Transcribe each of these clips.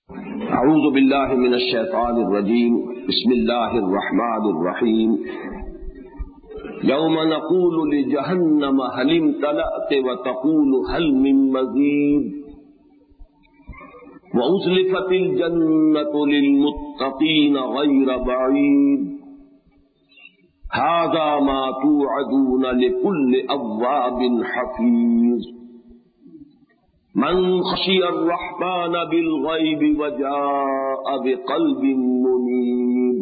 اعوذ باللہ من الشیطان الرجیم بسم اللہ الرحمن الرحیم یوم نقول لجہنم هل امتلأت وتقول هل من مزید وأزلفت الجنة للمتقین غیر بعید هذا ما توعدون لكل اواب حفیظ من خشی الرحمن بالغیب وجاء بقلب منیب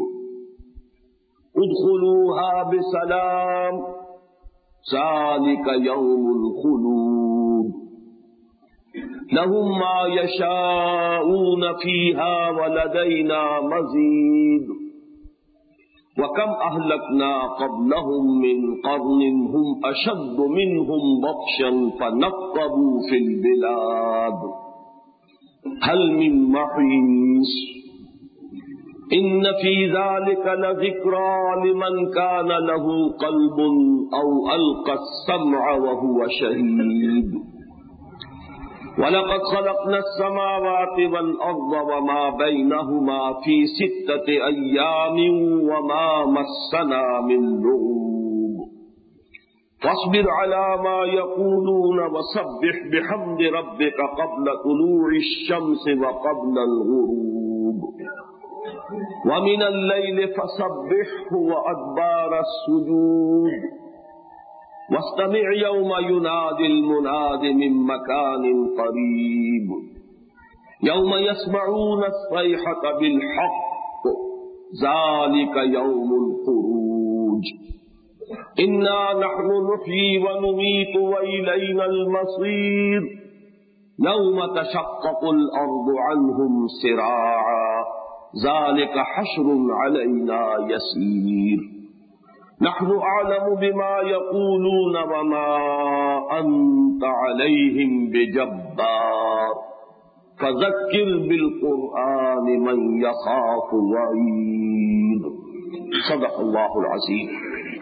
ادخلوها بسلام ذلك یوم الخلود لهم ما یشاءون فیها ولدینا مزید وَكَمْ أَهْلَكْنَا قَبْلَهُمْ مِنْ قَرْنٍ هُمْ أَشَدُّ مِنْهُمْ بَطْشًا فَنَقَّبُوا فِي الْبِلَادِ هَلْ مِنْ مَحِيصٍ إِنَّ فِي ذَلِكَ لَذِكْرَى لِمَنْ كَانَ لَهُ قَلْبٌ أَوْ أَلْقَى السَّمْعَ وَهُوَ شَهِيدٌ وَلَقَدْ خَلَقْنَا السَّمَاوَاتِ وَالْأَرْضَ وَمَا بَيْنَهُمَا فِي سِتَّةِ أَيَّامٍ وَمَا مَسَّنَا مِن لُّغُوبٍ فاصبر على ما يقولون وسبح بحمد ربك قبل طلوع الشمس وقبل الغروب ومن الليل فسبحه وأدبار السجود واستمع يوم ينادي المناد من مكان قريب يوم يسمعون الصيحة بالحق ذلك يوم الخروج إنا نحن نحيي ونميت وإلينا المصير يوم تشقق الأرض عنهم سراعا ذلك حشر علينا يسير نحن أعلم بما يقولون وما أنت عليهم بجبار فذكر بالقرآن من يخاف وعيد صدق اللہ العظیم۔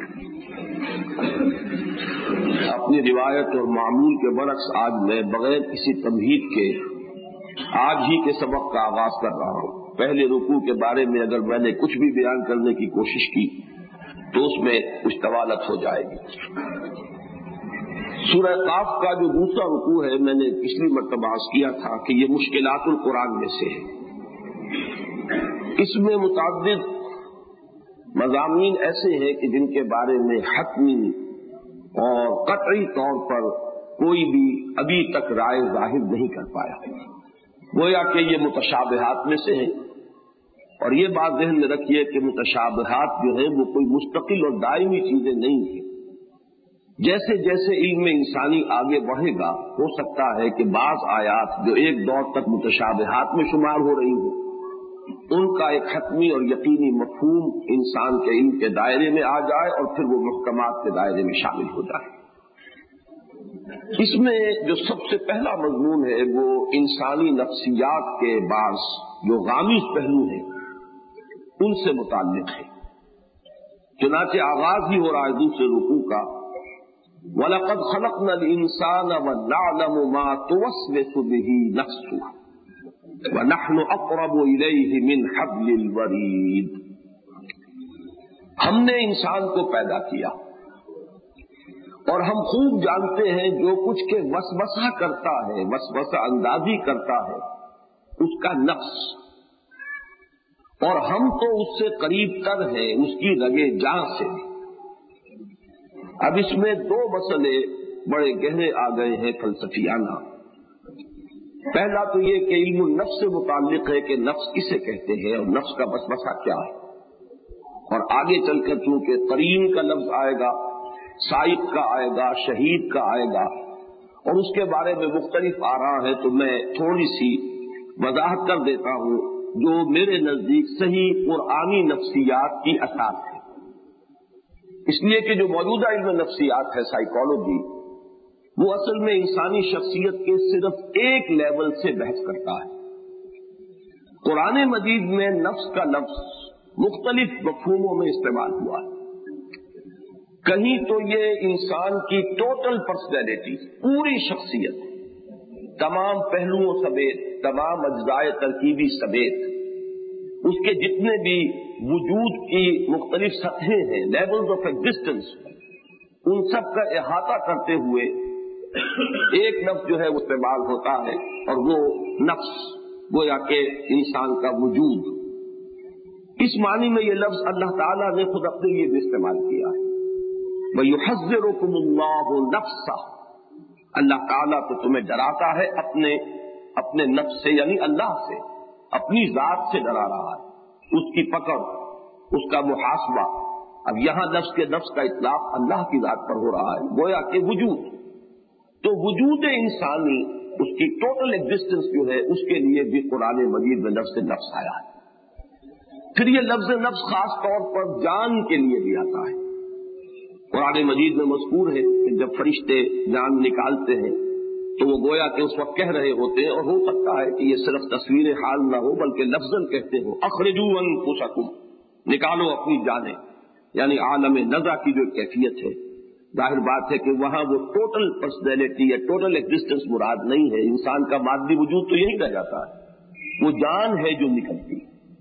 اپنی روایت اور معمول کے برعکس آج میں بغیر کسی تمہید کے آج ہی کے سبق کا آغاز کر رہا ہوں۔ پہلے رکوع کے بارے میں اگر میں نے کچھ بھی بیان کرنے کی کوشش کی تو اس میں کچھ طوالت ہو جائے گی۔ سورہ قاف کا جو دوسرا رکوع ہے، میں نے پچھلی مرتبہ عرض کیا تھا کہ یہ مشکلات القرآن میں سے ہے۔ اس میں متعدد مضامین ایسے ہیں کہ جن کے بارے میں حتمی اور قطعی طور پر کوئی بھی ابھی تک رائے ظاہر نہیں کر پایا، گویا کہ یہ متشابہات میں سے ہیں۔ اور یہ بات ذہن میں رکھیے کہ متشابہات جو ہیں وہ کوئی مستقل اور دائمی چیزیں نہیں ہیں۔ جیسے جیسے علم انسانی آگے بڑھے گا، ہو سکتا ہے کہ بعض آیات جو ایک دور تک متشابہات میں شمار ہو رہی ہوں، ان کا ایک حتمی اور یقینی مفہوم انسان کے علم کے دائرے میں آ جائے اور پھر وہ محکمات کے دائرے میں شامل ہو جائے۔ اس میں جو سب سے پہلا مضمون ہے وہ انسانی نفسیات کے بعض جو غامض پہلو ہیں ان سے متعلق ہے۔ چنانچہ آغاز ہی ہو رہا ہے دوسرے رکوع کا، وَلَقَدْ خَلَقْنَا الْإِنسَانَ وَنَعْلَمُ مَا تُوَسْوِسُ بِهِ نَفْسُهُ وَنَحْنُ أَقْرَبُ إِلَيْهِ مِنْ حَبْلِ الْوَرِيدِ۔ ہم نے انسان کو پیدا کیا اور ہم خوب جانتے ہیں جو کچھ کے وسوسہ کرتا ہے، وسوسہ اندازی کرتا ہے اس کا نفس، اور ہم تو اس سے قریب تر ہیں اس کی رگے جاں سے۔ اب اس میں دو مسئلے بڑے گہرے آ گئے ہیں فلسفیانہ۔ پہلا تو یہ کہ علم النفس سے متعلق ہے کہ نفس کسے کہتے ہیں اور نفس کا وسوسہ کیا ہے، اور آگے چل کر چونکہ قرین کا لفظ آئے گا، سائق کا آئے گا، شہید کا آئے گا، اور اس کے بارے میں مختلف آراء ہیں، تو میں تھوڑی سی وضاحت کر دیتا ہوں جو میرے نزدیک صحیح قرآنی نفسیات کی اساس ہے۔ اس لیے کہ جو موجودہ علم نفسیات ہے، سائیکالوجی، وہ اصل میں انسانی شخصیت کے صرف ایک لیول سے بحث کرتا ہے۔ قرآن مجید میں نفس کا لفظ مختلف مفہوموں میں استعمال ہوا ہے۔ کہیں تو یہ انسان کی ٹوٹل پرسنالٹی، پوری شخصیت، تمام پہلوؤں سمیت तमाम अज्जाए तरकीबी समेत اس کے جتنے بھی وجود کی مختلف سطحیں ہیں، لیولز آف ایگزسٹنس، ان سب کا احاطہ کرتے ہوئے ایک لفظ جو ہے وہ استعمال ہوتا ہے، اور وہ نفس، گویا کہ انسان کا وجود۔ اس معنی میں یہ لفظ اللہ تعالیٰ نے خود اپنے لیے بھی استعمال کیا ہے۔ وَيُحَذِّرُكُمُ اللَّهُ نَفْسَهُ، اللہ تعالیٰ تو تمہیں ڈراتا ہے اپنے نفس سے، یعنی اللہ سے، اپنی ذات سے ڈرا رہا ہے، اس کی پکڑ، اس کا محاسبہ۔ اب یہاں نفس کے نفس کا اطلاق اللہ کی ذات پر ہو رہا ہے، گویا کہ وجود، تو وجود انسانی، اس کی ٹوٹل ایگزسٹنس جو ہے، اس کے لیے بھی قرآن مجید میں لفظ نفس آیا ہے۔ پھر یہ لفظ نفس خاص طور پر جان کے لیے بھی آتا ہے۔ قرآن مجید میں مذکور ہے کہ جب فرشتے جان نکالتے ہیں تو وہ گویا کہ اس وقت کہہ رہے ہوتے ہیں، اور ہو سکتا ہے کہ یہ صرف تصویر حال نہ ہو بلکہ لفظاً کہتے ہو، اخرجوا انفسکم، نکالو اپنی جانیں، یعنی عالم نزع کی جو کیفیت ہے۔ ظاہر بات ہے کہ وہاں وہ ٹوٹل پرسنالٹی یا ٹوٹل ایگزسٹنس مراد نہیں ہے، انسان کا مادی وجود تو یہی رہ جاتا ہے، وہ جان ہے جو نکلتی۔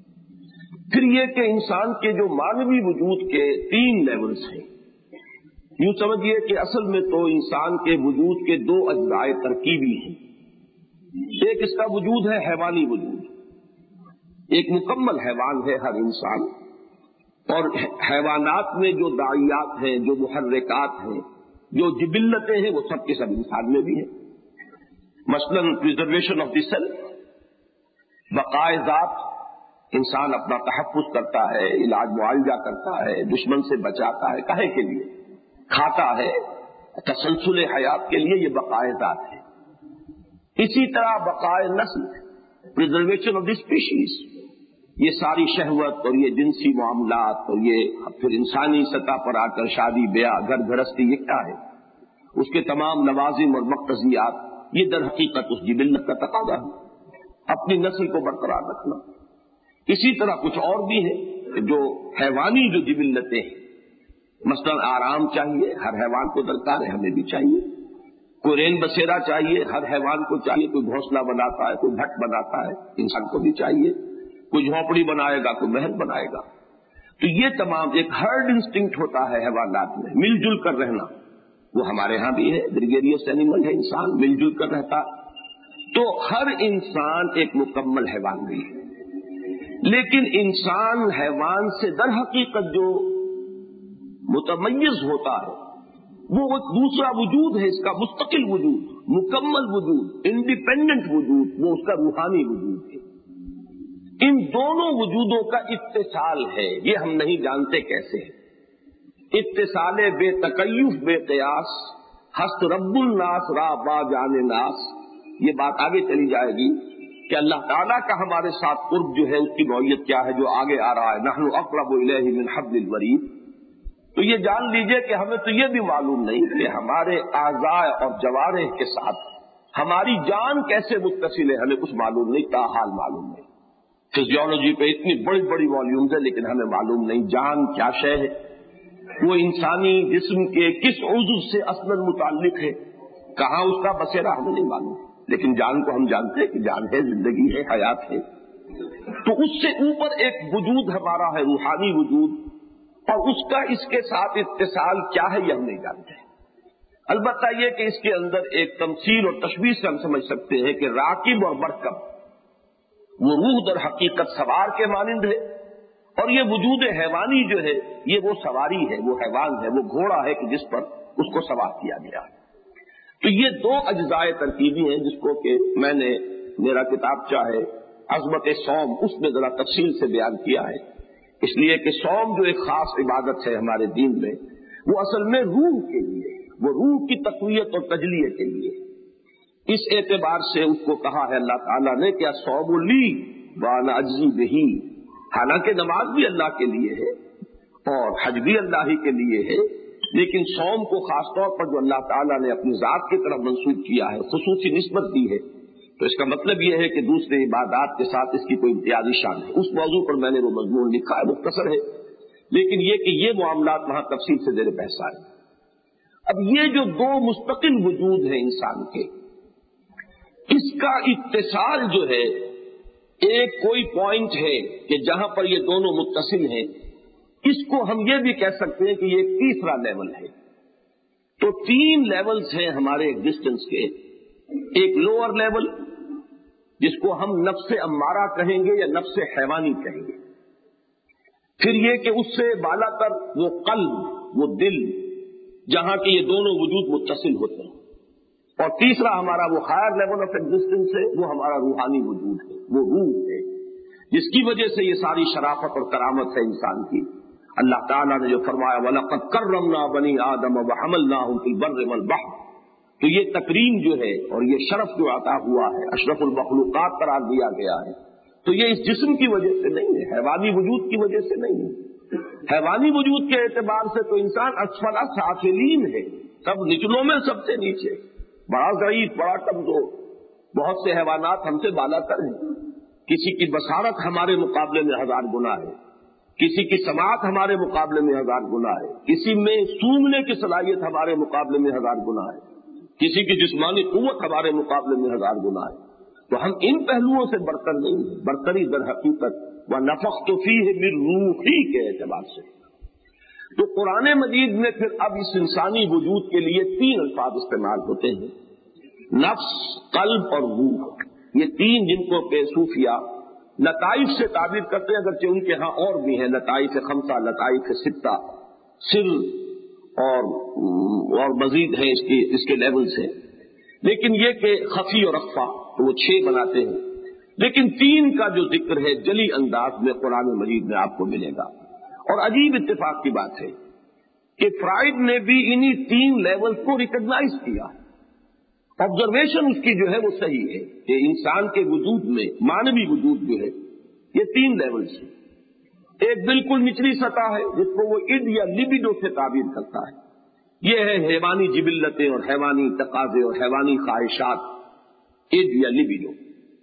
پھر یہ کہ انسان کے جو مانوی وجود کے 3 لیولز ہیں، یوں سمجھیے کہ اصل میں تو انسان کے وجود کے 2 اجزائے ترکیبی ہیں۔ ایک اس کا وجود ہے حیوانی وجود، ایک مکمل حیوان ہے ہر انسان، اور حیوانات میں جو داعیات ہیں، جو محرکات ہیں، جو جبلتیں ہیں، وہ سب کے سب انسان میں بھی ہیں۔ مثلاً پریزرویشن آف دی سیلف، بقائے ذات، انسان اپنا تحفظ کرتا ہے، علاج معالجہ کرتا ہے، دشمن سے بچاتا ہے، کاہے کے لیے کھاتا ہے، تسلسل حیات کے لیے، یہ بقائے ذات ہے۔ اسی طرح بقائے نسل، پریزرویشن آف دی اسپیشیز، یہ ساری شہوت اور یہ جنسی معاملات اور یہ پھر انسانی سطح پر آ کر شادی بیاہ گھر گھرستی، یہ کیا ہے، اس کے تمام لوازم اور مقتضیات، یہ در حقیقت اس جبلت کا تقاضا ہے، اپنی نسل کو برقرار رکھنا۔ اسی طرح کچھ اور بھی ہے جو حیوانی جو جبلتیں ہیں، مثلاً آرام چاہیے، ہر حیوان کو درکار ہے، ہمیں بھی چاہیے۔ کوئی رین بسیرا چاہیے، ہر حیوان کو چاہیے، کوئی گھونسلہ بناتا ہے، کوئی بھٹ بناتا ہے، انسان کو بھی چاہیے، کوئی جھونپڑی بنائے گا، کوئی محل بنائے گا۔ تو یہ تمام ایک ہرڈ انسٹنکٹ ہوتا ہے حیوانات میں، مل جل کر رہنا، وہ ہمارے ہاں بھی ہے، گریگیریس اینیمل ہے انسان، مل جل کر رہتا۔ تو ہر انسان ایک مکمل حیوان بھی ہے، لیکن انسان حیوان سے در حقیقت جو متمیز ہوتا ہے وہ ایک دوسرا وجود ہے، اس کا مستقل وجود، مکمل وجود، انڈیپینڈنٹ وجود، وہ اس کا روحانی وجود ہے۔ ان دونوں وجودوں کا اتصال ہے، یہ ہم نہیں جانتے کیسے ہے۔ اتصال بے تکیف بے قیاس، ہست رب الناس را با جان ناس، یہ بات آگے چلی جائے گی کہ اللہ تعالیٰ کا ہمارے ساتھ قرب جو ہے اس کی نوعیت کیا ہے، جو آگے آ رہا ہے، نحن اقرب الیہ من حبل الورید۔ تو یہ جان لیجئے کہ ہمیں تو یہ بھی معلوم نہیں کہ ہمارے اعضاء اور جوارح کے ساتھ ہماری جان کیسے متصل ہے، ہمیں کچھ معلوم نہیں، تاحال معلوم نہیں۔ فزیولوجی پہ اتنی بڑی بڑی والیومز ہیں، لیکن ہمیں معلوم نہیں جان کیا شے ہے، وہ انسانی جسم کے کس عضو سے اصلاً متعلق ہے، کہاں اس کا بسیرا، ہمیں نہیں معلوم، لیکن جان کو ہم جانتے ہیں کہ جان ہے، زندگی ہے، حیات ہے۔ تو اس سے اوپر ایک وجود ہمارا ہے، روحانی وجود، اور اس کا اس کے ساتھ اتصال کیا ہے یہ ہم نہیں جانتے۔ البتہ یہ کہ اس کے اندر ایک تمثیل اور تشبیہ سے ہم سمجھ سکتے ہیں کہ راکب اور مرکب، وہ روح در حقیقت سوار کے مانند ہے، اور یہ وجود حیوانی جو ہے یہ وہ سواری ہے، وہ حیوان ہے، وہ گھوڑا ہے کہ جس پر اس کو سوار کیا گیا ہے۔ تو یہ 2 اجزائے ترکیبی ہیں جس کو کہ میں نے میرا کتاب چاہے عظمت صوم اس میں ذرا تفصیل سے بیان کیا ہے، اس لیے کہ صوم جو ایک خاص عبادت ہے ہمارے دین میں، وہ اصل میں روح کے لیے، وہ روح کی تقویت اور تجلیہ کے لیے، اس اعتبار سے اس کو کہا ہے اللہ تعالیٰ نے کہ الصوم لی وانا اجزی بہی، حالانکہ نماز بھی اللہ کے لیے ہے اور حج بھی اللہ ہی کے لیے ہے، لیکن صوم کو خاص طور پر جو اللہ تعالیٰ نے اپنی ذات کی طرف منسوب کیا ہے، خصوصی نسبت دی ہے، تو اس کا مطلب یہ ہے کہ دوسرے عبادات کے ساتھ اس کی کوئی امتیازی شان ہے۔ اس موضوع پر میں نے وہ مضمون لکھا ہے، مختصر ہے، لیکن یہ کہ یہ معاملات وہاں تفصیل سے زیر بحث آئے۔ اب یہ جو 2 مستقل وجود ہیں انسان کے، اس کا اتصال جو ہے ایک کوئی پوائنٹ ہے کہ جہاں پر یہ دونوں متصل ہیں، اس کو ہم یہ بھی کہہ سکتے ہیں کہ یہ ایک تیسرا لیول ہے۔ تو 3 لیولز ہیں ہمارے ایگزسٹنس کے۔ ایک لوور لیول جس کو ہم نفس امارہ کہیں گے یا نفس حیوانی کہیں گے، پھر یہ کہ اس سے بالا تر وہ قلب، وہ دل، جہاں کے یہ دونوں وجود متصل ہوتے ہیں، اور تیسرا ہمارا وہ ہائر لیول آف ایگزسٹنس ہے، وہ ہمارا روحانی وجود ہے، وہ روح ہے، جس کی وجہ سے یہ ساری شرافت اور کرامت ہے انسان کی۔ اللہ تعالیٰ نے جو فرمایا وَلَقَدْ كَرَّمْنَا بَنِي آدَمَ وَحَمَلْنَاهُمْ فِي الْبَرِّ وَالْبَحْرِ، تو یہ تکریم جو ہے اور یہ شرف جو عطا ہوا ہے، اشرف المخلوقات قرار دیا گیا ہے، تو یہ اس جسم کی وجہ سے نہیں ہے، حیوانی وجود کی وجہ سے نہیں ہے۔ حیوانی وجود کے اعتبار سے تو انسان اسفل سافلین ہے، سب نچلوں میں سب سے نیچے، بڑا ضعیف، بڑا کمزور۔ بہت سے حیوانات ہم سے بالا تر ہیں، کسی کی بصارت ہمارے مقابلے میں 1000 گنا ہے، کسی کی سماعت ہمارے مقابلے میں 1000 گنا ہے، کسی میں سونگنے کی صلاحیت ہمارے مقابلے میں 1000 گنا ہے، کسی کی جسمانی قوت ہمارے مقابلے میں 1000 گنا ہے۔ تو ہم ان پہلوؤں سے برتر نہیں ہیں، برتری در حقیقت وَنَفَخْتُ فِيهِ مِن رُوحِي کے اعتبار سے۔ تو قرآن مجید میں پھر اب اس انسانی وجود کے لیے 3 الفاظ استعمال ہوتے ہیں، نفس، قلب اور روح۔ یہ 3 جن کو صوفیہ لطائف سے تعبیر کرتے ہیں، اگرچہ ان کے ہاں اور بھی ہیں، لطائف خمسہ، لطائف ستہ، سر اور مزید ہیں اس کے لیولز ہیں، لیکن یہ کہ خفی اور اخفا تو وہ 6 بناتے ہیں، لیکن 3 کا جو ذکر ہے جلی انداز میں قرآن مجید میں آپ کو ملے گا۔ اور عجیب اتفاق کی بات ہے کہ فرائڈ نے بھی انہی 3 لیولز کو ریکگنائز کیا۔ آبزرویشن اس کی جو ہے وہ صحیح ہے کہ انسان کے وجود میں، مانوی وجود جو ہے، یہ 3 لیولز ہیں۔ ایک بالکل نچلی سطح ہے جس کو وہ اڈ یا لیبیڈو سے تعبیر کرتا ہے، یہ ہے حیوانی جبلتیں اور حیوانی تقاضے اور حیوانی خواہشات، اڈ یا لیبیڈو۔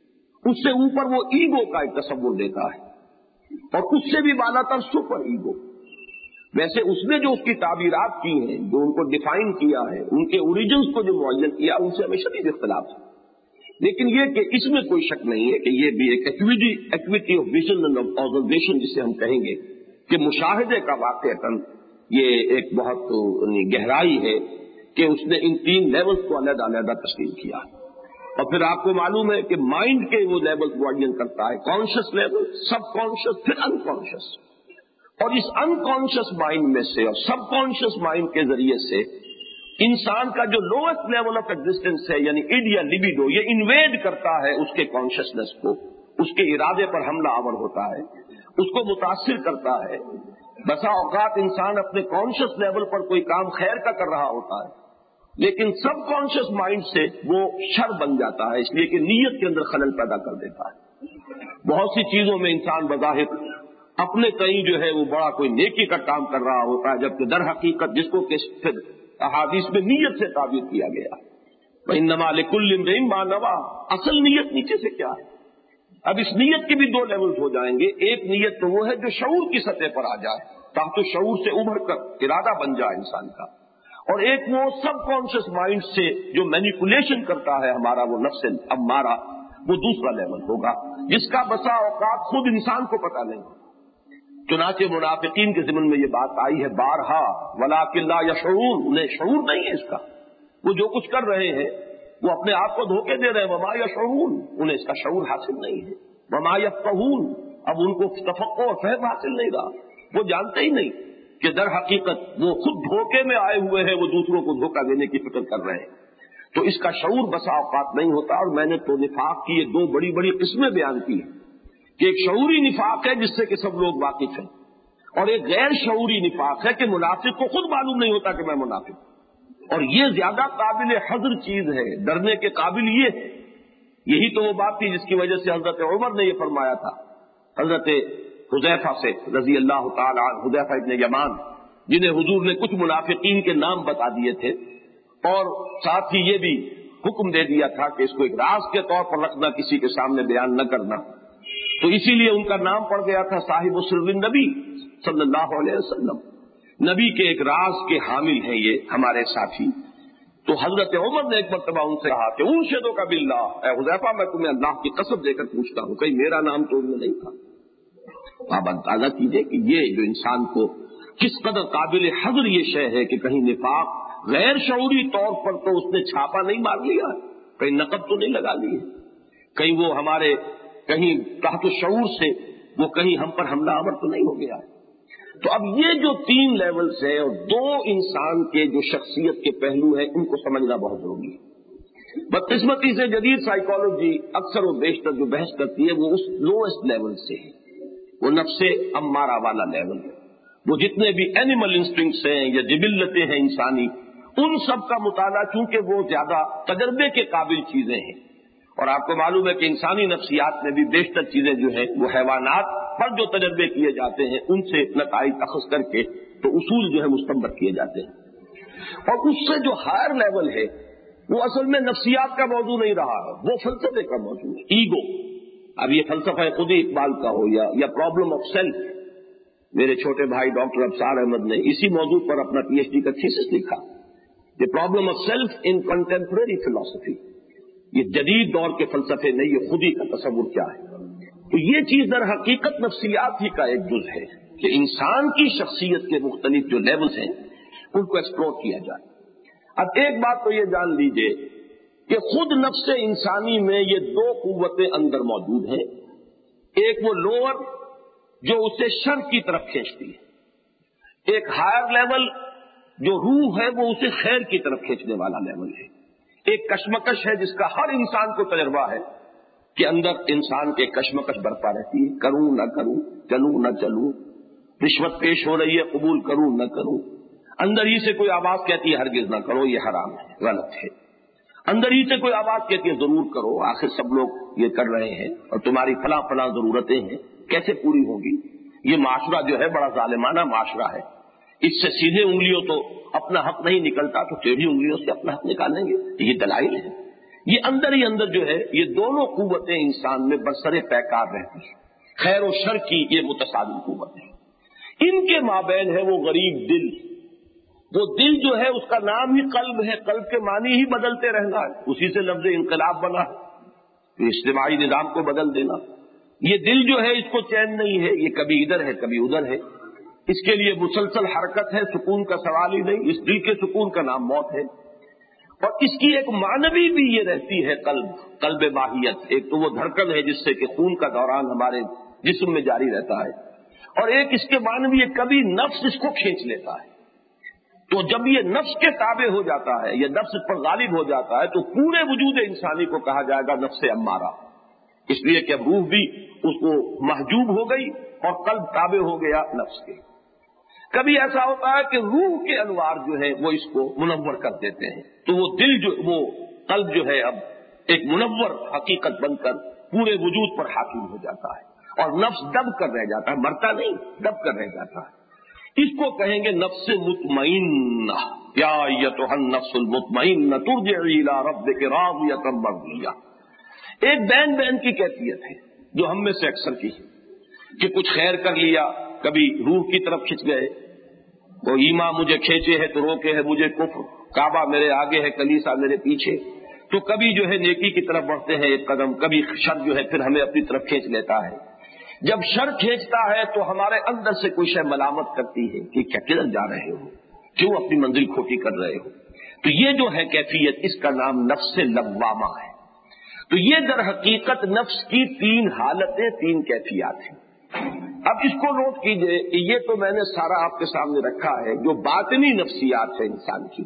اس سے اوپر وہ ایگو کا ایک تصور دیتا ہے، اور اس سے بھی بالا تر سپر ایگو۔ ویسے اس نے جو اس کی تعبیرات کی ہیں، جو ان کو ڈیفائن کیا ہے، ان کے اوریجنز کو جو معین کیا، ان سے ہمیں شدید اختلاف ہے، لیکن یہ کہ اس میں کوئی شک نہیں ہے کہ یہ بھی ایک equity of vision and observation جسے ہم کہیں گے کہ مشاہدے کا واقعہ یہ ایک بہت گہرائی ہے کہ اس نے ان 3 لیولز کو علیحدہ علیحدہ تسلیم کیا۔ اور پھر آپ کو معلوم ہے کہ مائنڈ کے وہ لیول معین کرتا ہے، کانشیس لیول، سب کانشیس، پھر انکانشیس، اور اس انکانشیس مائنڈ میں سے اور سب کانشیس مائنڈ کے ذریعے سے انسان کا جو لوئسٹ لیول آف ایگزسٹنس ہے، یعنی اڈ یا لیبیڈو، یہ انویڈ کرتا ہے اس کے کانشیسنیس کو، اس کے ارادے پر حملہ آور ہوتا ہے، اس کو متاثر کرتا ہے۔ بسا اوقات انسان اپنے کانشیس لیول پر کوئی کام خیر کا کر رہا ہوتا ہے، لیکن سب کانشیس مائنڈ سے وہ شر بن جاتا ہے، اس لیے کہ نیت کے اندر خلل پیدا کر دیتا ہے۔ بہت سی چیزوں میں انسان بظاہر اپنے کہیں جو ہے وہ بڑا کوئی نیکی کا کام کر رہا ہوتا ہے، جبکہ در حقیقت جس کو کہ احادیث میں نیت سے تعبیر کیا گیا، وَإِنَّمَا لِكُلِّ امْرِئٍ مَا نَوَىٰ، اصل نیت نیچے سے کیا ہے۔ اب اس نیت کے بھی 2 لیولز ہو جائیں گے۔ ایک نیت تو وہ ہے جو شعور کی سطح پر آ جائے، تحت شعور سے ابھر کر ارادہ بن جائے انسان کا، اور ایک وہ سب کانشیس مائنڈ سے جو مینیپولیشن کرتا ہے ہمارا وہ نفس امارہ، وہ دوسرا لیول ہوگا جس کا بسا اوقات خود انسان کو پتہ نہیں۔ چنانچہ منافقین کے ضمن میں یہ بات آئی ہے بارہا، وَلَٰكِن لَا يَشْعُرُونَ، انہیں شعور نہیں ہے اس کا، وہ جو کچھ کر رہے ہیں وہ اپنے آپ کو دھوکے دے رہے ہیں، وَمَا يَشْعُرُونَ، انہیں اس کا شعور حاصل نہیں ہے، وَمَا يَفْقَهُونَ، اب ان کو تفقہ اور فہم حاصل نہیں رہا، وہ جانتے ہی نہیں کہ در حقیقت وہ خود دھوکے میں آئے ہوئے ہیں، وہ دوسروں کو دھوکہ دینے کی فکر کر رہے ہیں، تو اس کا شعور بسا اوقات نہیں ہوتا۔ اور میں نے تو نفاق کی یہ 2 بڑی بڑی قسمیں بیان کی ہیں کہ ایک شعوری نفاق ہے جس سے کہ سب لوگ واقف ہیں، اور ایک غیر شعوری نفاق ہے کہ منافق کو خود معلوم نہیں ہوتا کہ میں منافق ہوں، اور یہ زیادہ قابل حذر چیز ہے، ڈرنے کے قابل یہ ہے۔ یہی تو وہ بات تھی جس کی وجہ سے حضرت عمر نے یہ فرمایا تھا حضرت حذیفہ سے رضی اللہ تعالی عنہ، حذیفہ ابن یمان، جنہیں حضور نے کچھ منافقین کے نام بتا دیے تھے، اور ساتھ ہی یہ بھی حکم دے دیا تھا کہ اس کو ایک راز کے طور پر رکھنا، کسی کے سامنے بیان نہ کرنا، تو اسی لیے ان کا نام پڑ گیا تھا صاحب سر النبی صلی اللہ علیہ وسلم، نبی کے ایک راز کے حامل ہیں یہ ہمارے ساتھی۔ تو حضرت عمر نے ایک مرتبہ ان سے کہا کہ انشدو کا باللہ، اے حذیفہ میں تمہیں اللہ کی قسم دے کر پوچھتا ہوں کہیں میرا نام تو ان میں نہیں تھا۔ آپ اندازہ کیجیے کہ یہ جو انسان کو کس قدر قابل حذر یہ شے ہے کہ کہیں نفاق غیر شعوری طور پر تو اس نے چھاپا نہیں مار لیا، کہیں نقب تو نہیں لگا لی ہے، کہیں وہ ہمارے کہیں تحت شعور سے وہ کہیں ہم پر حملہ آور تو نہیں ہو گیا۔ تو اب یہ جو 3 لیولز ہیں اور 2 انسان کے جو شخصیت کے پہلو ہیں ان کو سمجھنا بہت ضروری ہے۔ بدقسمتی سے جدید سائیکالوجی اکثر و بیشتر جو بحث کرتی ہے وہ اس لوئسٹ لیول سے ہے، وہ نفس امارہ والا لیول ہے، وہ جتنے بھی اینیمل انسٹنکٹس ہیں یا جبلتیں ہیں انسانی، ان سب کا مطالعہ چونکہ وہ زیادہ تجربے کے قابل چیزیں ہیں، اور آپ کو معلوم ہے کہ انسانی نفسیات میں بھی بیشتر چیزیں جو ہیں وہ حیوانات پر جو تجربے کیے جاتے ہیں ان سے نتائج اخذ کر کے تو اصول جو ہے مستنبط کیے جاتے ہیں، اور اس سے جو ہائر لیول ہے وہ اصل میں نفسیات کا موضوع نہیں رہا ہے، وہ فلسفے کا موضوع ہے، ایگو۔ اب یہ فلسفہ خود اقبال کا ہو یا پرابلم آف سیلف، میرے چھوٹے بھائی ڈاکٹر ابصار احمد نے اسی موضوع پر اپنا پی ایچ ڈی کا تھیسس لکھا، the problem of self in contemporary philosophy, یہ جدید دور کے فلسفے میں یہ خودی کا تصور کیا ہے۔ تو یہ چیز در حقیقت نفسیات ہی کا ایک جز ہے کہ انسان کی شخصیت کے مختلف جو لیولز ہیں ان کو ایکسپلور کیا جائے۔ اب ایک بات تو یہ جان لیجئے کہ خود نفس انسانی میں یہ 2 قوتیں اندر موجود ہیں، ایک وہ لوور جو اسے شر کی طرف کھینچتی ہے، ایک ہائر لیول جو روح ہے وہ اسے خیر کی طرف کھینچنے والا لیول ہے۔ ایک کشمکش ہے جس کا ہر انسان کو تجربہ ہے کہ اندر انسان کے کشمکش برپا رہتی ہے، کروں نہ کروں، چلوں نہ چلوں، رشوت پیش ہو رہی ہے قبول کروں نہ کروں، اندر ہی سے کوئی آواز کہتی ہے ہرگز نہ کرو یہ حرام ہے غلط ہے، اندر ہی سے کوئی آواز کہتی ہے ضرور کرو آخر سب لوگ یہ کر رہے ہیں اور تمہاری فلاں فلاں ضرورتیں ہیں کیسے پوری ہوگی۔ یہ معاشرہ جو ہے بڑا ظالمانہ معاشرہ ہے، اس سے سیدھے انگلیوں تو اپنا حق نہیں نکلتا تو ٹیڑھی انگلیوں سے اپنا حق نکالیں گے، یہ دلائل ہے۔ یہ اندر ہی اندر جو ہے یہ دونوں قوتیں انسان میں برسر پیکار رہتی ہیں، خیر و شر کی یہ متصادم قوتیں، ان کے مابین ہے وہ غریب دل، وہ دل جو ہے اس کا نام ہی قلب ہے، قلب کے معنی ہی بدلتے رہنا ہے، اسی سے لفظ انقلاب بنا ہے، اجتماعی نظام کو بدل دینا۔ یہ دل جو ہے اس کو چین نہیں ہے، یہ کبھی ادھر ہے کبھی ادھر ہے، اس کے لیے مسلسل حرکت ہے، سکون کا سوال ہی نہیں، اس دل کے سکون کا نام موت ہے۔ اور اس کی ایک معنوی بھی یہ رہتی ہے قلب ماہیت، ایک تو وہ دھڑکن ہے جس سے کہ خون کا دوران ہمارے جسم میں جاری رہتا ہے، اور ایک اس کے معنوی کبھی نفس اس کو کھینچ لیتا ہے۔ تو جب یہ نفس کے تابع ہو جاتا ہے، یہ نفس پر غالب ہو جاتا ہے تو پورے وجود انسانی کو کہا جائے گا نفس امارہ، اس لیے کہ اب روح بھی اس کو محجوب ہو گئی اور قلب تابع ہو گیا نفس کے۔ کبھی ایسا ہوتا ہے کہ روح کے انوار جو ہے وہ اس کو منور کر دیتے ہیں، تو وہ دل جو وہ قلب جو ہے اب ایک منور حقیقت بن کر پورے وجود پر حاکم ہو جاتا ہے، اور نفس دب کر رہ جاتا ہے، مرتا نہیں، دب کر رہ جاتا ہے۔ اس کو کہیں گے نفس مطمئنہ، یا ایتھا النفس المطمئنہ ترجعی الی ربک راضیۃ مرضیہ۔ ایک بین کی کیفیت ہے جو ہم میں سے اکثر کی ہے کہ کچھ خیر کر لیا، کبھی روح کی طرف کھنچ گئے، وہ ایمان مجھے کھینچے ہے تو روکے ہے مجھے کفر، کعبہ میرے آگے ہے کلیسا میرے پیچھے، تو کبھی جو ہے نیکی کی طرف بڑھتے ہیں ایک قدم، کبھی شر جو ہے پھر ہمیں اپنی طرف کھینچ لیتا ہے۔ جب شر کھینچتا ہے تو ہمارے اندر سے کوئی شے ملامت کرتی ہے کہ کیا کدھر جا رہے ہو، کیوں اپنی منزل کھوٹی کر رہے ہو۔ تو یہ جو ہے کیفیت، اس کا نام نفس لوامہ ہے۔ تو یہ در حقیقت نفس کی 3 حالتیں، 3 کیفیات ہیں۔ اب اس کو نوٹ کیجئے کہ یہ تو میں نے سارا آپ کے سامنے رکھا ہے جو باطنی نفسیات ہے انسان کی۔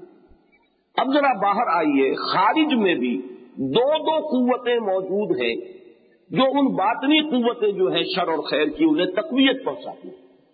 اب ذرا باہر آئیے، خارج میں بھی 2 قوتیں موجود ہیں جو ان باطنی قوتیں جو ہیں شر اور خیر کی انہیں تقویت پہنچاتی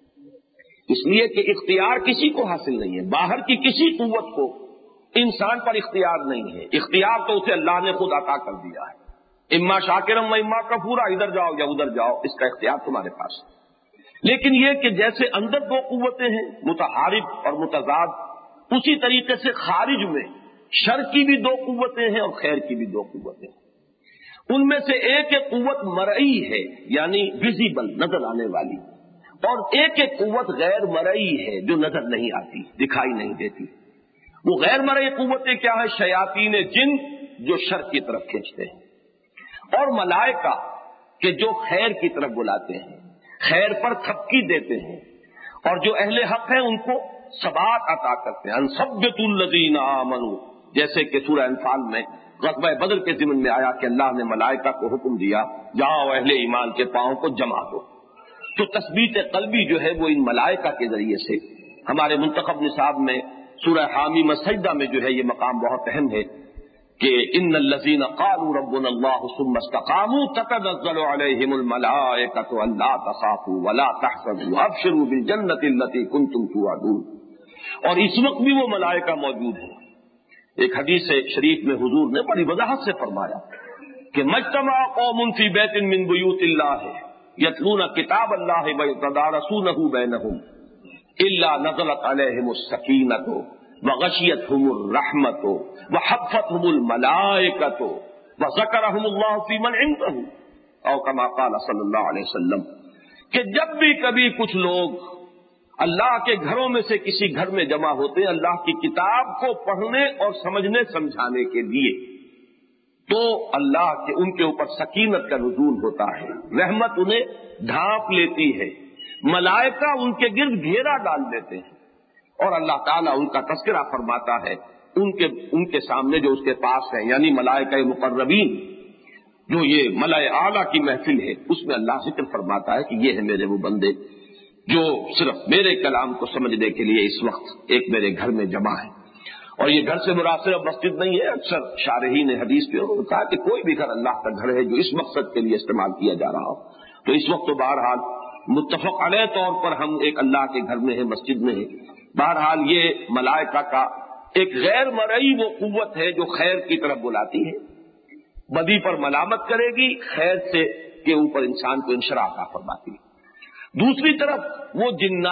ہیں، اس لیے کہ اختیار کسی کو حاصل نہیں ہے، باہر کی کسی قوت کو انسان پر اختیار نہیں ہے، اختیار تو اسے اللہ نے خود عطا کر دیا ہے، اما شاکرم و اما کفورا، ادھر جاؤ یا ادھر جاؤ، اس کا اختیار تمہارے پاس ہے۔ لیکن یہ کہ جیسے اندر 2 قوتیں ہیں متحارب اور متضاد، اسی طریقے سے خارج میں شر کی بھی 2 قوتیں ہیں اور خیر کی بھی 2 قوتیں ہیں۔ ان میں سے ایک قوت مرئی ہے یعنی ویزیبل، نظر آنے والی، اور ایک قوت غیر مرئی ہے جو نظر نہیں آتی، دکھائی نہیں دیتی۔ وہ غیر مرئی قوتیں کیا ہے؟ شیاطین جن جو شر کی طرف کھینچتے ہیں، اور ملائکہ کہ جو خیر کی طرف بلاتے ہیں، خیر پر تھپکی دیتے ہیں، اور جو اہل حق ہیں ان کو ثبات عطا کرتے ہیں۔ انثبت الذین آمنوا، جیسے کہ سورہ انفال میں غزوہ بدر کے ضمن میں آیا کہ اللہ نے ملائکہ کو حکم دیا جاؤ اہل ایمان کے پاؤں کو جما دو۔ تو تثبیت قلبی جو ہے وہ ان ملائکہ کے ذریعے سے ہمارے منتخب نصاب میں سورہ حامیم السجدہ میں جو ہے یہ مقام بہت اہم ہے کہ ان الذین قالوا ربنا اللہ ثم استقاموا تتنزل علیہم الملائکۃ الا تخافوا ولا تحزنوا وابشروا بالجنۃ التي كنتم توعدون۔ اور اس وقت بھی وہ ملائکہ موجود ہیں۔ ایک حدیث شریف میں حضور نے بڑی وضاحت سے فرمایا کہ مجتمع قوم فی بیت من بیوت اللہ یتلون کتاب اللہ ویتدارسونہ بینہم الا نزلت علیہم السکینۃ وغشیتہم الرحمۃ وحفتہم الملائکۃ وذکرہم اللہ فی من عندہ او کما قال صلی اللہ علیہ وسلم، کہ جب بھی کبھی کچھ لوگ اللہ کے گھروں میں سے کسی گھر میں جمع ہوتے ہیں اللہ کی کتاب کو پڑھنے اور سمجھنے سمجھانے کے لیے، تو اللہ کے ان کے اوپر سکینت کا نزول ہوتا ہے، رحمت انہیں ڈھانپ لیتی ہے، ملائکہ ان کے گرد گھیرا ڈال دیتے ہیں، اور اللہ تعالیٰ ان کا تذکرہ فرماتا ہے ان کے سامنے جو اس کے پاس ہے، یعنی ملائکہ مقربین جو یہ ملائے اعلیٰ کی محفل ہے، اس میں اللہ ذکر فرماتا ہے کہ یہ ہے میرے وہ بندے جو صرف میرے کلام کو سمجھنے کے لیے اس وقت ایک میرے گھر میں جمع ہے۔ اور یہ گھر سے مراد صرف مسجد نہیں ہے، اکثر شارحین حدیث کے انہوں نے کہا کہ کوئی بھی گھر اللہ کا گھر ہے جو اس مقصد کے لیے استعمال کیا جا رہا ہو، تو اس وقت تو بہرحال متفق علیہ طور پر ہم ایک اللہ کے گھر میں ہیں، مسجد میں ہیں۔ بہرحال یہ ملائکہ کا ایک غیر مرئی وہ قوت ہے جو خیر کی طرف بلاتی ہے، بدی پر ملامت کرے گی، خیر سے کے اوپر انسان کو انشراح عطا فرماتی ہے۔ دوسری طرف وہ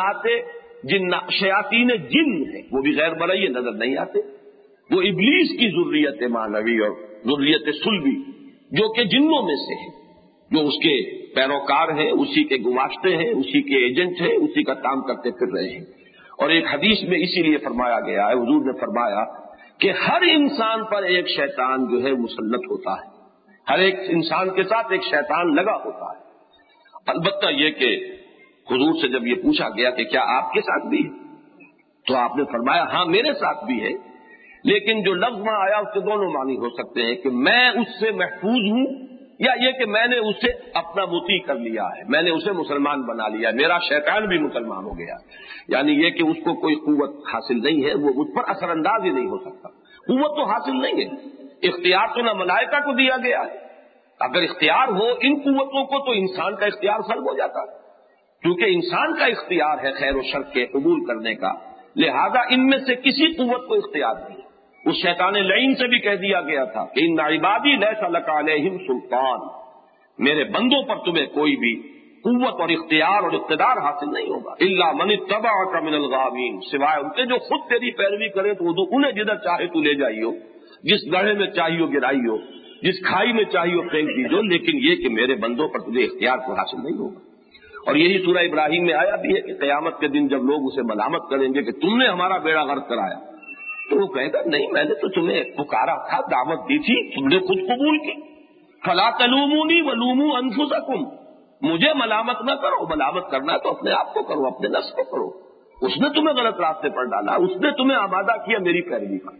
شیاطین جن ہیں، وہ بھی غیر مرئی نظر نہیں آتے، وہ ابلیس کی ذریت معنوی اور ذریت صلبی جو کہ جنوں میں سے ہے، جو اس کے پیروکار ہیں، اسی کے گماشتے ہیں، اسی کے ایجنٹ ہیں، اسی کا کام کرتے پھر رہے ہیں۔ اور ایک حدیث میں اسی لیے فرمایا گیا ہے، حضور نے فرمایا کہ ہر انسان پر ایک شیطان جو ہے مسلط ہوتا ہے، ہر ایک انسان کے ساتھ ایک شیطان لگا ہوتا ہے۔ البتہ یہ کہ حضور سے جب یہ پوچھا گیا کہ کیا آپ کے ساتھ بھی ہے، تو آپ نے فرمایا ہاں میرے ساتھ بھی ہے، لیکن جو لفظ میں آیا اس کے دونوں معنی ہو سکتے ہیں کہ میں اس سے محفوظ ہوں، یا یہ کہ میں نے اسے اپنا مطیع کر لیا ہے، میں نے اسے مسلمان بنا لیا ہے، میرا شیطان بھی مسلمان ہو گیا، یعنی یہ کہ اس کو کوئی قوت حاصل نہیں ہے، وہ مجھ پر اثر انداز ہی نہیں ہو سکتا۔ قوت تو حاصل نہیں ہے، اختیار تو نہ ملائکہ کو دیا گیا ہے، اگر اختیار ہو ان قوتوں کو تو انسان کا اختیار سلب ہو جاتا ہے، کیونکہ انسان کا اختیار ہے خیر و شر کے قبول کرنے کا، لہذا ان میں سے کسی قوت کو اختیار نہیں۔ اس شیطان لعین سے بھی کہہ دیا گیا تھا کہ ان عبادی لیس لک علیہم سلطان، میرے بندوں پر تمہیں کوئی بھی قوت اور اختیار اور اقتدار حاصل نہیں ہوگا، الا من اتبعک من الغاوین، سوائے ان کے جو خود تیری پیروی کرے تو انہیں جدھر چاہے تو لے جائیو، جس گڑھے میں چاہیو گرائیو، جس کھائی میں چاہیو پھینک دیجو، لیکن یہ کہ میرے بندوں پر تجھے اختیار کو حاصل نہیں ہوگا۔ اور یہی سورہ ابراہیم میں آیا بھی ہے کہ قیامت کے دن جب لوگ اسے ملامت کریں گے کہ تم نے ہمارا بیڑا غرق کرایا، تو وہ کہے گا نہیں میں نے تو تمہیں پکارا تھا، دعوت دی تھی، تم نے خود قبول کی، فلا تلومونی ولوموا انفسکم، مجھے ملامت نہ کرو، ملامت کرنا تو اپنے آپ کو کرو، اپنے نفس کو کرو، اس نے تمہیں غلط راستے پر ڈالا، اس نے تمہیں آمادہ کیا میری پیروی کا۔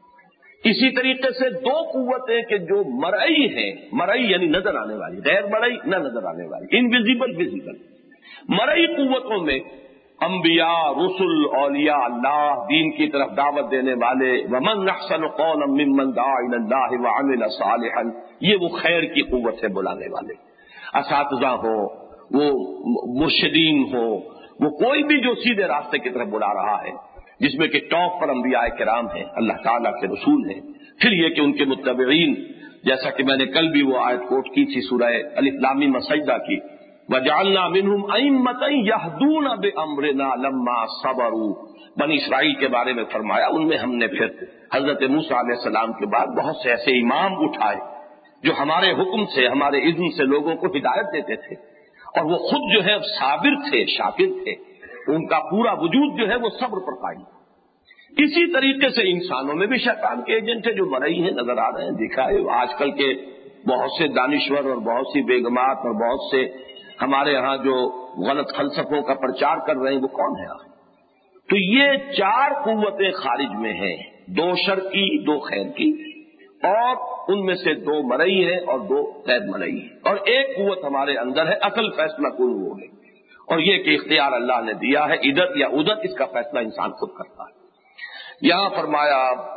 اسی طریقے سے دو قوتیں کہ جو مرئی ہیں، مرئی یعنی نظر آنے والی، غیر مرئی نہ نظر آنے والی، انویزیبل ویزیبل، مرئی قوتوں میں انبیاء، رسل، اولیاء اللہ، دین کی طرف دعوت دینے والے، ومن احسن قولا ممن دعا الی اللہ وعمل صالحا، یہ وہ خیر کی قوت ہے بلانے والے، اساتذہ ہو، وہ مرشدین ہو، وہ کوئی بھی جو سیدھے راستے کی طرف بلا رہا ہے، جس میں کہ ٹاپ پر انبیاء کرام ہیں، اللہ تعالیٰ کے رسول ہیں، پھر یہ کہ ان کے متبعین، جیسا کہ میں نے کل بھی وہ آیت کوٹ کی تھی سورہ الف لام میم سجدہ کی، وَجَعَلْنَا مِنْهُمْ أَئِمَّةً يَهْدُونَ بِأَمْرِنَا لَمَّا صَبَرُوا، بنی اسرائیل کے بارے میں فرمایا ان میں ہم نے پھر حضرت موسیٰ علیہ السلام کے بعد بہت سے ایسے امام اٹھائے جو ہمارے حکم سے، ہمارے اذن سے لوگوں کو ہدایت دیتے تھے، اور وہ خود جو ہے صابر تھے، شاکر تھے، ان کا پورا وجود جو ہے وہ صبر پر قائم تھا۔ اسی طریقے سے انسانوں میں بھی شیطان کے ایجنٹ ہے جو مرئی ہیں، نظر آ رہے ہیں، دیکھا ہے آج کل کے بہت سے دانشور اور بہت سی بیگمات اور بہت سے ہمارے ہاں جو غلط فلسفوں کا پرچار کر رہے ہیں، وہ کون ہے؟ تو یہ 4 قوتیں خارج میں ہیں، 2 شر کی، 2 خیر کی، اور ان میں سے 2 مرئی ہیں اور 2 غیر مرئی ہیں، اور ایک قوت ہمارے اندر ہے، اصل فیصلہ کن وہ ہے، اور یہ کہ اختیار اللہ نے دیا ہے، ادھر یا ادھر، اس کا فیصلہ انسان خود کرتا ہے۔ یہاں فرمایا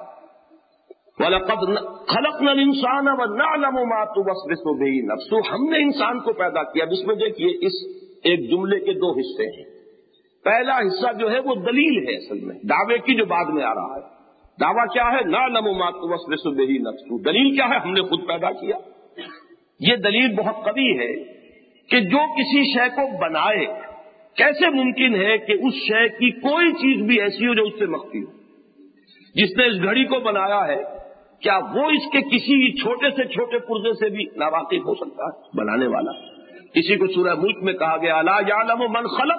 وَلَقَدْ خَلَقْنَا الْإِنسَانَ وَنَعْلَمُ مَا تُوَسْوِسُ بِهِ نَفْسُهُ، ہم نے انسان کو پیدا کیا۔ اب اس میں دیکھیے، اس ایک جملے کے 2 حصے ہیں۔ پہلا حصہ جو ہے وہ دلیل ہے، اصل میں دعوے کی جو بعد میں آ رہا ہے۔ دعویٰ کیا ہے؟ نَعْلَمُ مَا تُوَسْوِسُ بِهِ نَفْسُهُ، دلیل کیا ہے؟ ہم نے خود پیدا کیا۔ یہ دلیل بہت قوی ہے کہ جو کسی شے کو بنائے، کیسے ممکن ہے کہ اس شے کی کوئی چیز بھی ایسی ہو جو اس سے مخفی ہو؟ جس نے اس گھڑی کو بنایا ہے، کیا وہ اس کے کسی چھوٹے سے چھوٹے پرزے سے بھی ناواقف ہو سکتا ہے؟ بنانے والا۔ اسی کو سورہ ملک میں کہا گیا الا یعلم من خلق،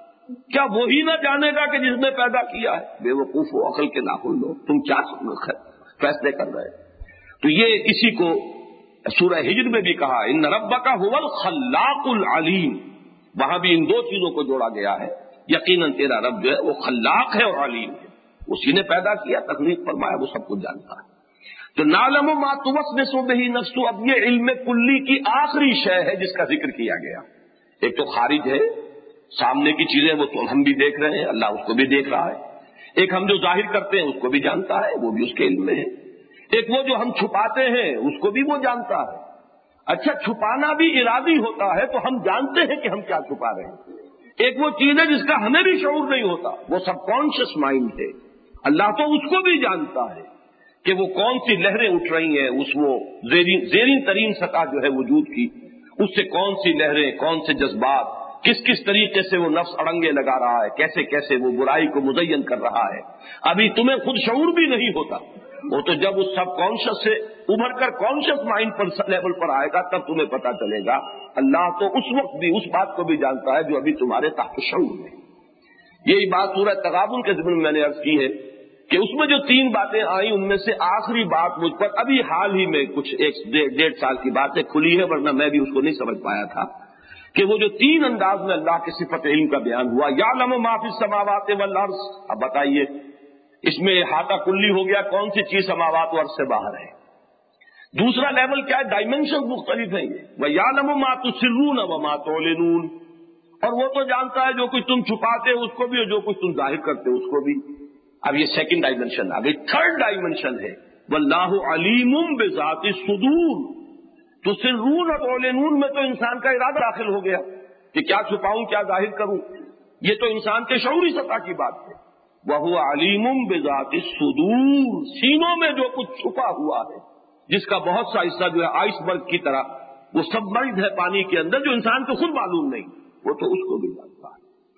کیا وہی نہ جانے گا کہ جس نے پیدا کیا ہے؟ بے وقوف و عقل کے ناخن لو، تم کیا فیصلے کر رہے؟ تو یہ اسی کو سورہ ہجر میں بھی کہا ان ربک هو الخلاق العلیم، وہاں بھی ان 2 چیزوں کو جوڑا گیا ہے۔ یقیناً تیرا رب جو ہے وہ خلاق ہے اور علیم ہے، اسی نے پیدا کیا، تخلیق فرمایا، وہ سب کچھ جانتا ہے۔ تو نعلم ما توسوس به نفس، اب یہ علم کلی کی آخری شے ہے جس کا ذکر کیا گیا۔ ایک تو خارج ہے، سامنے کی چیزیں وہ تو ہم بھی دیکھ رہے ہیں، اللہ اس کو بھی دیکھ رہا ہے۔ ایک ہم جو ظاہر کرتے ہیں اس کو بھی جانتا ہے، وہ بھی اس کے علم میں ہے۔ ایک وہ جو ہم چھپاتے ہیں اس کو بھی وہ جانتا ہے۔ اچھا، چھپانا بھی ارادی ہوتا ہے تو ہم جانتے ہیں کہ ہم کیا چھپا رہے ہیں۔ ایک وہ چیز ہے جس کا ہمیں بھی شعور نہیں ہوتا، وہ سب کانشیس مائنڈ ہے، اللہ تو اس کو بھی جانتا ہے کہ وہ کون سی لہریں اٹھ رہی ہیں، اس وہ زیرین ترین سطح جو ہے وجود کی، اس سے کون سی لہریں، کون سے جذبات، کس کس طریقے سے وہ نفس اڑنگے لگا رہا ہے، کیسے کیسے وہ برائی کو مزین کر رہا ہے۔ ابھی تمہیں خود شعور بھی نہیں ہوتا، وہ تو جب اس سب کانشیس سے ابھر کر کانشیس مائنڈ پر لیول پر آئے گا تب تمہیں پتا چلے گا اللہ تو اس وقت بھی اس بات کو بھی جانتا ہے جو ابھی تمہارے تحت شعور میں۔ یہی بات سورہ تغابن کے ضمن میں نے عرض کی ہے کہ اس میں جو 3 باتیں آئیں ان میں سے آخری بات مجھ پر ابھی حال ہی میں کچھ 1.5 سال کی باتیں کھلی ہے، ورنہ میں بھی اس کو نہیں سمجھ پایا تھا، کہ وہ جو 3 انداز میں اللہ کی صفت علم کا بیان ہوا، یعلم ما فی السماوات والارض۔ اب بتائیے اس میں احاطہ کلی ہو گیا، کون سی چیز سماوات و ارض سے باہر ہے؟ دوسرا لیول کیا ہے؟ ڈائمینشن مختلف ہیں یہ، وَيَعْلَمُ مَا تُسِرُّونَ وَمَا تُعْلِنُونَ، اور وہ تو جانتا ہے جو کچھ تم چھپاتے ہو اس کو بھی اور جو کچھ تم ظاہر کرتے ہو اس کو بھی۔ اب یہ 2nd ڈائمینشن آ گئی۔ 3rd ڈائمینشن ہے وَاللَّهُ عَلِيمٌ بِذَاتِ الصُّدُورِ، تُسِرُّونَ وَتُعْلِنُونَ میں تو انسان کا ارادہ داخل ہو گیا کہ کیا چھپاؤں کیا ظاہر کروں، یہ تو انسان کے شعوری سطح کی بات ہے۔ وَهُوَ عَلِيمٌ بِذَاتِ الصُّدُورِ، سینوں میں جو کچھ چھپا ہوا ہے، جس کا بہت سا حصہ جو ہے آئس برگ کی طرح وہ سبمرجڈ ہے پانی کے اندر، جو انسان کو خود معلوم نہیں، وہ تو اس کو بھی جانتا ہے۔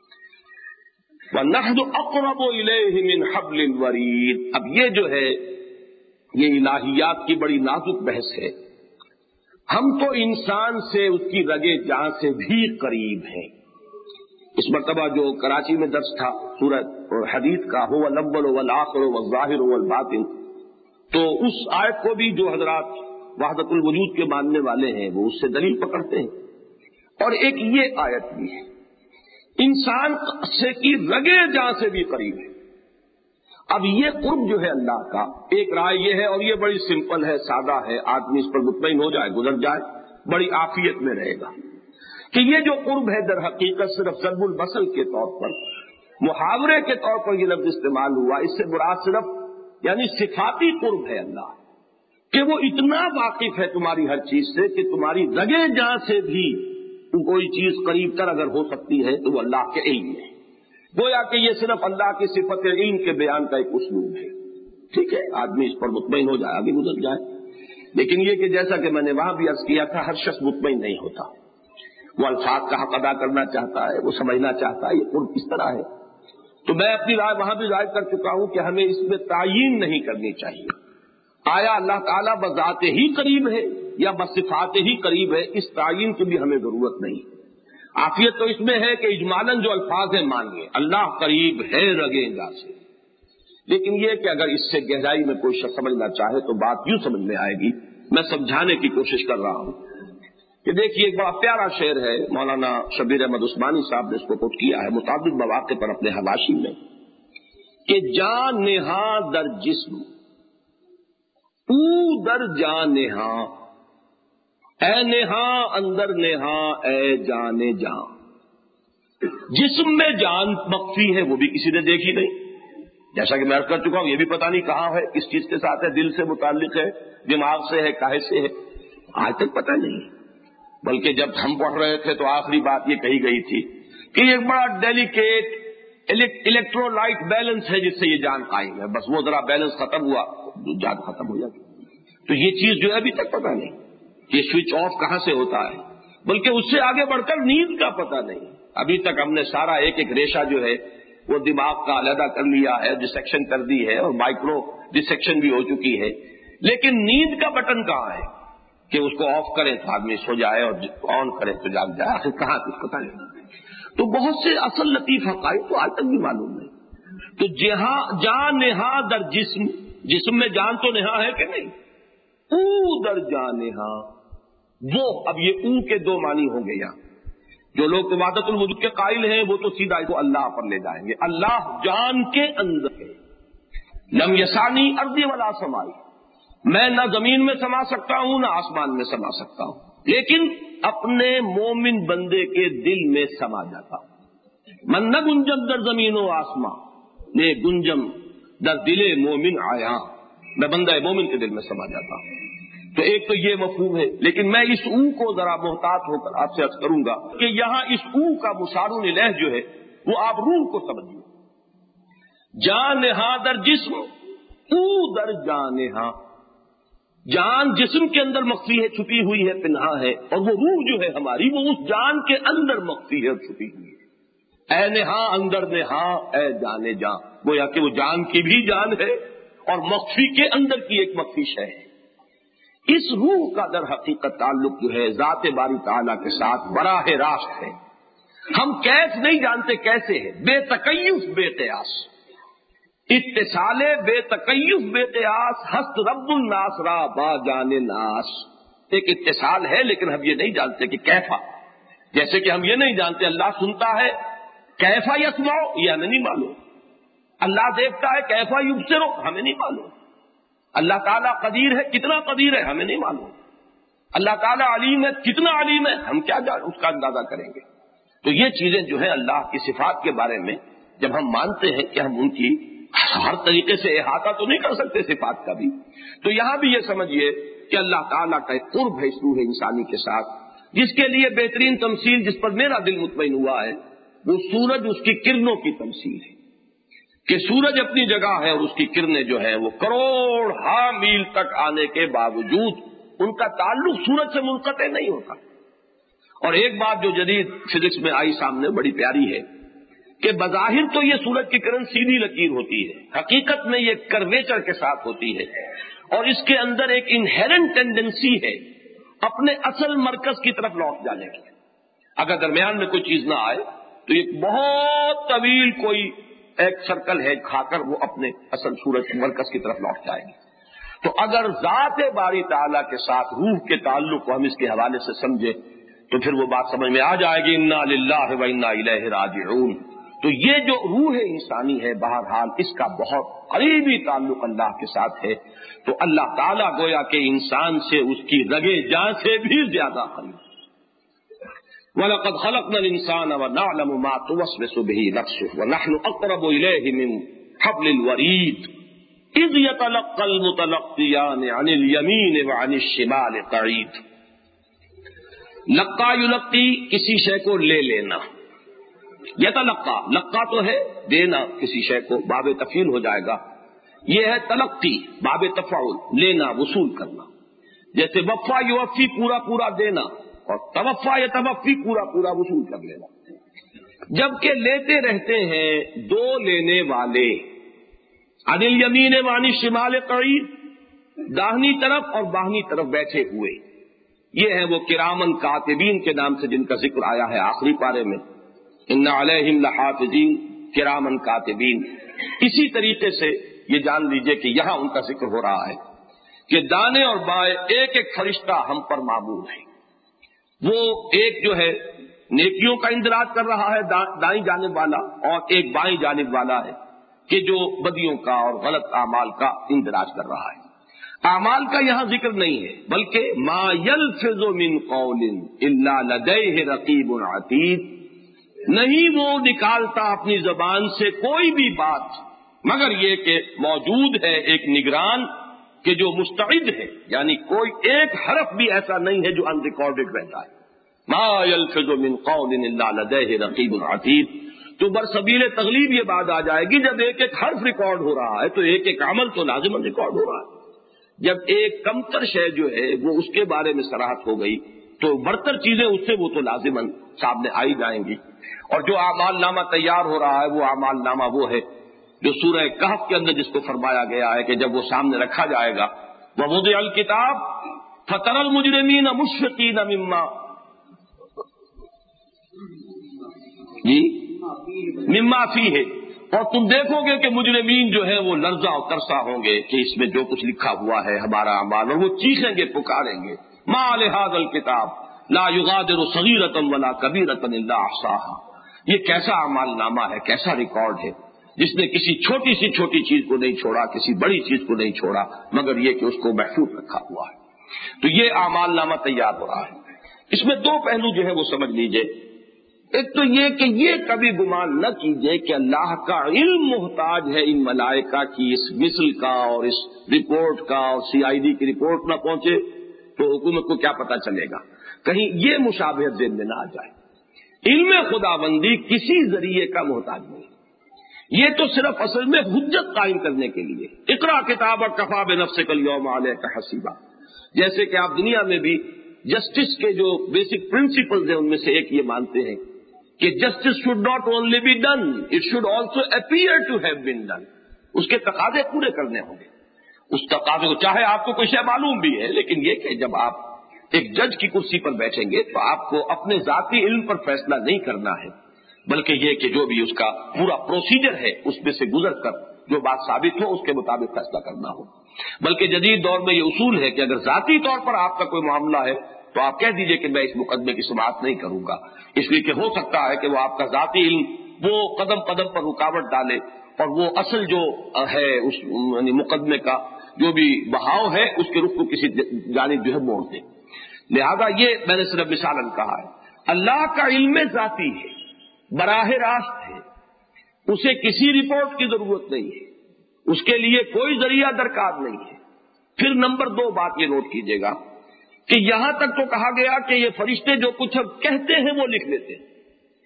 وَنَحْنُ أَقْرَبُ إِلَيْهِ مِنْ حَبْلِ الْوَرِيدِ، اب یہ جو ہے یہ الہیات کی بڑی نازک بحث ہے۔ ہم تو انسان سے اس کی رگے جاں سے بھی قریب ہیں۔ اس مرتبہ جو کراچی میں درس تھا سورۃ حدید کا، هو الاول والآخر والظاہر والباطن، تو اس آیت کو بھی جو حضرات وحدت الوجود کے ماننے والے ہیں وہ اس سے دلیل پکڑتے ہیں، اور ایک یہ آیت بھی ہے انسان سے کی رگے جاں سے بھی قریب ہے۔ اب یہ قرب جو ہے اللہ کا، ایک رائے یہ ہے، اور یہ بڑی سمپل ہے، سادہ ہے، آدمی اس پر مطمئن ہو جائے، گزر جائے، بڑی عافیت میں رہے گا، کہ یہ جو قرب ہے در حقیقت صرف ضرب المثل کے طور پر، محاورے کے طور پر یہ لفظ استعمال ہوا، اس سے مراد صرف یعنی صفاتی قرب ہے اللہ، کہ وہ اتنا واقف ہے تمہاری ہر چیز سے کہ تمہاری رگے جاں سے بھی کوئی چیز قریب تر اگر ہو سکتی ہے تو وہ اللہ کے علم میں، گویا کہ یہ صرف اللہ کی صفت علم کے بیان کا ایک اسلوب ہے۔ ٹھیک ہے، آدمی اس پر مطمئن ہو جائے، آگے گزر جائے، لیکن یہ کہ جیسا کہ میں نے وہاں بھی عرض کیا تھا، ہر شخص مطمئن نہیں ہوتا، وہ الفاظ کا حق ادا کرنا چاہتا ہے، وہ سمجھنا چاہتا ہے یہ قرب کس طرح ہے۔ تو میں اپنی رائے وہاں بھی ظاہر کر چکا ہوں کہ ہمیں اس میں تعیین نہیں کرنی چاہیے، آیا اللہ تعالیٰ بذات ہی قریب ہے یا بصفات ہی قریب ہے، اس تعیین کی بھی ہمیں ضرورت نہیں۔ عافیت تو اس میں ہے کہ اجمالاً جو الفاظ ہیں مانیے، اللہ قریب ہے رگے جاں سے، لیکن یہ کہ اگر اس سے گہرائی میں کوئی شخص سمجھنا چاہے تو بات یوں سمجھ میں آئے گی، میں سمجھانے کی کوشش کر رہا ہوں کہ دیکھیے ایک بڑا پیارا شعر ہے، مولانا شبیر احمد عثمانی صاحب نے اس کو کوٹ کیا ہے متعدد مواقع پر اپنے حواشی میں، کہ جان نہاں در جسم او در جان نہاں، اے نہاں اندر نہاں اے جان جان۔ جسم میں جان مخفی ہے، وہ بھی کسی نے دیکھی نہیں، جیسا کہ میں عرض کر چکا ہوں، یہ بھی پتہ نہیں کہاں ہے، کس چیز کے ساتھ ہے، دل سے متعلق ہے، دماغ سے ہے، کاہے سے ہے، آج تک پتہ نہیں۔ بلکہ جب ہم پڑھ رہے تھے تو آخری بات یہ کہی گئی تھی کہ ایک بڑا ڈیلیکیٹ الیکٹرولائٹ بیلنس ہے جس سے یہ جان قائم ہے، بس وہ ذرا بیلنس ختم ہوا جان ختم ہو جاتی۔ تو یہ چیز جو ہے ابھی تک پتہ نہیں کہ سوئچ آف کہاں سے ہوتا ہے، بلکہ اس سے آگے بڑھ کر نیند کا پتہ نہیں۔ ابھی تک ہم نے سارا ایک ایک ریشہ جو ہے وہ دماغ کا علیحدہ کر لیا ہے، ڈسیکشن کر دی ہے، اور مائکرو ڈسیکشن بھی ہو چکی ہے، لیکن نیند کا بٹن کہاں ہے کہ اس کو آف کرے تو آدمی سو جائے اور آن کرے تو جاگ جائے، آخر کہاں کچھ پتہ نہیں۔ تو بہت سے اصل لطیف حقائق تو آج تک بھی معلوم نہیں۔ تو جان نہاں در جسم، جسم میں جان تو نہاں ہے کہ نہیں، او در جان نہاں، وہ اب یہ او کے دو معنی ہوں گے یہاں۔ جو لوگ وحدت الوجود کے قائل ہیں وہ تو سیدھا اس کو اللہ پر لے جائیں گے، اللہ جان کے اندر ہے۔ لم یسانی ارضی ولا سمائی، میں نہ زمین میں سما سکتا ہوں نہ آسمان میں سما سکتا ہوں، لیکن اپنے مومن بندے کے دل میں سما جاتا ہوں۔ من نہ گنجم در زمین و آسمان، نے گنجم در دل مومن آیا، میں بندہ مومن کے دل میں سما جاتا ہوں۔ تو ایک تو یہ مفہوم ہے، لیکن میں اس او کو ذرا محتاط ہو کر آپ سے عرض کروں گا کہ یہاں اس او کا مشارون الیہ جو ہے وہ آپ روح کو سمجھیے۔ جان نہاں در جسم او در جان نہاں، جان جسم کے اندر مخفی ہے، چھپی ہوئی ہے، پنہا ہے، اور وہ روح جو ہے ہماری وہ اس جان کے اندر مخفی ہے اور چھپی ہوئی ہے۔ اے نہاں اندر نہاں اے جان جاں، گویا کہ وہ جان کی بھی جان ہے اور مخفی کے اندر کی ایک مخفی شے ہے۔ اس روح کا در حقیقت تعلق جو ہے ذات باری تعالیٰ کے ساتھ براہ راست ہے، ہم کیف نہیں جانتے کیسے ہے، بے تکیف بے قیاس، اتصال بے تکیف بے قیاس، ہست رب الناس را با جان ناس، ایک اتصال ہے لیکن ہم یہ نہیں جانتے کہ کیفا، جیسے کہ ہم یہ نہیں جانتے اللہ سنتا ہے کیفا یسمع، یہ ہمیں نہیں معلوم، اللہ دیکھتا ہے کیفا یبصر، ہمیں نہیں معلوم، اللہ تعالیٰ قدیر ہے کتنا قدیر ہے ہمیں نہیں معلوم، اللہ تعالیٰ علیم ہے کتنا علیم ہے ہم کیا اس کا اندازہ کریں گے۔ تو یہ چیزیں جو ہیں اللہ کی صفات کے بارے میں جب ہم مانتے ہیں کہ ہم ان کی ہر طریقے سے احاطہ تو نہیں کر سکتے صفات کا بھی، تو یہاں بھی یہ سمجھیے کہ اللہ تعالیٰ کا ایک قرب ہے اس روح انسانی کے ساتھ، جس کے لیے بہترین تمثیل جس پر میرا دل مطمئن ہوا ہے وہ سورج اس کی کرنوں کی تمثیل ہے، کہ سورج اپنی جگہ ہے اور اس کی کرنیں جو ہیں وہ کروڑ میل تک آنے کے باوجود ان کا تعلق سورج سے منقطع نہیں ہوتا۔ اور ایک بات جو جدید فزکس میں آئی سامنے بڑی پیاری ہے کہ بظاہر تو یہ سورج کی کرن سیدھی لکیر ہوتی ہے، حقیقت میں یہ کرویچر کے ساتھ ہوتی ہے، اور اس کے اندر ایک انہیرنٹ ٹینڈنسی ہے اپنے اصل مرکز کی طرف لوٹ جانے کی۔ اگر درمیان میں کوئی چیز نہ آئے تو ایک بہت طویل کوئی ایک سرکل ہے کھا کر وہ اپنے اصل سورج کے مرکز کی طرف لوٹ جائے گی۔ تو اگر ذات باری تعالیٰ کے ساتھ روح کے تعلق کو ہم اس کے حوالے سے سمجھے تو پھر وہ بات سمجھ میں آ جائے گی، انا للہ و انا الیہ راجعون۔ تو یہ جو روح انسانی ہے بہرحال اس کا بہت قریبی تعلق اللہ کے ساتھ ہے، تو اللہ تعالیٰ گویا کہ انسان سے اس کی رگے جاں سے بھی زیادہ قریب۔ وَلَقَدْ خَلَقْنَا الْإِنسَانَ وَنَعْلَمُ مَا تُوَسْوِسُ بِهِ نَفْسُهُ وَنَحْنُ أَقْرَبُ إِلَيْهِ مِنْ حَبْلِ الْوَرِيدِ إِذْ يَتَلَقَّى الْمُتَلَقِّيَانِ عَنِ الْيَمِينِ وَعَنِ الشِّمَالِ قَعِيدٌ۔ لقا یلقی کسی شے کو لے لینا، یتلقا لقا تو ہے دینا کسی شے کو، باب تفعیل ہو جائے گا، یہ ہے تلقی باب تفعول لینا وصول کرنا، جیسے وفا یوفی پورا پورا دینا اور توفا یتوفی پورا پورا وصول کر لینا۔ جبکہ لیتے رہتے ہیں دو لینے والے، عن الیمین وعن الشمال قعید، داہنی طرف اور بائیں طرف بیٹھے ہوئے، یہ ہیں وہ کرامن کاتبین کے نام سے جن کا ذکر آیا ہے آخری پارے میں، ان علیہم لحافظین کرامن کاتبین۔ اسی طریقے سے یہ جان لیجئے کہ یہاں ان کا ذکر ہو رہا ہے کہ دانے اور بائیں ایک ایک فرشتہ ہم پر معمور ہے. وہ ایک جو ہے نیکیوں کا اندراج کر رہا ہے دائیں جانب والا، اور ایک بائیں جانب والا ہے کہ جو بدیوں کا اور غلط اعمال کا اندراج کر رہا ہے. اعمال کا یہاں ذکر نہیں ہے، بلکہ ما یلفظ من قول الا لدیہ رقیب عتید، نہیں وہ نکالتا اپنی زبان سے کوئی بھی بات مگر یہ کہ موجود ہے ایک نگران کہ جو مستعد ہے، یعنی کوئی ایک حرف بھی ایسا نہیں ہے جو ان ریکارڈڈ رہتا ہے. ما یلفظ من قول الا لدیہ رقیب عتید. تو برسبیل تغلیب یہ بات آ جائے گی جب ایک ایک حرف ریکارڈ ہو رہا ہے تو ایک ایک عمل تو لازماً ریکارڈ ہو رہا ہے. جب ایک کمتر شے جو ہے وہ اس کے بارے میں صراحت ہو گئی تو برتر چیزیں اس سے وہ تو لازماً سامنے آئی جائیں گی. اور جو اعمال نامہ تیار ہو رہا ہے وہ اعمال نامہ وہ ہے جو سورہ کہف کے اندر جس کو فرمایا گیا ہے کہ جب وہ سامنے رکھا جائے گا وَوُضِعَ الْكِتَابُ فَتَرَى الْمُجْرِمِينَ مُشْفِقِينَ مِمَّا فِيهِ، اور تم دیکھو گے کہ مجرمین جو ہے وہ لرزہ اور ترسا ہوں گے کہ اس میں جو کچھ لکھا ہوا ہے ہمارا اعمال، اور وہ چیخیں گے پکاریں گے مَا لِهَذَا الْكِتَابِ لَا يُغَادِرُ صَغِيرَةً وَلَا كَبِيرَةً إِلَّا أَحْصَاهَا. یہ کیسا اعمال نامہ ہے، کیسا ریکارڈ ہے جس نے کسی چھوٹی سی چھوٹی چیز کو نہیں چھوڑا، کسی بڑی چیز کو نہیں چھوڑا مگر یہ کہ اس کو محفوظ رکھا ہوا ہے. تو یہ اعمال نامہ تیار ہو رہا ہے. اس میں دو پہلو جو ہے وہ سمجھ لیجئے. ایک تو یہ کہ یہ کبھی گمان نہ کیجئے کہ اللہ کا علم محتاج ہے ان ملائکہ کی اس مثل کا اور اس رپورٹ کا، اور CID کی رپورٹ نہ پہنچے تو حکومت کو کیا پتا چلے گا. کہیں یہ مشابہت ذہن میں نہ آ جائے. علم خداوندی کسی ذریعے کا محتاج نہیں، یہ تو صرف اصل میں حجت قائم کرنے کے لیے. اقرا کتابک کفی بنفسک الیوم علیک حسیبا. جیسے کہ آپ دنیا میں بھی جسٹس کے جو بیسک پرنسپلز ہیں ان میں سے ایک یہ مانتے ہیں کہ justice should not only be done, it should also appear to have been done. اس کے تقاضے پورے کرنے ہوں گے. اس تقاضے کو چاہے آپ کو کوئی شے معلوم بھی ہے، لیکن یہ کہ جب آپ ایک جج کی کرسی پر بیٹھیں گے تو آپ کو اپنے ذاتی علم پر فیصلہ نہیں کرنا ہے، بلکہ یہ کہ جو بھی اس کا پورا پروسیجر ہے اس میں سے گزر کر جو بات ثابت ہو اس کے مطابق فیصلہ کرنا ہو. بلکہ جدید دور میں یہ اصول ہے کہ اگر ذاتی طور پر آپ کا کوئی معاملہ ہے تو آپ کہہ دیجئے کہ میں اس مقدمے کی سماعت نہیں کروں گا، اس لیے کہ ہو سکتا ہے کہ وہ آپ کا ذاتی علم وہ قدم قدم پر رکاوٹ ڈالے اور وہ اصل جو ہے اس یعنی مقدمے کا جو بھی بہاؤ ہے اس کے رخ کو کسی جانب جو ہے موڑ دے. لہذا یہ میں نے صرف مثالاً کہا ہے. اللہ کا علم ذاتی ہے، براہ راست ہے، اسے کسی رپورٹ کی ضرورت نہیں ہے، اس کے لیے کوئی ذریعہ درکار نہیں ہے. پھر نمبر 2 بات یہ نوٹ کیجئے گا کہ یہاں تک تو کہا گیا کہ یہ فرشتے جو کچھ اب کہتے ہیں وہ لکھ لیتے ہیں.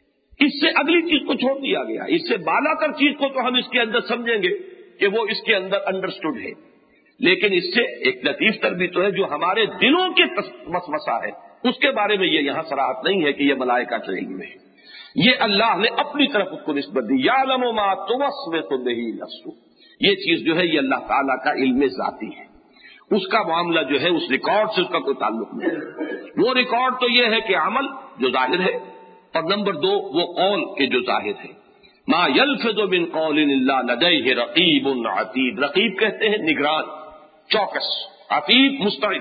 اس سے اگلی چیز کو چھوڑ دیا گیا. اس سے بالا تر چیز کو تو ہم اس کے اندر سمجھیں گے کہ وہ اس کے اندر انڈرسٹوڈ ہے، لیکن اس سے ایک لطیف تر بھی تو ہے جو ہمارے دلوں کے وسوسہ ہے اس کے بارے میں یہ یہاں صراحت نہیں ہے کہ یہ ملائکہ کے علم میں ہے. یہ اللہ نے اپنی طرف اس کو نسبت دی. یعلم ما توسوس به نفسه. یہ چیز جو ہے یہ اللہ تعالیٰ کا علم ذاتی ہے. اس کا معاملہ جو ہے اس ریکارڈ سے اس کا کوئی تعلق نہیں ہے. وہ ریکارڈ تو یہ ہے کہ عمل جو ظاہر ہے، اور نمبر 2 وہ قول کے جو ظاہر ہے. ما یلفظ من قول الا لدیہ رقیب عتید. رقیب کہتے ہیں نگران، چوکس، عتید مستعد.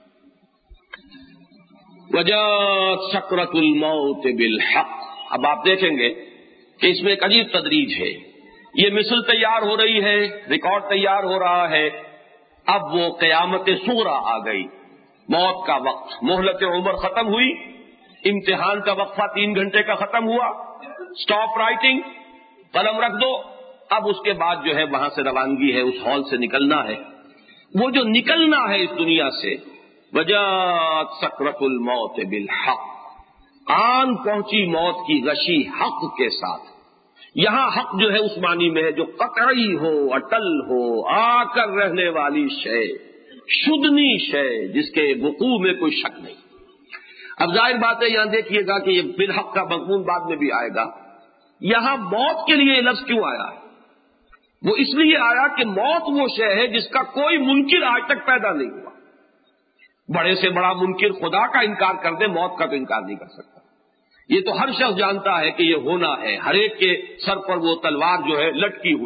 وجاءت سکرۃ الموت بالحق. اب آپ دیکھیں گے کہ اس میں ایک عجیب تدریج ہے. یہ مثل تیار ہو رہی ہے، ریکارڈ تیار ہو رہا ہے. اب وہ قیامت صغریٰ آ گئی، موت کا وقت، مہلت عمر ختم ہوئی، امتحان کا وقفہ 3 گھنٹے کا ختم ہوا. سٹاپ رائٹنگ، قلم رکھ دو. اب اس کے بعد جو ہے وہاں سے روانگی ہے، اس ہال سے نکلنا ہے. وہ جو نکلنا ہے اس دنیا سے، وجاءت سکرۃ الموت بالحق. آن پہنچی موت کی غشی حق کے ساتھ. یہاں حق جو ہے اس معنی میں ہے جو قطعی ہو، اٹل ہو، آ کر رہنے والی شے، شدنی شے جس کے وقوع میں کوئی شک نہیں. اب ظاہر بات ہے یہاں دیکھیے گا کہ یہ بالحق کا مضمون بعد میں بھی آئے گا. یہاں موت کے لیے لفظ کیوں آیا ہے؟ وہ اس لیے آیا کہ موت وہ شے ہے جس کا کوئی منکر آج تک پیدا نہیں ہوا. بڑے سے بڑا منکر خدا کا انکار کر دے، موت کا تو انکار نہیں کر سکتا. یہ تو ہر شخص جانتا ہے کہ یہ ہونا ہے. ہر ایک کے سر پر وہ تلوار جو ہے لٹکی ہوئی ہے،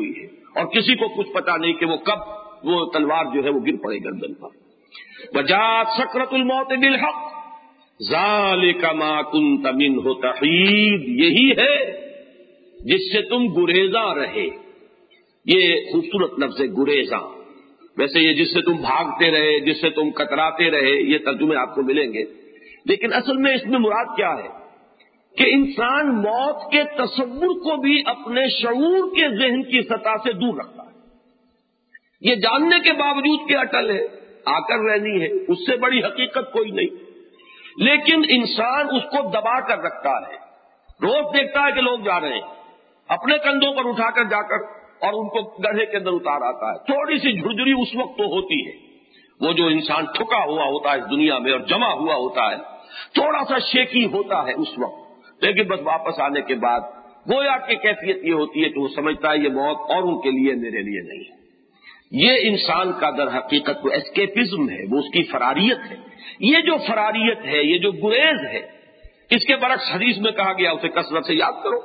اور کسی کو کچھ پتا نہیں کہ وہ کب وہ تلوار جو ہے وہ گر پڑے گردن پر. وجاءت سکرۃ الموت بالحق ذالک ما کنت منہ تحید، یہی ہے جس سے تم گریزاں رہے. یہ خوبصورت لفظ ہے گریزاں. ویسے یہ جس سے تم بھاگتے رہے، جس سے تم کتراتے رہے، یہ ترجمے آپ کو ملیں گے، لیکن اصل میں اس میں مراد کیا ہے کہ انسان موت کے تصور کو بھی اپنے شعور کے ذہن کی سطح سے دور رکھتا ہے. یہ جاننے کے باوجود کہ اٹل ہے، آ کر رہنی ہے، اس سے بڑی حقیقت کوئی نہیں، لیکن انسان اس کو دبا کر رکھتا ہے. روز دیکھتا ہے کہ لوگ جا رہے ہیں، اپنے کندھوں پر اٹھا کر جا کر اور ان کو گڑھے کے اندر اتار آتا ہے. تھوڑی سی جھرجھری اس وقت تو ہوتی ہے، وہ جو انسان ٹھکا ہوا ہوتا ہے اس دنیا میں اور جمع ہوا ہوتا ہے، تھوڑا سا شیکی ہوتا ہے اس وقت، لیکن بس واپس آنے کے بعد گویا کی کیفیت یہ ہوتی ہے کہ وہ سمجھتا ہے یہ موت اوروں کے لیے، میرے لیے نہیں. یہ انسان کا در حقیقت وہ اسکیپزم ہے، وہ اس کی فراریت ہے. یہ جو فراریت ہے، یہ جو گریز ہے، اس کے برعکس حدیث میں کہا گیا اسے کثرت سے یاد کرو.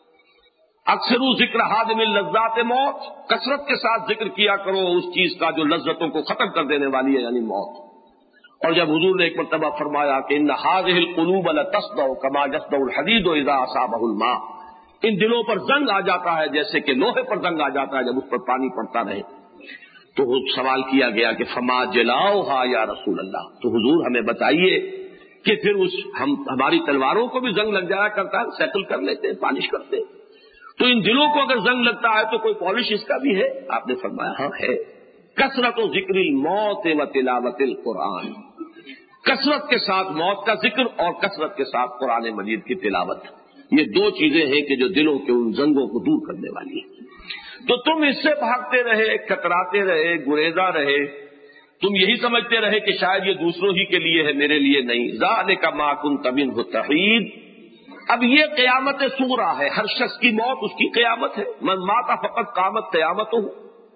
اکثر ذکر حادم اللذات موت، کثرت کے ساتھ ذکر کیا کرو اس چیز کا جو لذتوں کو ختم کر دینے والی ہے، یعنی موت. اور جب حضور نے ایک مرتبہ فرمایا کہ ان هذه القلوب لتصدع كما يصدع الحديد اذا اصابه الماء، ان دلوں پر زنگ آ جاتا ہے جیسے کہ لوہے پر زنگ آ جاتا ہے جب اس پر پانی پڑتا رہے. تو سوال کیا گیا کہ فما جلاؤھا یا رسول اللہ، تو حضور ہمیں بتائیے کہ پھر ہماری تلواروں کو بھی زنگ لگ جایا کرتا ہے، سیٹل کر لیتے ہیں، پالش کرتے ہیں. تو ان دلوں کو اگر زنگ لگتا ہے تو کوئی پالش اس کا بھی ہے؟ آپ نے فرمایا ہاں ہے. کثرت و ذکر الموت و تلاوت القرآن، کثرت کے ساتھ موت کا ذکر اور کثرت کے ساتھ قرآن مجید کی تلاوت، یہ دو چیزیں ہیں کہ جو دلوں کے ان زنگوں کو دور کرنے والی ہیں. تو تم اس سے بھاگتے رہے، کتراتے رہے، گریزاں رہے، تم یہی سمجھتے رہے کہ شاید یہ دوسروں ہی کے لیے ہے، میرے لیے نہیں. ذالک ما کنت منہ تحید. اب یہ قیامت صغریٰ ہے، ہر شخص کی موت اس کی قیامت ہے. من مات فقط قامت قیامت ہو،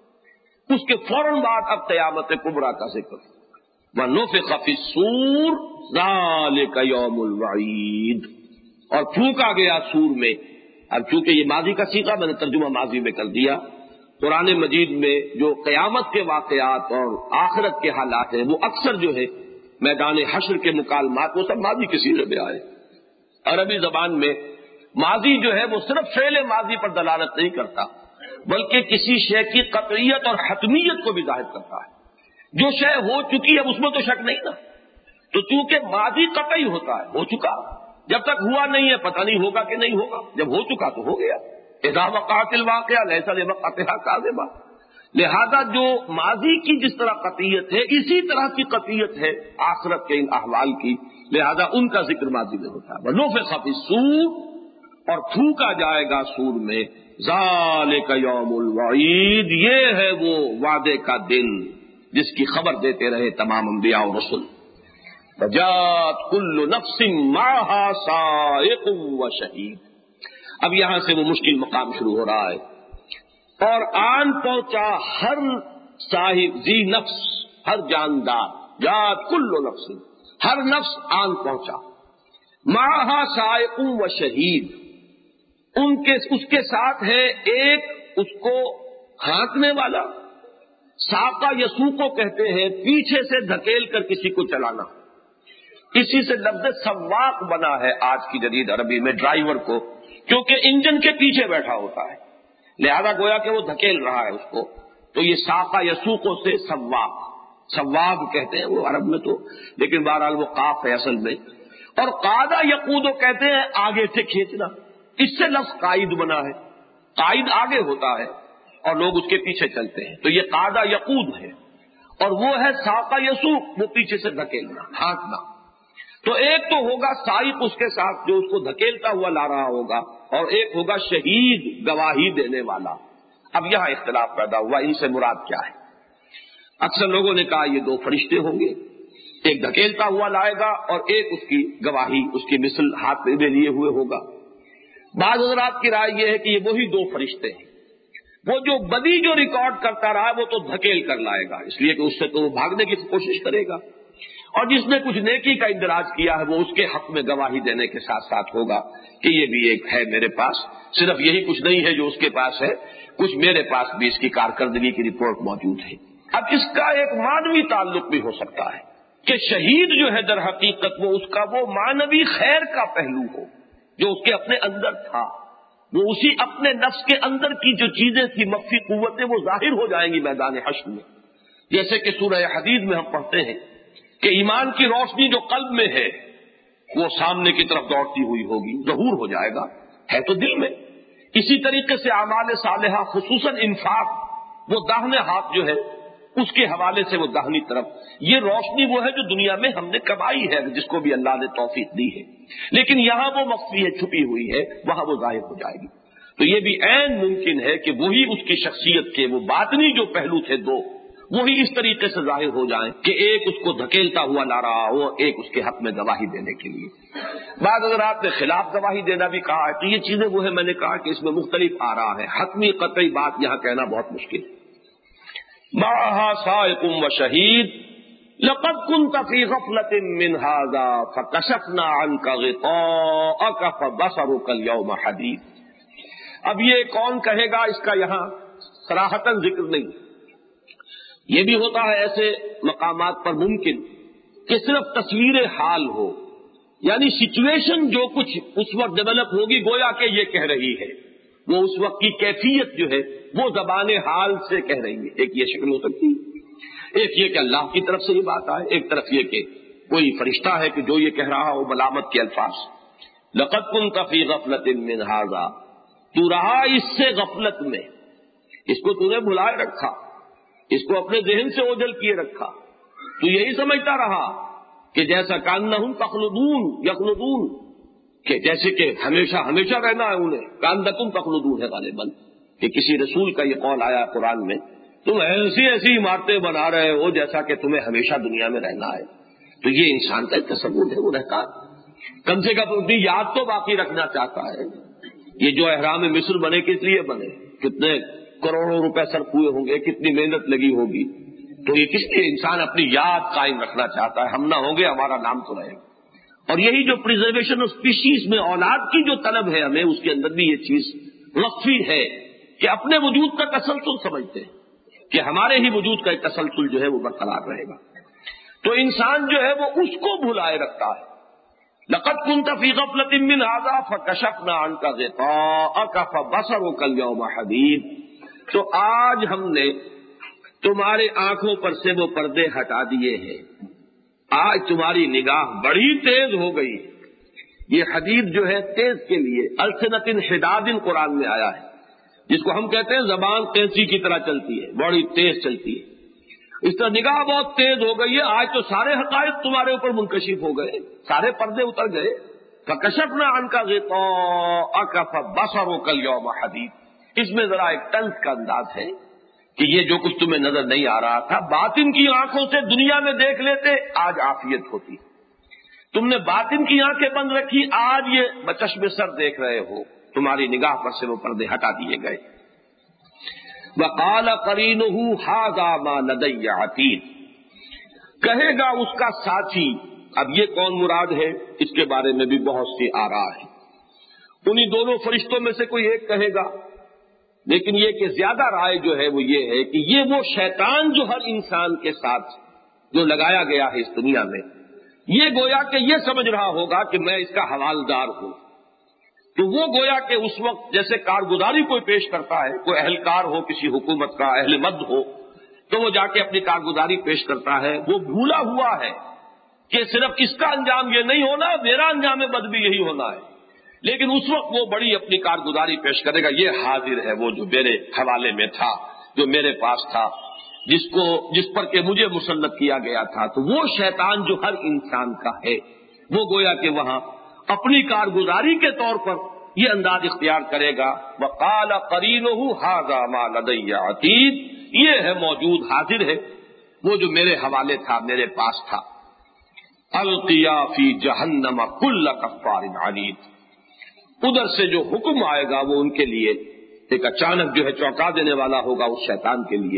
اس کے فوراً بعد اب قیامت کبریٰ کا ذکر. وَنُفِخَ فِي الصُّورِ ذَلِكَ يَوْمُ الْوَعِيدِ، اور پھونکا گیا سور میں. اب چونکہ یہ ماضی کا صیغہ میں نے ترجمہ ماضی میں کر دیا، قرآن مجید میں جو قیامت کے واقعات اور آخرت کے حالات ہیں وہ اکثر جو ہے میدان حشر کے مکالمات وہ سب ماضی کے صیغے میں آئے. عربی زبان میں ماضی جو ہے وہ صرف فعل ماضی پر دلالت نہیں کرتا، بلکہ کسی شے کی قطعیت اور حتمیت کو بھی ظاہر کرتا ہے. جو شے ہو چکی اب اس میں تو شک نہیں نا، تو چونکہ ماضی قطعی ہوتا ہے، ہو چکا، جب تک ہوا نہیں ہے پتہ نہیں ہوگا کہ نہیں ہوگا، جب ہو چکا تو ہو گیا. اذا وقعت الواقعہ لیس لوقعتها کاذبہ. لہذا جو ماضی کی جس طرح قطعیت ہے اسی طرح کی قطعیت ہے آخرت کے ان احوال کی، لہذا ان کا ذکر ماضی میں ہوتا ہے. وَنُفِخَ فِي الصُّورِ، اور پھونکا جائے گا سور میں. ذَلِكَ يَوْمُ الْوَعِيدِ، یہ ہے وہ وعدے کا دن جس کی خبر دیتے رہے تمام انبیاء و رسل. وَجَاءَتْ كُلُّ نَفْسٍ مَعَهَا سَائِقٌ وَشَهِيدٌ. اب یہاں سے وہ مشکل مقام شروع ہو رہا ہے. اور آن پہنچا ہر صاحب ذی نفس، ہر جاندار، جاءت کل نفس، ہر نفس آن پہنچا. معها سائق و شہید، اس کے ساتھ ہے ایک اس کو ہانکنے والا. ساقہ یسوق کو کہتے ہیں پیچھے سے دھکیل کر کسی کو چلانا. اسی سے لفظ سواق بنا ہے آج کی جدید عربی میں ڈرائیور کو، کیونکہ انجن کے پیچھے بیٹھا ہوتا ہے، لہذا گویا کہ وہ دھکیل رہا ہے اس کو. تو یہ ساقہ یسوقوں سے سواق، سواق کہتے ہیں وہ عرب میں تو، لیکن بہرحال وہ قاف ہے اصل میں. اور قادہ یقودو کہتے ہیں آگے سے کھینچنا، اس سے لفظ قائد بنا ہے. قائد آگے ہوتا ہے اور لوگ اس کے پیچھے چلتے ہیں، تو یہ قادہ یقود ہے. اور وہ ہے ساقہ یسوق، وہ پیچھے سے دھکیلنا، ہانکنا. تو ایک تو ہوگا سائق اس کے ساتھ جو اس کو دھکیلتا ہوا لا رہا ہوگا، اور ایک ہوگا شہید گواہی دینے والا. اب یہاں اختلاف پیدا ہوا ان سے مراد کیا ہے. اکثر لوگوں نے کہا یہ دو فرشتے ہوں گے، ایک دھکیلتا ہوا لائے گا اور ایک اس کی گواہی، اس کی مثل ہاتھ میں لیے ہوئے ہوگا. بعض حضرات کی رائے یہ ہے کہ یہ وہی دو فرشتے ہیں. وہ جو بدی جو ریکارڈ کرتا رہا وہ تو دھکیل کر لائے گا، اس لیے کہ اس سے تو وہ بھاگنے کی کوشش کرے گا. اور جس نے کچھ نیکی کا اندراج کیا ہے وہ اس کے حق میں گواہی دینے کے ساتھ ساتھ ہوگا کہ یہ بھی ایک ہے میرے پاس، صرف یہی کچھ نہیں ہے جو اس کے پاس ہے، کچھ میرے پاس بھی اس کی کارکردگی کی رپورٹ موجود ہے۔ اب اس کا ایک معنوی تعلق بھی ہو سکتا ہے کہ شہید جو ہے در حقیقت وہ اس کا وہ معنوی خیر کا پہلو ہو جو اس کے اپنے اندر تھا، وہ اسی اپنے نفس کے اندر کی جو چیزیں تھی مخفی قوتیں وہ ظاہر ہو جائیں گی میدان حشر میں، جیسے کہ سورہ حدید میں ہم پڑھتے ہیں کہ ایمان کی روشنی جو قلب میں ہے وہ سامنے کی طرف دوڑتی ہوئی ہوگی، ظہور ہو جائے گا، ہے تو دل میں۔ اسی طریقے سے اعمال صالحہ خصوصاً انفاق وہ داہنے ہاتھ جو ہے اس کے حوالے سے وہ داہنی طرف، یہ روشنی وہ ہے جو دنیا میں ہم نے کمائی ہے جس کو بھی اللہ نے توفیق دی ہے، لیکن یہاں وہ مخفی ہے، چھپی ہوئی ہے، وہاں وہ ظاہر ہو جائے گی۔ تو یہ بھی عین ممکن ہے کہ وہی اس کی شخصیت کے وہ باطنی جو پہلو تھے دو، وہی اس طریقے سے ظاہر ہو جائیں کہ ایک اس کو دھکیلتا ہوا لا رہا ہو، ایک اس کے حق میں گواہی دینے کے لیے۔ بعض حضرات نے خلاف گواہی دینا بھی کہا ہے، تو یہ چیزیں وہ ہے، میں نے کہا کہ اس میں مختلف آ رہا ہے، حتمی قطعی بات یہاں کہنا بہت مشکل ہے۔ معها سائق وشهيد لقد كنت في غفلة من هذا فكشفنا عنك غطاءك فبصرك اليوم حديد۔ اب یہ کون کہے گا اس کا یہاں صراحتاً ذکر نہیں۔ یہ بھی ہوتا ہے ایسے مقامات پر ممکن کہ صرف تصویر حال ہو، یعنی سچویشن جو کچھ اس وقت ڈیولپ ہوگی گویا کہ یہ کہہ رہی ہے، وہ اس وقت کی کیفیت جو ہے وہ زبان حال سے کہہ رہی ہے۔ ایک یہ شکل ہو سکتی ہے، ایک یہ کہ اللہ کی طرف سے یہ بات آئے، ایک طرف یہ کہ کوئی فرشتہ ہے کہ جو یہ کہہ رہا ہو ملامت کے الفاظ۔ لقد كنت في غفلة من هذا، تو رہا اس سے غفلت میں، اس کو تو نے بھلائے رکھا، اس کو اپنے ذہن سے اوجھل کیے رکھا، تو یہی سمجھتا رہا کہ جیسا کانہم تخلدون یخلدون، کہ جیسے کہ ہمیشہ ہمیشہ رہنا ہے انہیں، کانکم تخلدون ہے غالباً کہ کسی رسول کا یہ قول آیا قرآن میں، تم ایسی ایسی عمارتیں بنا رہے ہو جیسا کہ تمہیں ہمیشہ دنیا میں رہنا ہے۔ تو یہ انسان کا ایک تصور ہے، وہ رہتا کم سے کم اپنی یاد تو باقی رکھنا چاہتا ہے۔ یہ جو احرام مصر بنے کس لیے بنے، کتنے کروڑوں روپے صرف ہوئے ہوں گے، کتنی محنت لگی ہوگی، تو یہ کس لیے انسان اپنی یاد قائم رکھنا چاہتا ہے، ہم نہ ہوں گے ہمارا نام تو رہے گا۔ اور یہی جو پریزرویشن آف اسپیشیز میں اولاد کی جو طلب ہے ہمیں، اس کے اندر بھی یہ چیز وقفی ہے کہ اپنے وجود کا تسلسل سمجھتے ہیں کہ ہمارے ہی وجود کا ایک تسلسل جو ہے وہ برقرار رہے گا۔ تو انسان جو ہے وہ اس کو بھلائے رکھتا ہے۔ لقد كنت في غفلة من هذا فكشفنا عنك غطاءك فبصرك اليوم حديد، تو آج ہم نے تمہارے آنکھوں پر سے وہ پردے ہٹا دیے ہیں، آج تمہاری نگاہ بڑی تیز ہو گئی۔ یہ حدید جو ہے تیز کے لیے السنۃ حداد قرآن میں آیا ہے، جس کو ہم کہتے ہیں زبان قینچی کی طرح چلتی ہے، بڑی تیز چلتی ہے۔ اس طرح نگاہ بہت تیز ہو گئی ہے، آج تو سارے حقائق تمہارے اوپر منکشف ہو گئے، سارے پردے اتر گئے۔ فکشفنا عنک غطاءک فبصرک اليوم حدید، اس میں ذرا ایک طنز کا انداز ہے کہ یہ جو کچھ تمہیں نظر نہیں آ رہا تھا باطن کی آنکھوں سے دنیا میں دیکھ لیتے، آج عافیت ہوتی۔ تم نے باطن کی آنکھیں بند رکھی، آج یہ بچشم سر دیکھ رہے ہو، تمہاری نگاہ پر سے وہ پردے ہٹا دیے گئے۔ وقال قرینہ ھذا ما لدی عتید، کہے گا اس کا ساتھی، اب یہ کون مراد ہے اس کے بارے میں بھی بہت سی آراء ہے، انہی دونوں فرشتوں میں سے کوئی ایک کہے گا، لیکن یہ کہ زیادہ رائے جو ہے وہ یہ ہے کہ یہ وہ شیطان جو ہر انسان کے ساتھ جو لگایا گیا ہے اس دنیا میں، یہ گویا کہ یہ سمجھ رہا ہوگا کہ میں اس کا حوالدار ہوں، تو وہ گویا کہ اس وقت جیسے کارگزاری کوئی پیش کرتا ہے، کوئی اہلکار ہو کسی حکومت کا، اہل مد ہو، تو وہ جا کے اپنی کارگزاری پیش کرتا ہے، وہ بھولا ہوا ہے کہ صرف اس کا انجام یہ نہیں ہونا، میرا انجام بد بھی یہی ہونا ہے، لیکن اس وقت وہ بڑی اپنی کارگزاری پیش کرے گا، یہ حاضر ہے وہ جو میرے حوالے میں تھا، جو میرے پاس تھا، جس پر کہ مجھے مسلط کیا گیا تھا۔ تو وہ شیطان جو ہر انسان کا ہے، وہ گویا کہ وہاں اپنی کارگزاری کے طور پر یہ انداز اختیار کرے گا۔ وقال قرینہ ھذا ما لدی عتید، یہ ہے موجود، حاضر ہے وہ جو میرے حوالے تھا، میرے پاس تھا۔ القیا فی جہنم کل کفار عنید، ادھر سے جو حکم آئے گا وہ ان کے لیے ایک اچانک جو ہے چونکا دینے والا ہوگا اس شیطان کے لیے۔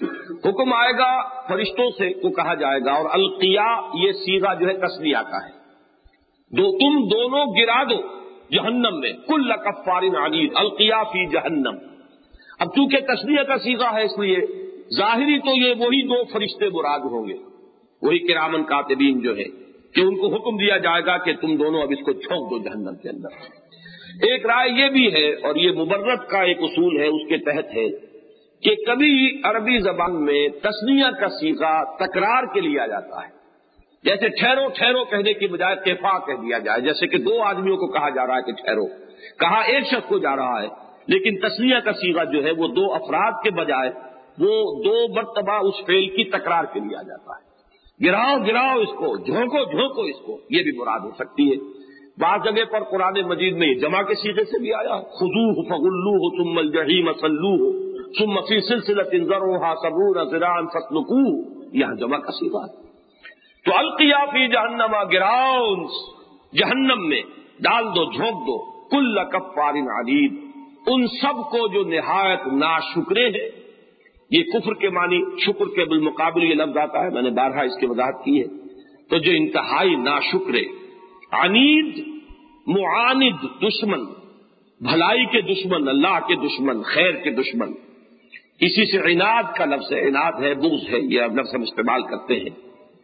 حکم آئے گا فرشتوں سے کو کہا جائے گا، اور القیا یہ صیغہ جو ہے تسلیہ کا ہے، تم دونوں گرا دو جہنم میں، کل کفار عنید القیا فی جہنم۔ اب چونکہ تسلیہ کا صیغہ ہے اس لیے ظاہری تو یہ وہی دو فرشتے مراد ہوں گے، وہی کرامن کاتبین جو ہے، کہ ان کو حکم دیا جائے گا کہ تم دونوں اب اس کو چھونک دو جہنم کے اندر۔ ایک رائے یہ بھی ہے، اور یہ مبرد کا ایک اصول ہے، اس کے تحت ہے کہ کبھی عربی زبان میں تسنیہ کا صیغہ تکرار کے لیے آ جاتا ہے، جیسے ٹھہرو ٹھہرو کہنے کی بجائے کیفا کہہ دیا جائے، جیسے کہ دو آدمیوں کو کہا جا رہا ہے کہ ٹھہرو، کہا ایک شخص کو جا رہا ہے، لیکن تسنیہ کا صیغہ جو ہے وہ دو افراد کے بجائے وہ دو مرتبہ اس فعل کی تکرار کے لیے آ جاتا ہے۔ گراؤ گراؤ اس کو، جھونکو جھونکو اس کو، یہ بھی مراد ہو سکتی ہے۔ بعض جگہ پر قرآن مجید میں جمع کے صیغے سے بھی آیا، خذوہ فغلوہ ثم الجحیم صلوہ ثم فی سلسلۃ ذرعھا 70 ذراعا فاسلکوہ، یہاں جمع کا صیغہ ہے۔ تو القیا فی جہنم، گراؤ جہنم میں، ڈال دو، جھونک دو، کل کفار عنید، ان سب کو جو نہایت ناشکرے ہیں۔ یہ کفر کے معنی شکر کے بالمقابل یہ لفظ آتا ہے، میں نے بارہا اس کی وضاحت کی ہے۔ تو جو انتہائی ناشکرے، عنید معاند، دشمن، بھلائی کے دشمن، اللہ کے دشمن، خیر کے دشمن، اسی سے عناد کا لفظ ہے، عناد ہے، بغض ہے، یہ لفظ ہم استعمال کرتے ہیں۔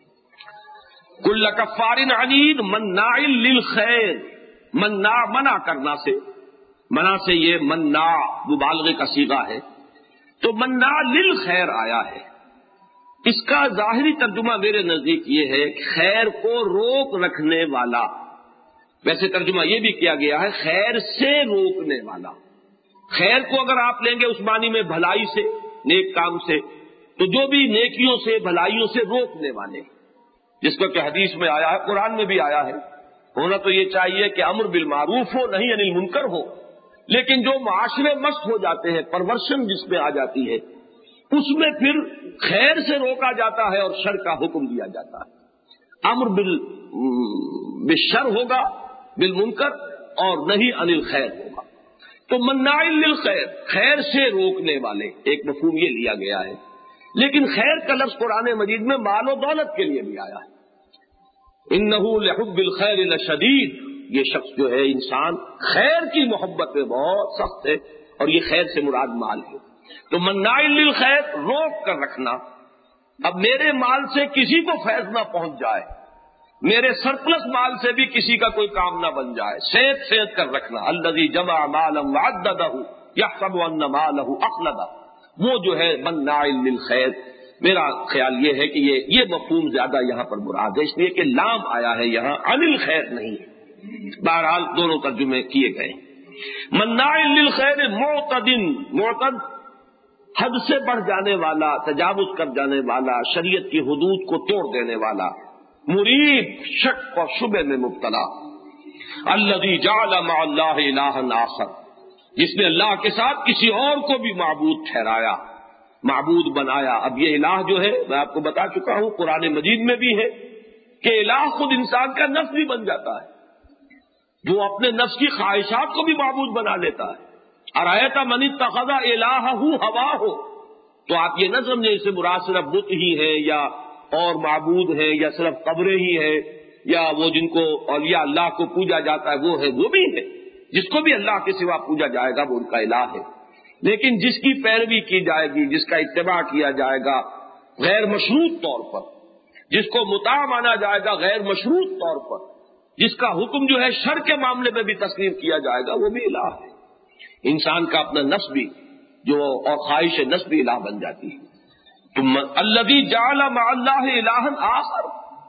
کل کفار عنید مناع للخیر، مناع منع کرنا سے، منع سے یہ مناع مبالغے کا صیغہ ہے، تو مناع للخیر آیا ہے۔ اس کا ظاہری ترجمہ میرے نزدیک یہ ہے کہ خیر کو روک رکھنے والا، ویسے ترجمہ یہ بھی کیا گیا ہے خیر سے روکنے والا۔ خیر کو اگر آپ لیں گے اس معنی میں بھلائی سے، نیک کام سے، تو جو بھی نیکیوں سے بھلائیوں سے روکنے والے، جس کو کہ حدیث میں آیا ہے، قرآن میں بھی آیا ہے۔ ہونا تو یہ چاہیے کہ امر بالمعروف ہو، نہیں انل منکر ہو، لیکن جو معاشرے مست ہو جاتے ہیں، پرورشن جس میں آ جاتی ہے، اس میں پھر خیر سے روکا جاتا ہے اور شر کا حکم دیا جاتا ہے۔ امر بالشر ہوگا، بالمنکر، اور نہیں انل خیر ہوگا۔ تو مناع للخیر، خیر سے روکنے والے، ایک مفہوم یہ لیا گیا ہے۔ لیکن خیر کا لفظ قرآن مجید میں مال و دولت کے لیے بھی آیا ہے۔ انہ لحب الخیر لشدید، یہ شخص جو ہے انسان خیر کی محبت میں بہت سخت ہے، اور یہ خیر سے مراد مال ہے۔ تو مناع للخیر، روک کر رکھنا۔ اب میرے مال سے کسی کو فیض نہ پہنچ جائے، میرے سرپلس مال سے بھی کسی کا کوئی کام نہ بن جائے، سید کر رکھنا۔ الذی جمع مالا وعددہ یحسب ان مالہ اخلدہ، وہ جو ہے مناع للخیر۔ میرا خیال یہ ہے کہ یہ مفہوم زیادہ یہاں پر مراد ہے، اس لیے کہ لام آیا ہے یہاں، عن الخیر نہیں ہے۔ بہرحال دونوں ترجمے کیے گئے۔ مناع للخیر معتد، معتد حد سے بڑھ جانے والا، تجاوز کر جانے والا، شریعت کی حدود کو توڑ دینے والا، مریب، شک اور شبہ میں مبتلا۔ الذی جعل مع اللہ الہا آخر، جس نے اللہ کے ساتھ کسی اور کو بھی معبود ٹھہرایا، معبود بنایا۔ اب یہ الہ جو ہے میں آپ کو بتا چکا ہوں، قرآن مجید میں بھی ہے کہ الہ خود انسان کا نفس بھی بن جاتا ہے، جو اپنے نفس کی خواہشات کو بھی معبود بنا لیتا ہے۔ ارایت من اتخذ الہہ ہواہ، تو آپ یہ نہ سمجھیں اسے مراد صرف بت ہی ہے یا اور معبود ہے یا صرف قبریں ہی ہے یا وہ جن کو اولیاء اللہ کو پوجا جاتا ہے وہ ہے، وہ بھی ہے، جس کو بھی اللہ کے سوا پوجا جائے گا وہ ان کا الہ ہے۔ لیکن جس کی پیروی کی جائے گی، جس کا اتباع کیا جائے گا غیر مشروط طور پر، جس کو مطاع مانا جائے گا غیر مشروط طور پر، جس کا حکم جو ہے شر کے معاملے میں بھی تسلیم کیا جائے گا، وہ بھی الہ ہے۔ انسان کا اپنا نفس بھی جو اور خواہش نفس بھی الہ بن جاتی ہے۔ الذی جعل مع اللہ الہا آخر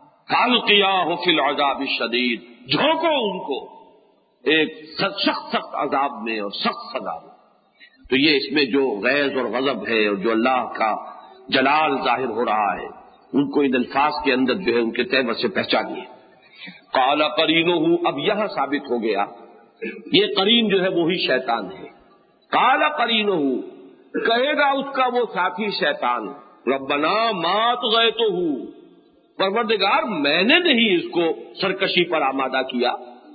فالقیاہ فی العذاب الشدید، جھونکو ان کو ایک سخت عذاب میں اور سخت سزا میں۔ تو یہ اس میں جو غیظ اور غضب ہے اور جو اللہ کا جلال ظاہر ہو رہا ہے، ان کو ان الفاظ کے اندر جو ہے ان کے تیور سے پہچانیے۔ قال قرینہ، اب یہاں ثابت ہو گیا یہ قرین جو ہے وہی شیطان ہے۔ قال قرینہ، کہے گا اس کا وہ ساتھی شیطان، ربنا ما طغیتہ، پروردگار میں نے نہیں اس کو سرکشی پر آمادہ کیا۔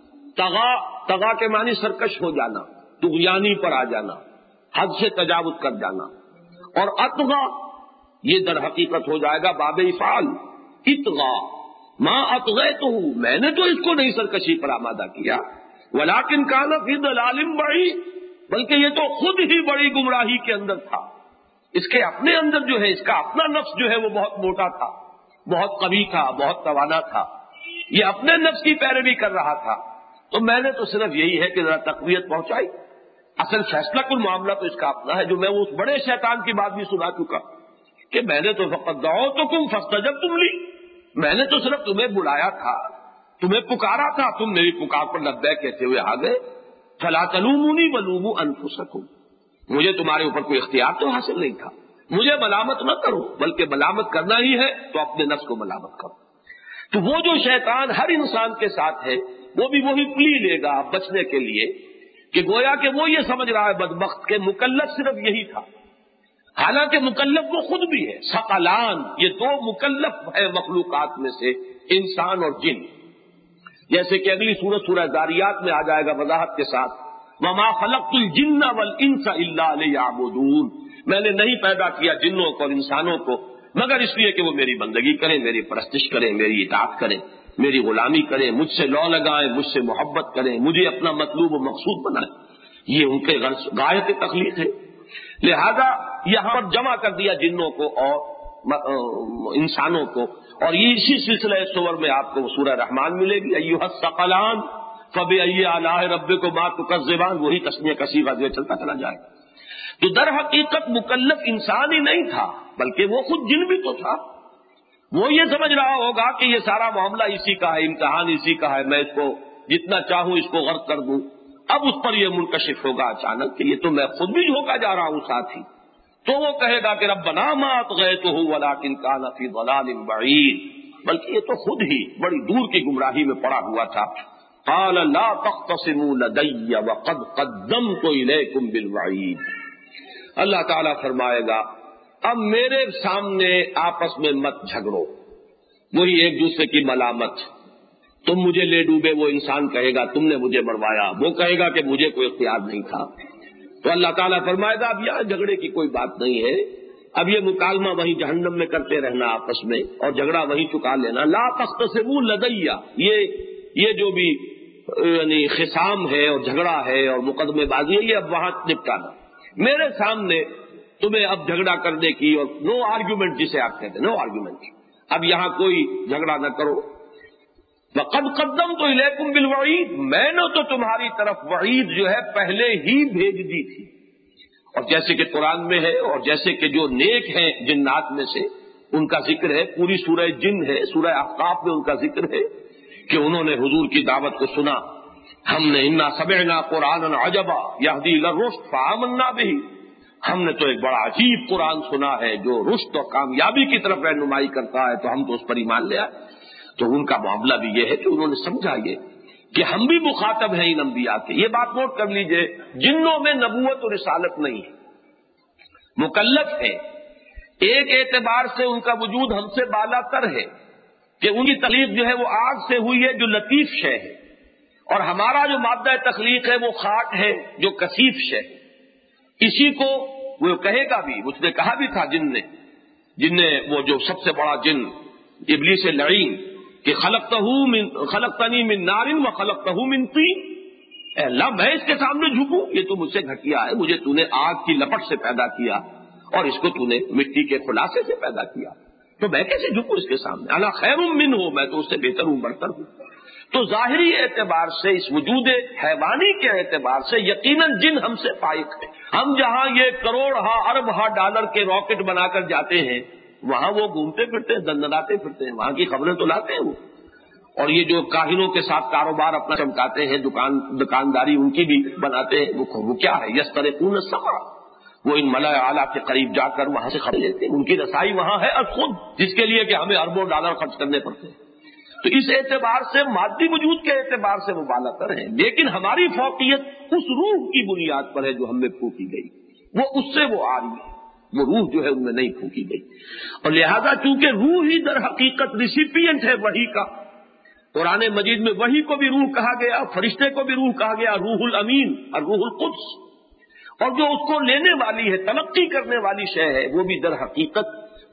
طغا کے معنی سرکش ہو جانا، طغیانی پر آ جانا، حد سے تجاوز کر جانا، اور اطغا یہ در حقیقت ہو جائے گا باب افعال، اطغا، ما اطغیتہ، میں نے تو اس کو نہیں سرکشی پر آمادہ کیا، ولکن کان فی ضلال بعید، بلکہ یہ تو خود ہی بڑی گمراہی کے اندر تھا، اس کے اپنے اندر جو ہے اس کا اپنا نفس جو ہے وہ بہت موٹا تھا، بہت قوی تھا، بہت توانا تھا، یہ اپنے نفس کی پیروی کر رہا تھا، تو میں نے تو صرف یہی ہے کہ ذرا تقویت پہنچائی، اصل فیصلہ کل معاملہ تو اس کا اپنا ہے، جو میں اس بڑے شیطان کی بات بھی سنا چکا کہ میں نے تو فقط دعوتکم فاستجبتم لی، میں نے تو صرف تمہیں بلایا تھا، تمہیں پکارا تھا، تم میری پکار پر لبیک کہتے ہوئے آ گئے، فلا تلومونی ولوموا انفسکم، مجھے تمہارے اوپر کوئی اختیار تو حاصل نہیں تھا، مجھے ملامت نہ کرو، بلکہ ملامت کرنا ہی ہے تو اپنے نفس کو ملامت کرو۔ تو وہ جو شیطان ہر انسان کے ساتھ ہے وہ بھی وہی پلی لے گا بچنے کے لیے، کہ گویا کہ وہ یہ سمجھ رہا ہے بدبخت کہ مکلف صرف یہی تھا، حالانکہ مکلف وہ خود بھی ہے، ثقلان، یہ دو مکلف ہے مخلوقات میں سے، انسان اور جن، جیسے کہ اگلی سورت سورہ ذاریات میں آ جائے گا وضاحت کے ساتھ، وَمَا خَلَقْتُ الْجِنَّ وَالْإِنسَ إِلَّا لِيَعْبُدُونَ، میں نے نہیں پیدا کیا جنوں کو اور انسانوں کو مگر اس لیے کہ وہ میری بندگی کریں، میری پرستش کریں، میری اطاعت کریں، میری غلامی کریں، مجھ سے لو لگائیں، مجھ سے محبت کریں، مجھے اپنا مطلوب و مقصود بنائیں، یہ ان کے غایت تخلیق ہے۔ لہذا یہاں پر جمع کر دیا جنوں کو اور انسانوں کو، اور یہ اسی سلسلہ صور میں آپ کو سورہ رحمان ملے گی، ایھا الثقلان فبأي آلاء ربكما تكذبان، وہی تسنیہ کا صیغہ جو چلتا چلا جائے۔ تو در حقیقت مکلف انسان ہی نہیں تھا بلکہ وہ خود جن بھی تو تھا، وہ یہ سمجھ رہا ہوگا کہ یہ سارا معاملہ اسی کا ہے، امتحان اسی کا ہے، میں اس کو جتنا چاہوں اس کو غرق کر دوں، اب اس پر یہ منکشف ہوگا اچانک کہ یہ تو میں خود بھی دھوکا جا رہا ہوں ساتھ ہی، تو وہ کہے گا کہ ربنا ما اطغیتہ ولکن کان فی ضلال بعید، بلکہ یہ تو خود ہی بڑی دور کی گمراہی میں پڑا ہوا تھا۔ قال لا تختصموا لدی وقد قدمت الیکم بالوعید، اللہ تعالیٰ فرمائے گا اب میرے سامنے آپس میں مت جھگڑو، وہی ایک دوسرے کی ملامت، تم مجھے لے ڈوبے، وہ انسان کہے گا تم نے مجھے مروایا، وہ کہے گا کہ مجھے کوئی اختیار نہیں تھا، تو اللہ تعالیٰ فرمائے گا اب یہاں جھگڑے کی کوئی بات نہیں ہے، اب یہ مکالمہ وہیں جہنم میں کرتے رہنا آپس میں اور جھگڑا وہیں چکا لینا۔ لا تختصموا لدی، یہ جو بھی یعنی خصام ہے اور جھگڑا ہے اور مقدمے بازی ہے، یہ اب وہاں نپٹانا، میرے سامنے تمہیں اب جھگڑا کرنے کی، اور نو آرگیومنٹ جسے آپ کہتے ہیں، نو آرگیومنٹ، اب یہاں کوئی جھگڑا نہ کرو۔ وقد قدمت الیکم بالوعید، میں نے تو تمہاری طرف وعید جو ہے پہلے ہی بھیج دی تھی، اور جیسے کہ قرآن میں ہے اور جیسے کہ جو نیک ہیں جنات میں سے ان کا ذکر ہے، پوری سورہ جن ہے، سورہ احقاف میں ان کا ذکر ہے کہ انہوں نے حضور کی دعوت کو سنا، ہم نے انا سمعنا قرآنا عجبا یہدی الی الرشد فآمنا بہ، ہم نے تو ایک بڑا عجیب قرآن سنا ہے جو رشد اور کامیابی کی طرف رہنمائی کرتا ہے، تو ہم تو اس پر ایمان لے آئے۔ تو ان کا معاملہ بھی یہ ہے کہ انہوں نے سمجھا یہ کہ ہم بھی مخاطب ہیں ان انبیاء کے، یہ بات نوٹ کر لیجئے، جنوں میں نبوت اور رسالت نہیں ہے، مکلف ہے، ایک اعتبار سے ان کا وجود ہم سے بالا تر ہے کہ ان کی تخلیق جو ہے وہ آگ سے ہوئی ہے جو لطیف شے ہے، اور ہمارا جو مادہ تخلیق ہے وہ خاک ہے جو کثیف شے ہے۔ اسی کو وہ کہے گا بھی، اس نے کہا بھی تھا جن نے وہ جو سب سے بڑا جن ابلیس لعین کہ خلقتنی من نار و خلقتہ من طین، اے اللہ میں اس کے سامنے جھکوں، یہ تو مجھ سے گھٹیا ہے، مجھے تو نے آگ کی لپٹ سے پیدا کیا اور اس کو تو نے مٹی کے خلاصے سے پیدا کیا، تو میں کیسے جھکوں اس کے سامنے، انا خیر منہ، میں تو اس سے بہتر ہوں، برتر ہوں۔ تو ظاہری اعتبار سے اس وجود حیوانی کے اعتبار سے یقیناً جن ہم سے فائق ہے، ہم جہاں یہ کروڑ ارب ڈالر کے راکٹ بنا کر جاتے ہیں وہاں وہ گھومتے پھرتے ہیں، دندناتے پھرتے ہیں، وہاں کی خبریں تو لاتے ہیں وہ، اور یہ جو کاہنوں کے ساتھ کاروبار اپنا چمکاتے ہیں، دکانداری ان کی بھی بناتے ہیں، وہ کیا ہے، یسترقون السمع، وہ ان ملأ اعلیٰ کے قریب جا کر وہاں سے خبر لیتے ہیں، ان کی رسائی وہاں ہے از خود، جس کے لیے کہ ہمیں اربوں ڈالر خرچ کرنے پڑتے ہیں۔ تو اس اعتبار سے مادی وجود کے اعتبار سے وہ بالا تر ہیں، لیکن ہماری فوقیت اس روح کی بنیاد پر ہے جو ہم میں پھونکی گئی، وہ اس سے وہ آ رہی ہے، وہ روح جو ہے ان میں نہیں پھونکی گئی، اور لہذا چونکہ روح ہی در حقیقت ریسیپینٹ ہے وحی کا، قرآن مجید میں وحی کو بھی روح کہا گیا، فرشتے کو بھی روح کہا گیا، روح الامین اور روح القدس، اور جو اس کو لینے والی ہے، تلقی کرنے والی شے ہے، وہ بھی در حقیقت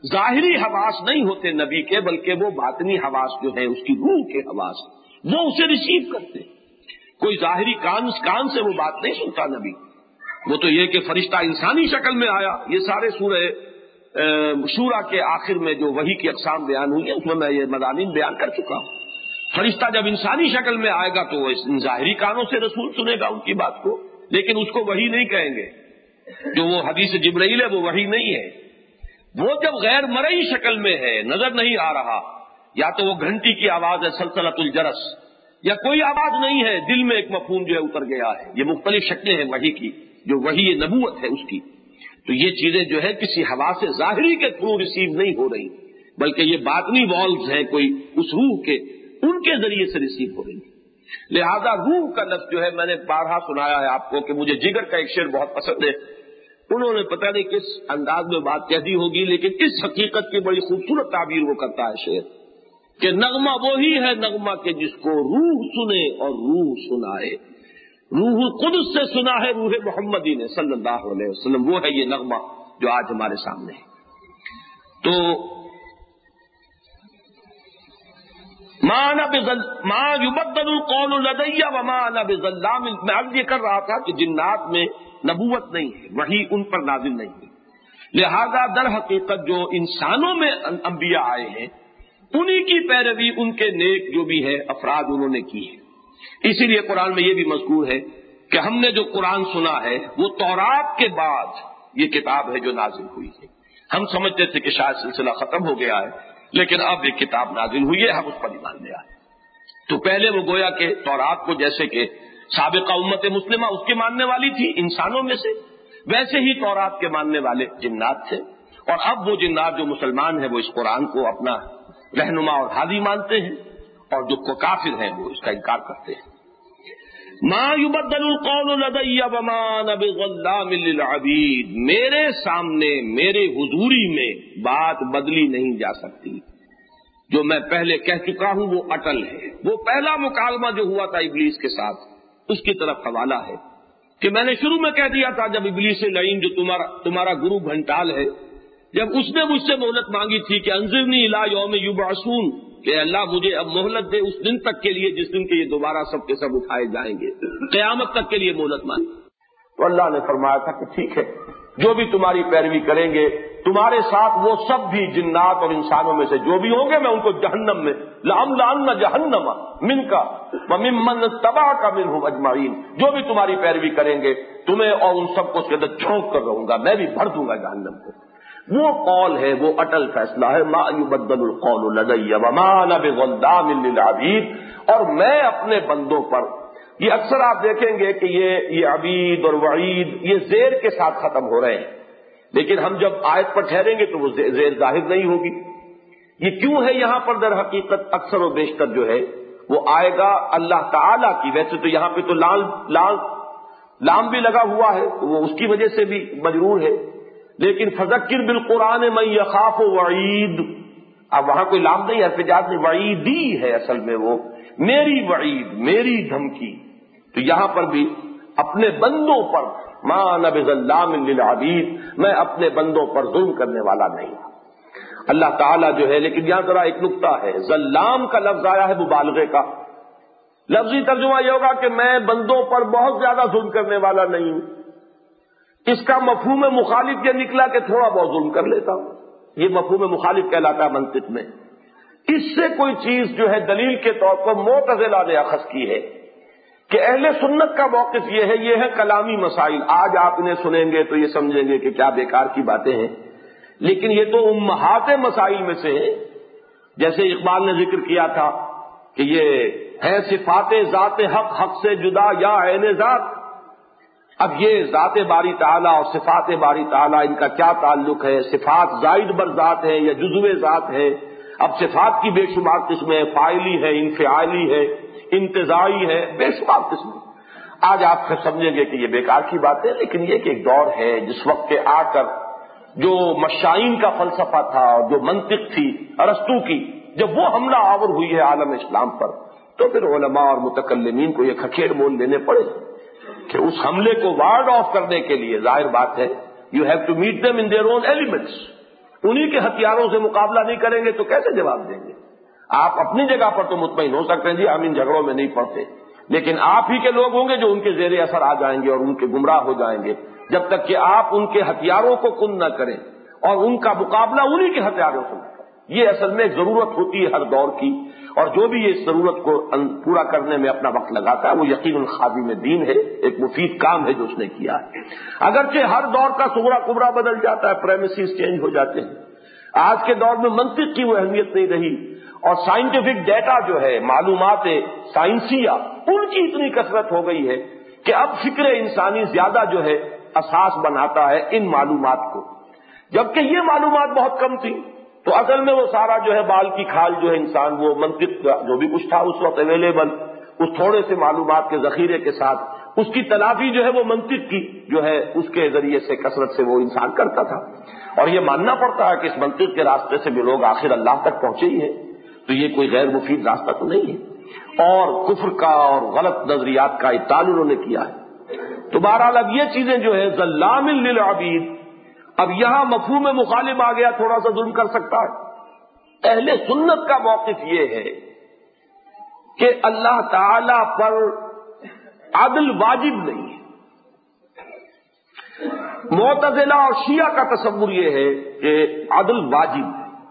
ظاہری حواس نہیں ہوتے نبی کے، بلکہ وہ باطنی حواس جو ہے اس کی روح کے حواس، وہ اسے ریسیو کرتے۔ کوئی ظاہری کان سے وہ بات نہیں سنتا نبی، وہ تو یہ کہ فرشتہ انسانی شکل میں آیا۔ یہ سارے سورہ شورا کے آخر میں جو وحی کی اقسام بیان ہوئی ہیں اس میں میں یہ مضامین بیان کر چکا ہوں۔ فرشتہ جب انسانی شکل میں آئے گا تو وہ ظاہری کانوں سے رسول سنے گا ان کی بات کو، لیکن اس کو وحی نہیں کہیں گے۔ جو وہ حدیث جبرائیل ہے وہ وحی نہیں ہے۔ وہ جب غیر مرئی شکل میں ہے، نظر نہیں آ رہا، یا تو وہ گھنٹی کی آواز ہے سلسلۃ الجرس، یا کوئی آواز نہیں ہے، دل میں ایک مفہوم جو ہے اتر گیا ہے۔ یہ مختلف شکلیں ہیں وحی کی، جو وحی نبوت ہے اس کی۔ تو یہ چیزیں جو ہے کسی حواس ظاہری کے تھرو ریسیو نہیں ہو رہی، بلکہ یہ باطنی والز ہیں کوئی اس روح کے، ان کے ذریعے سے ریسیو ہو رہی ہے۔ لہذا روح کا لفظ جو ہے میں نے بارہا سنایا ہے آپ کو کہ مجھے جگر کا ایک شعر بہت پسند ہے، انہوں نے پتہ نہیں کس انداز میں بات کہہ دی ہوگی، لیکن اس حقیقت کی بڑی خوبصورت تعبیر وہ کرتا ہے شعر کہ نغمہ وہی ہے نغمہ کہ جس کو روح سنے اور روح سنائے۔ روح القدس سے سنا ہے روح محمدی نے صلی اللہ علیہ وسلم، وہ ہے یہ نغمہ جو آج ہمارے سامنے ہے۔ تو ما یبدل القول لدی وما انا بظلام، میں عرض یہ کر رہا تھا کہ جنات میں نبوت نہیں ہے، وحی ان پر نازل نہیں ہے، لہذا در حقیقت جو انسانوں میں انبیاء آئے ہیں انہی کی پیروی ان کے نیک جو بھی ہے افراد انہوں نے کی ہے۔ اسی لیے قرآن میں یہ بھی مذکور ہے کہ ہم نے جو قرآن سنا ہے وہ تورات کے بعد یہ کتاب ہے جو نازل ہوئی ہے۔ ہم سمجھتے تھے کہ شاید سلسلہ ختم ہو گیا ہے، لیکن اب ایک کتاب نازل ہوئی ہے، ہم اس پر ایمان لے آئے۔ تو پہلے وہ گویا کہ تورات کو جیسے کہ سابقہ امت مسلمہ اس کے ماننے والی تھی انسانوں میں سے، ویسے ہی تورات کے ماننے والے جنات تھے، اور اب وہ جنات جو مسلمان ہیں وہ اس قرآن کو اپنا رہنما اور ہادی مانتے ہیں، اور جو کافر ہیں وہ اس کا انکار کرتے ہیں۔ ما یبدل القول لدی وما انا بظلام للعبید، میرے سامنے میرے حضوری میں بات بدلی نہیں جا سکتی، جو میں پہلے کہہ چکا ہوں وہ اٹل ہے۔ وہ پہلا مکالمہ جو ہوا تھا ابلیس کے ساتھ اس کی طرف حوالہ ہے کہ میں نے شروع میں کہہ دیا تھا جب ابلیس لعین جو تمہارا گرو گھنٹال ہے، جب اس نے مجھ سے مہلت مانگی تھی کہ انظرنی الی یوم یبعثون، کہ اللہ مجھے اب مہلت دے اس دن تک کے لیے جس دن کے یہ دوبارہ سب کے سب اٹھائے جائیں گے، قیامت تک کے لیے مہلت مانگی، تو اللہ نے فرمایا تھا کہ ٹھیک ہے، جو بھی تمہاری پیروی کریں گے تمہارے ساتھ وہ سب بھی جنات اور انسانوں میں سے جو بھی ہوں گے میں ان کو جہنم میں لأملأن جہنم منک وممن اتبعک منہم اجمعین، جو بھی تمہاری پیروی کریں گے تمہیں اور ان سب کو اس کے اندر جھونک کر رہوں گا، میں بھی بھر دوں گا جہنم کو۔ وہ قول ہے، وہ اٹل فیصلہ ہے، ما یبدل القول لدی وما انا بظلام للعبید، اور میں اپنے بندوں پر، یہ اکثر آپ دیکھیں گے کہ یہ عبید اور وعید یہ زیر کے ساتھ ختم ہو رہے ہیں، لیکن ہم جب آیت پر ٹھہریں گے تو وہ زیر ظاہر نہیں ہوگی۔ یہ کیوں ہے یہاں پر؟ در حقیقت اکثر و بیشتر جو ہے وہ آئے گا اللہ تعالیٰ کی، ویسے تو یہاں پہ تو لام بھی لگا ہوا ہے تو وہ اس کی وجہ سے بھی مجرور ہے، لیکن فذکر بالقرآن من یخاف وعید، اب وہاں کوئی لام نہیں، حرف جاز نہیں، وعیدی ہے اصل میں، وہ میری وعید، میری دھمکی۔ تو یہاں پر بھی اپنے بندوں پر ما انا بظلام للعبید، میں اپنے بندوں پر ظلم کرنے والا نہیں اللہ تعالیٰ جو ہے۔ لیکن یہاں ذرا ایک نقطہ ہے، ظلام کا لفظ آیا ہے مبالغے کا، لفظی ترجمہ یہ ہوگا کہ میں بندوں پر بہت زیادہ ظلم کرنے والا نہیں ہوں۔ اس کا مفہوم مخالف یہ نکلا کہ تھوڑا بہت ظلم کر لیتا ہوں، یہ مفہوم مخالف کہلاتا ہے منطق میں۔ اس سے کوئی چیز جو ہے دلیل کے طور پر معتزلہ نے اخذ کی ہے کہ اہل سنت کا موقف یہ ہے کلامی مسائل، آج آپ انہیں سنیں گے تو یہ سمجھیں گے کہ کیا بیکار کی باتیں ہیں، لیکن یہ تو امہات مسائل میں سے ہے۔ جیسے اقبال نے ذکر کیا تھا کہ یہ ہے صفات ذات حق، حق سے جدا یا عین ذات۔ اب یہ ذات باری تعالیٰ اور صفات باری تعالیٰ ان کا کیا تعلق ہے؟ صفات زائد بر ذات ہے یا جزو ذات ہے؟ اب صفات کی بے شمار قسمیں، فاعلی ہے، انفعالی ہے، انتزاعی ہے، بے شمار قسمیں۔ آج آپ سمجھیں گے کہ یہ بیکار کی بات ہے، لیکن یہ کہ ایک دور ہے جس وقت کے آ کر جو مشائین کا فلسفہ تھا اور جو منطق تھی ارسطو کی، جب وہ حملہ آور ہوئی ہے عالم اسلام پر، تو پھر علماء اور متکلمین کو یہ کھکھیڑ مول لینے پڑے کہ اس حملے کو وارڈ آف کرنے کے لیے ظاہر بات ہے you have to meet them in their own elements, انہی کے ہتھیاروں سے مقابلہ نہیں کریں گے تو کیسے جواب دیں گے؟ آپ اپنی جگہ پر تو مطمئن ہو سکتے ہیں جی ہم ان جھگڑوں میں نہیں پڑتے، لیکن آپ ہی کے لوگ ہوں گے جو ان کے زیر اثر آ جائیں گے اور ان کے گمراہ ہو جائیں گے، جب تک کہ آپ ان کے ہتھیاروں کو کن نہ کریں اور ان کا مقابلہ انہی کے ہتھیاروں سے نہ کریں۔ یہ اصل میں ضرورت ہوتی ہے ہر دور کی، اور جو بھی اس ضرورت کو پورا کرنے میں اپنا وقت لگاتا ہے وہ یقیناً خادم دین ہے، ایک مفید کام ہے جو اس نے کیا ہے۔ اگرچہ ہر دور کا صغرا کبرا بدل جاتا ہے، پریمیسز چینج ہو جاتے ہیں، آج کے دور میں منطق کی وہ اہمیت نہیں رہی، اور سائنٹیفک ڈیٹا جو ہے، معلومات سائنسیہ، ان کی اتنی کثرت ہو گئی ہے کہ اب فکر انسانی زیادہ جو ہے اساس بناتا ہے ان معلومات کو، جبکہ یہ معلومات بہت کم تھی۔ تو اصل میں وہ سارا جو ہے بال کی کھال جو ہے انسان، وہ منطق کا جو بھی کچھ تھا اس وقت اویلیبل، اس تھوڑے سے معلومات کے ذخیرے کے ساتھ اس کی تلافی جو ہے وہ منطق کی جو ہے اس کے ذریعے سے کثرت سے وہ انسان کرتا تھا، اور یہ ماننا پڑتا ہے کہ اس منطق کے راستے سے بھی لوگ آخر اللہ تک پہنچے ہی ہیں، تو یہ کوئی غیر مفید راستہ تو نہیں ہے، اور کفر کا اور غلط نظریات کا ابطال انہوں نے کیا ہے۔ تو بہرحال اب یہ چیزیں جو ہے ظلام للعبید، اب یہاں مفہوم مخالف آ گیا، تھوڑا سا ظلم کر سکتا ہے۔ اہل سنت کا موقف یہ ہے کہ اللہ تعالی پر عدل واجب نہیں ہے۔ معتزلہ اور شیعہ کا تصور یہ ہے کہ عدل واجب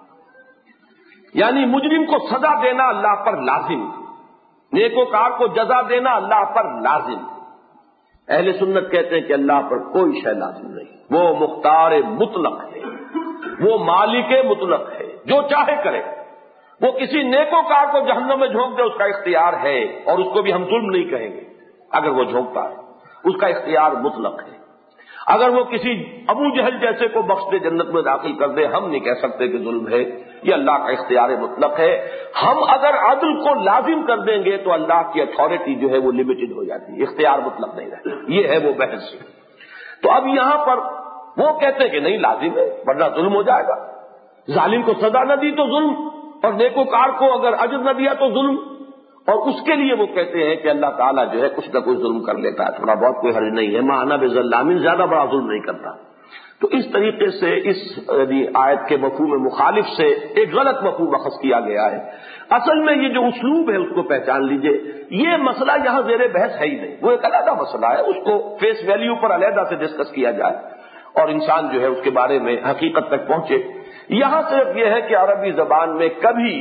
ہے، یعنی مجرم کو سزا دینا اللہ پر لازم ہے، نیکوکار کو جزا دینا اللہ پر لازم ہے۔ اہل سنت کہتے ہیں کہ اللہ پر کوئی شے لازم نہیں، وہ مختار مطلق ہے، وہ مالک مطلق ہے، جو چاہے کرے۔ وہ کسی نیکوکار کو جہنم میں جھونک دے اس کا اختیار ہے، اور اس کو بھی ہم ظلم نہیں کہیں گے اگر وہ جھونکتا ہے، اس کا اختیار مطلق ہے۔ اگر وہ کسی ابو جہل جیسے کو بخش دے، جنت میں داخل کر دے، ہم نہیں کہہ سکتے کہ ظلم ہے، یہ اللہ کا اختیار مطلق ہے۔ ہم اگر عدل کو لازم کر دیں گے تو اللہ کی اتھارٹی جو ہے وہ لمیٹڈ ہو جاتی ہے، اختیار مطلق نہیں رہتا، یہ ہے وہ بحث۔ تو اب یہاں پر وہ کہتے ہیں کہ نہیں لازم ہے ورنہ ظلم ہو جائے گا، ظالم کو سزا نہ دی تو ظلم، اور نیکوکار کو اگر اجر نہ دیا تو ظلم، اور اس کے لیے وہ کہتے ہیں کہ اللہ تعالیٰ جو ہے کچھ نہ کچھ ظلم کر لیتا ہے، تھوڑا بہت کوئی حرج نہیں ہے، ما انا بظلام، زیادہ بڑا ظلم نہیں کرتا۔ تو اس طریقے سے اس آیت کے مفہوم مخالف سے ایک غلط مفہوم اخذ کیا گیا ہے۔ اصل میں یہ جو اسلوب ہے اس کو پہچان لیجئے، یہ مسئلہ یہاں زیر بحث ہے ہی نہیں، وہ ایک علیحدہ مسئلہ ہے، اس کو فیس ویلیو پر علیحدہ سے ڈسکس کیا جائے اور انسان جو ہے اس کے بارے میں حقیقت تک پہنچے۔ یہاں صرف یہ ہے کہ عربی زبان میں کبھی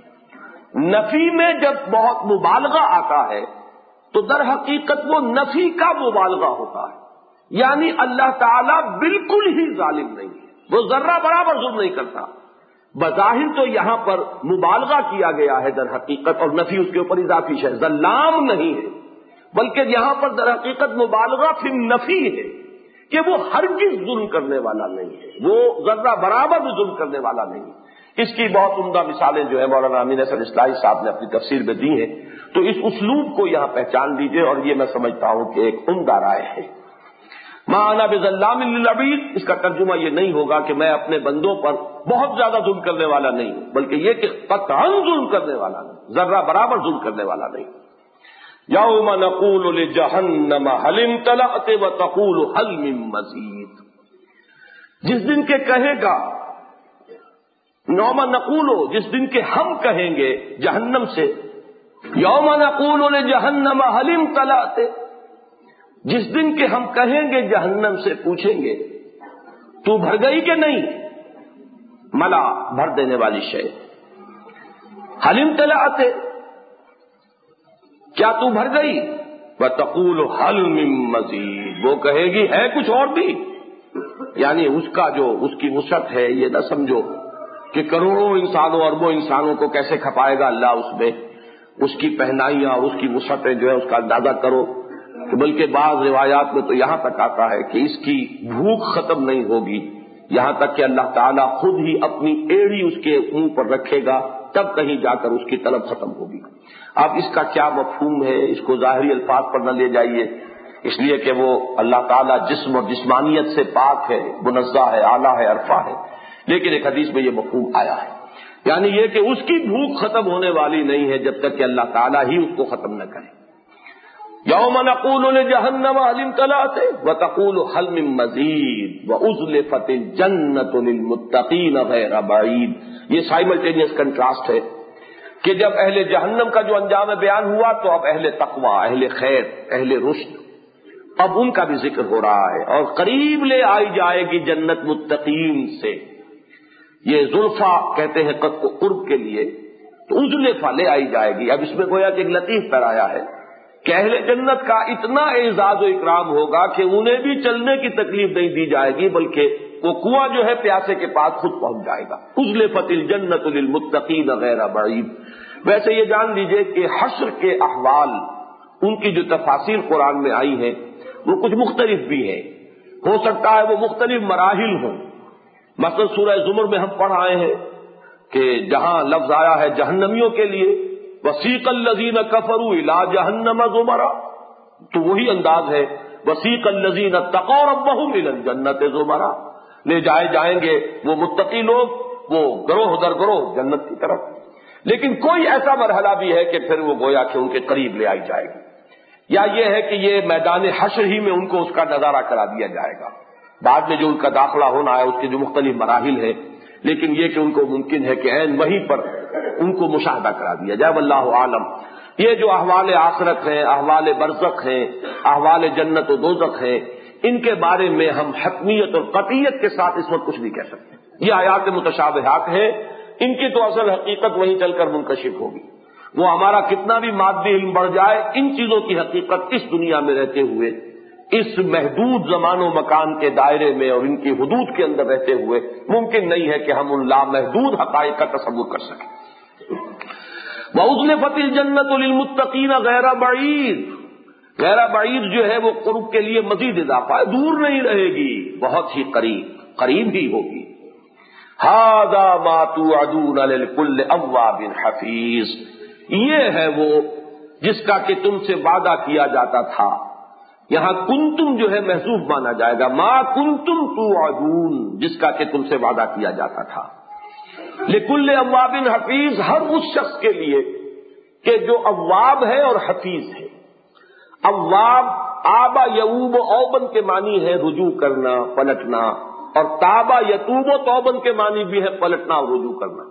نفی میں جب بہت مبالغہ آتا ہے تو در حقیقت وہ نفی کا مبالغہ ہوتا ہے، یعنی اللہ تعالیٰ بالکل ہی ظالم نہیں ہے، وہ ذرہ برابر ظلم نہیں کرتا۔ بظاہر تو یہاں پر مبالغہ کیا گیا ہے در حقیقت، اور نفی اس کے اوپر اضافی ہے، ظلام نہیں ہے، بلکہ یہاں پر در حقیقت مبالغہ پھر نفی ہے کہ وہ ہرگز ظلم کرنے والا نہیں ہے، وہ ذرہ برابر بھی ظلم کرنے والا نہیں ہے۔ اس کی بہت عمدہ مثالیں جو ہے مولانا امین احسن اصلاحی صاحب نے اپنی تفسیر میں دی ہیں، تو اس اسلوب کو یہاں پہچان لیجئے، اور یہ میں سمجھتا ہوں کہ ایک عمدہ رائے ہے۔ ما انا بظلام للعبید، اس کا ترجمہ یہ نہیں ہوگا کہ میں اپنے بندوں پر بہت زیادہ ظلم کرنے والا نہیں ہوں، بلکہ یہ کہ قطعاً ظلم کرنے والا نہیں، ذرہ برابر ظلم کرنے والا نہیں۔ یوم نقول لجہنم هل امتلأت وتقول هل من مزید، جس دن کے کہے گا، یوم نقول، جس دن کے ہم کہیں گے جہنم سے، یوم نقول لجہنم هل امتلأت، جس دن کے ہم کہیں گے جہنم سے، پوچھیں گے تو بھر گئی کہ نہیں، ملا بھر دینے والی شے، هل امتلأت کیا تو بھر گئی، وتقول هل من مزید، وہ کہے گی ہے کچھ اور بھی، یعنی اس کا جو اس کی وسعت ہے، یہ نہ سمجھو کہ کروڑوں انسانوں اربوں انسانوں کو کیسے کھپائے گا اللہ اس میں، اس کی پہنائیاں اور اس کی وسعتیں جو ہے اس کا اندازہ کرو، بلکہ بعض روایات میں تو یہاں تک آتا ہے کہ اس کی بھوک ختم نہیں ہوگی، یہاں تک کہ اللہ تعالیٰ خود ہی اپنی ایڑی اس کے منہ پر رکھے گا، تب کہیں جا کر اس کی طلب ختم ہوگی۔ اب اس کا کیا مفہوم ہے، اس کو ظاہری الفاظ پر نہ لے جائیے، اس لیے کہ وہ اللہ تعالیٰ جسم اور جسمانیت سے پاک ہے، منزہ ہے، اعلیٰ ہے، عرفہ ہے، لیکن ایک حدیث میں یہ مفہوم آیا ہے، یعنی یہ کہ اس کی بھوک ختم ہونے والی نہیں ہے جب تک کہ اللہ تعالیٰ ہی اس کو ختم نہ کرے۔ یوم نقول لجہنم هل امتلأت وتقول هل من مزید وازلفت الجنۃ للمتقین غیر بعید. یہ سائملٹینیس کنٹراسٹ ہے کہ جب اہل جہنم کا جو انجام بیان ہوا تو اب اہل تقوی، اہل خیر، اہل رشد، اب ان کا بھی ذکر ہو رہا ہے. اور قریب لے آئی جائے گی جنت متقین سے. یہ زلفا کہتے ہیں قرب کے لیے، تو زلفا لے آئی جائے گی. اب اس میں گویا کہ ایک لطیف پیرایا ہے کہ اہل جنت کا اتنا اعزاز و اکرام ہوگا کہ انہیں بھی چلنے کی تکلیف نہیں دی جائے گی، بلکہ وہ کنواں جو ہے پیاسے کے پاس خود پہنچ جائے گا. ازلفت الجنۃ للمتقین غیر بعید. ویسے یہ جان لیجئے کہ حشر کے احوال، ان کی جو تفاصیل قرآن میں آئی ہیں وہ کچھ مختلف بھی ہیں. ہو سکتا ہے وہ مختلف مراحل ہوں. مثلا سورہ زمر میں ہم پڑھ آئے ہیں کہ جہاں لفظ آیا ہے جہنمیوں کے لیے وسیق الذین کفروا الی جہنم زمرا، تو وہی انداز ہے وسیق الذین اتقوا ربہم الی الجنۃ زمرا. لے جائیں گے وہ متقی لوگ وہ گروہ در گروہ جنت کی طرف. لیکن کوئی ایسا مرحلہ بھی ہے کہ پھر وہ گویا کہ ان کے قریب لے آئی جائے گی، یا یہ ہے کہ یہ میدان حشر ہی میں ان کو اس کا نظارہ کرا دیا جائے گا. بعد میں جو ان کا داخلہ ہونا ہے اس کے جو مختلف مراحل ہیں، لیکن یہ کہ ان کو ممکن ہے کہ عین وہیں پر ان کو مشاہدہ کرا دیا جائے. واللہ عالم. یہ جو احوال آخرت ہیں، احوال برزخ ہیں، احوال جنت و دوزخ ہیں، ان کے بارے میں ہم حتمیت اور قطعیت کے ساتھ اس وقت کچھ نہیں کہہ سکتے. یہ آیات متشابہات ہیں، ان کی تو اصل حقیقت وہیں چل کر منکشف ہوگی. وہ ہمارا کتنا بھی مادی علم بڑھ جائے، ان چیزوں کی حقیقت اس دنیا میں رہتے ہوئے، اس محدود زمان و مکان کے دائرے میں اور ان کی حدود کے اندر رہتے ہوئے ممکن نہیں ہے کہ ہم ان لامحدود حقائق کا تصور کر سکیں. وَأُزْلِفَتِ الْجَنَّةُ لِلْمُتَّقِينَ غَيْرَ بَعِيدٍ. غیر بعید جو ہے وہ قرب کے لیے مزید اضافہ ہے، دور نہیں رہے گی، بہت ہی قریب ہی ہوگی. هَذَا مَا تُوعَدُونَ لِكُلِّ أَوَّابٍ حَفِيظٍ. یہ ہے وہ جس کا کہ تم سے وعدہ کیا جاتا تھا. یہاں کنتم جو ہے محذوف مانا جائے گا، ما کنتم توعدون، جس کا کہ تم سے وعدہ کیا جاتا تھا. لکل اواب حفیظ، ہر اس شخص کے لیے کہ جو اواب ہے اور حفیظ ہے. اواب آبا یعوب اوبن کے معنی ہے رجوع کرنا، پلٹنا، اور تابا یتوب و توبن کے معنی بھی ہے پلٹنا اور رجوع کرنا.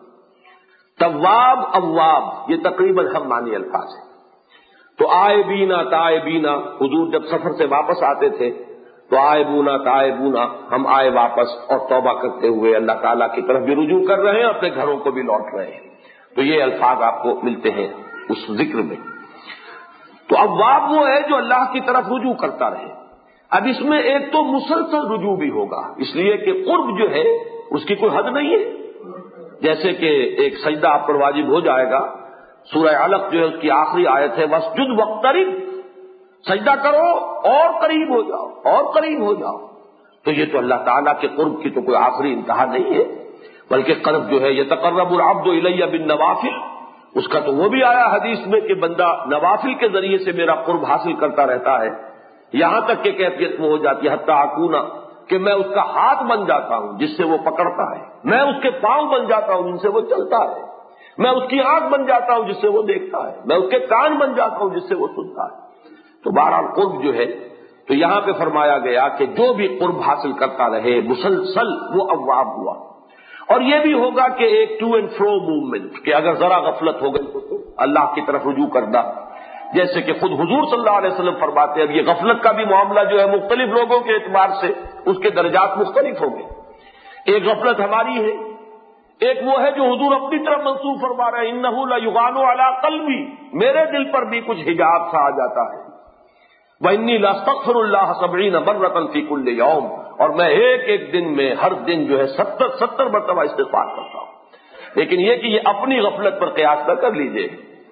تواب اواب یہ تقریباً ہم معنی الفاظ ہیں. تو آئے بینا تائے بینا، حضور جب سفر سے واپس آتے تھے تو آئے بونا تائے بونا، ہم آئے واپس اور توبہ کرتے ہوئے اللہ تعالیٰ کی طرف بھی رجوع کر رہے ہیں، اپنے گھروں کو بھی لوٹ رہے ہیں. تو یہ الفاظ آپ کو ملتے ہیں اس ذکر میں. تو اواب وہ ہے جو اللہ کی طرف رجوع کرتا رہے. اب اس میں ایک تو مسلسل رجوع بھی ہوگا، اس لیے کہ قرب جو ہے اس کی کوئی حد نہیں ہے. جیسے کہ ایک سجدہ آپ پر واجب ہو جائے گا، سورہ علق جو ہے اس کی آخری آیت ہے واسجد واقترب، سجدہ کرو اور قریب ہو جاؤ اور قریب ہو جاؤ. تو یہ تو اللہ تعالیٰ کے قرب کی تو کوئی آخری انتہا نہیں ہے، بلکہ قرب جو ہے یتقرب العبد الی بالنوافل، اس کا تو وہ بھی آیا حدیث میں کہ بندہ نوافل کے ذریعے سے میرا قرب حاصل کرتا رہتا ہے، یہاں تک کہ کیفیت میں ہو جاتی ہے حتی اکونا، کہ میں اس کا ہاتھ بن جاتا ہوں جس سے وہ پکڑتا ہے، میں اس کے پاؤں بن جاتا ہوں جن سے وہ چلتا ہے، میں اس کی آنکھ بن جاتا ہوں جس سے وہ دیکھتا ہے، میں اس کے کان بن جاتا ہوں جس سے وہ سنتا ہے. تو بہرحال قرب جو ہے تو یہاں پہ فرمایا گیا کہ جو بھی قرب حاصل کرتا رہے مسلسل وہ اواب ہوا. اور یہ بھی ہوگا کہ ایک ٹو اینڈ فرو موومنٹ، کہ اگر ذرا غفلت ہو گئی تو اللہ کی طرف رجوع کرنا. جیسے کہ خود حضور صلی اللہ علیہ وسلم فرماتے ہیں اب یہ غفلت کا بھی معاملہ جو ہے مختلف لوگوں کے اعتبار سے اس کے درجات مختلف ہوں گے. ایک غفلت ہماری ہے، ایک وہ ہے جو حضور اپنی طرف منسوخ فرما رہے ہیں انہ لیغان علی قلبی، میرے دل پر بھی کچھ حجاب سا آ جاتا ہے. وانی لاستغفر اللہ 70 مرۃ فی کل یوم، اور میں ایک دن میں ہر دن جو ہے 70 مرتبہ استغفار کرتا ہوں. لیکن یہ کہ یہ اپنی غفلت پر قیاس نہ کر لیجئے.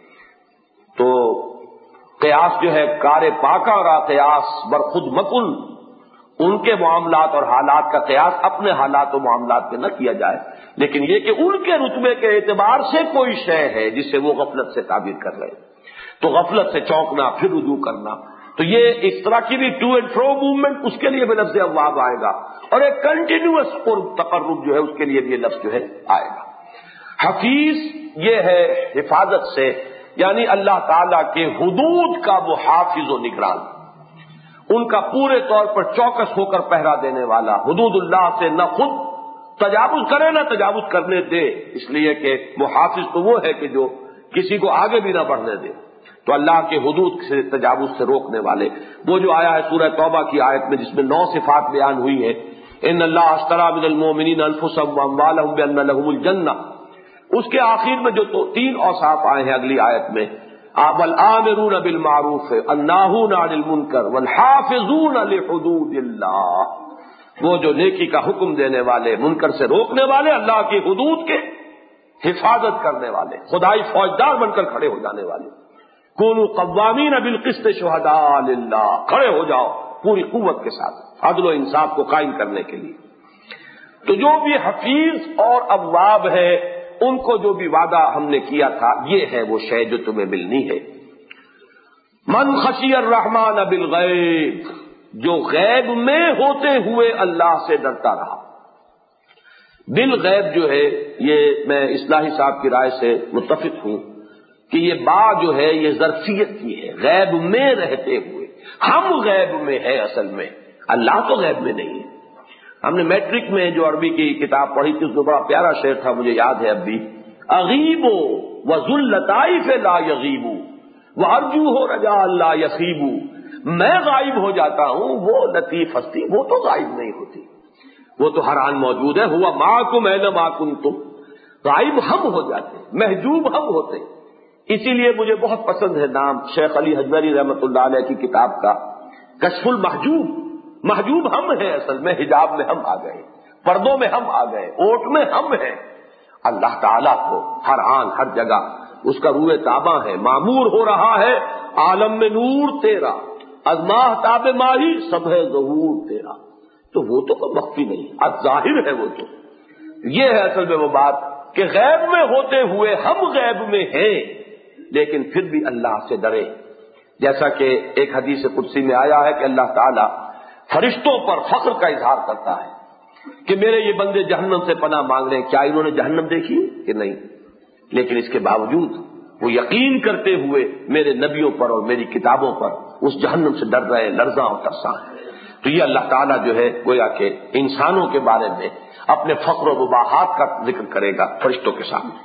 تو قیاس جو ہے کار پاکا را قیاس بر خود مکن، ان کے معاملات اور حالات کا قیاس اپنے حالات و معاملات میں نہ کیا جائے، لیکن یہ کہ ان کے رتبے کے اعتبار سے کوئی شے ہے جسے وہ غفلت سے تعبیر کر رہے تو غفلت سے چونکنا پھر رجوع کرنا. تو یہ اس طرح کی بھی ٹو اینڈ فرو موومنٹ اس کے لیے بھی لفظ اواب آئے گا، اور ایک کنٹینیوس قرب تقرب جو ہے اس کے لیے بھی یہ لفظ جو ہے آئے گا. حفیظ یہ ہے حفاظت سے، یعنی اللہ تعالیٰ کے حدود کا وہ حافظ و نگران، ان کا پورے طور پر چوکس ہو کر پہرا دینے والا، حدود اللہ سے نہ خود تجاوز کرے نہ تجاوز کرنے دے، اس لیے کہ وہ حافظ تو وہ ہے کہ جو کسی کو آگے بھی نہ بڑھنے دے، تو اللہ کے حدود سے تجاوز سے روکنے والے۔ وہ جو آیا ہے سورہ توبہ کی آیت میں جس میں 9 صفات بیان ہوئی ہے، ان اللہ اشتری من المؤمنین انفسهم واموالهم بان لهم الجنہ، اس کے آخر میں جو 3 اوصاف آئے ہیں اگلی آیت میں، والآمرون بالمعروف والناہون عن المنکر والحافظون لحدود اللہ، وہ جو نیکی کا حکم دینے والے، منکر سے روکنے والے، اللہ کی حدود کے حفاظت کرنے والے، خدائی فوجدار بن کر کھڑے ہو جانے والے۔ کونوا قوامین بالقسط شہداء للہ، کھڑے ہو جاؤ پوری قوت کے ساتھ عدل و انصاف کو قائم کرنے کے لیے۔ تو جو بھی حفیظ اور اواب ہے ان کو جو بھی وعدہ ہم نے کیا تھا، یہ ہے وہ شے جو تمہیں ملنی ہے۔ من خشی الرحمن بالغیب، جو غیب میں ہوتے ہوئے اللہ سے ڈرتا رہا۔ بالغیب جو ہے یہ میں اصلاحی صاحب کی رائے سے متفق ہوں کہ یہ بات جو ہے یہ ظرفیت کی ہے، غیب میں رہتے ہوئے، ہم غیب میں ہے، اصل میں اللہ تو غیب میں نہیں ہے۔ ہم نے میٹرک میں جو عربی کی کتاب پڑھی تھی اس میں بڑا پیارا شعر تھا، مجھے یاد ہے اب بھی، اغیبو وذو اللطائف لا یغیبو وارجوہ رجاء لا یخیبو، میں غائب ہو جاتا ہوں، وہ لطیف ہستی وہ تو غائب نہیں ہوتی، وہ تو ہر آن موجود ہے، ہوا معکم اینما کنتم، غائب ہم ہو جاتے، محجوب ہم ہوتے۔ اسی لیے مجھے بہت پسند ہے نام شیخ علی حجویری رحمۃ اللہ علیہ کی کتاب کا، کشف المحجوب۔ محجوب ہم ہیں، اصل میں حجاب میں ہم آ گئے، پردوں میں ہم آ گئے، اوٹ میں ہم ہیں۔ اللہ تعالیٰ کو ہر آن ہر جگہ اس کا روح تاباں ہے، معمور ہو رہا ہے عالم میں نور تیرا، از ماہ تاب ماہی سب ہے ظہور تیرا، تو وہ تو کوئی مخفی نہیں، از ظاہر ہے وہ تو۔ یہ ہے اصل میں وہ بات کہ غیب میں ہوتے ہوئے ہم غیب میں ہیں، لیکن پھر بھی اللہ سے ڈرے۔ جیسا کہ ایک حدیث قدسی میں آیا ہے کہ اللہ تعالیٰ فرشتوں پر فخر کا اظہار کرتا ہے کہ میرے یہ بندے جہنم سے پناہ مانگ رہے ہیں، کیا انہوں نے جہنم دیکھی کہ نہیں، لیکن اس کے باوجود وہ یقین کرتے ہوئے میرے نبیوں پر اور میری کتابوں پر اس جہنم سے ڈر رہے، لرزاں اور ترساں ہیں۔ تو یہ اللہ تعالیٰ جو ہے گویا کہ انسانوں کے بارے میں اپنے فخر و مباحات کا ذکر کرے گا فرشتوں کے سامنے۔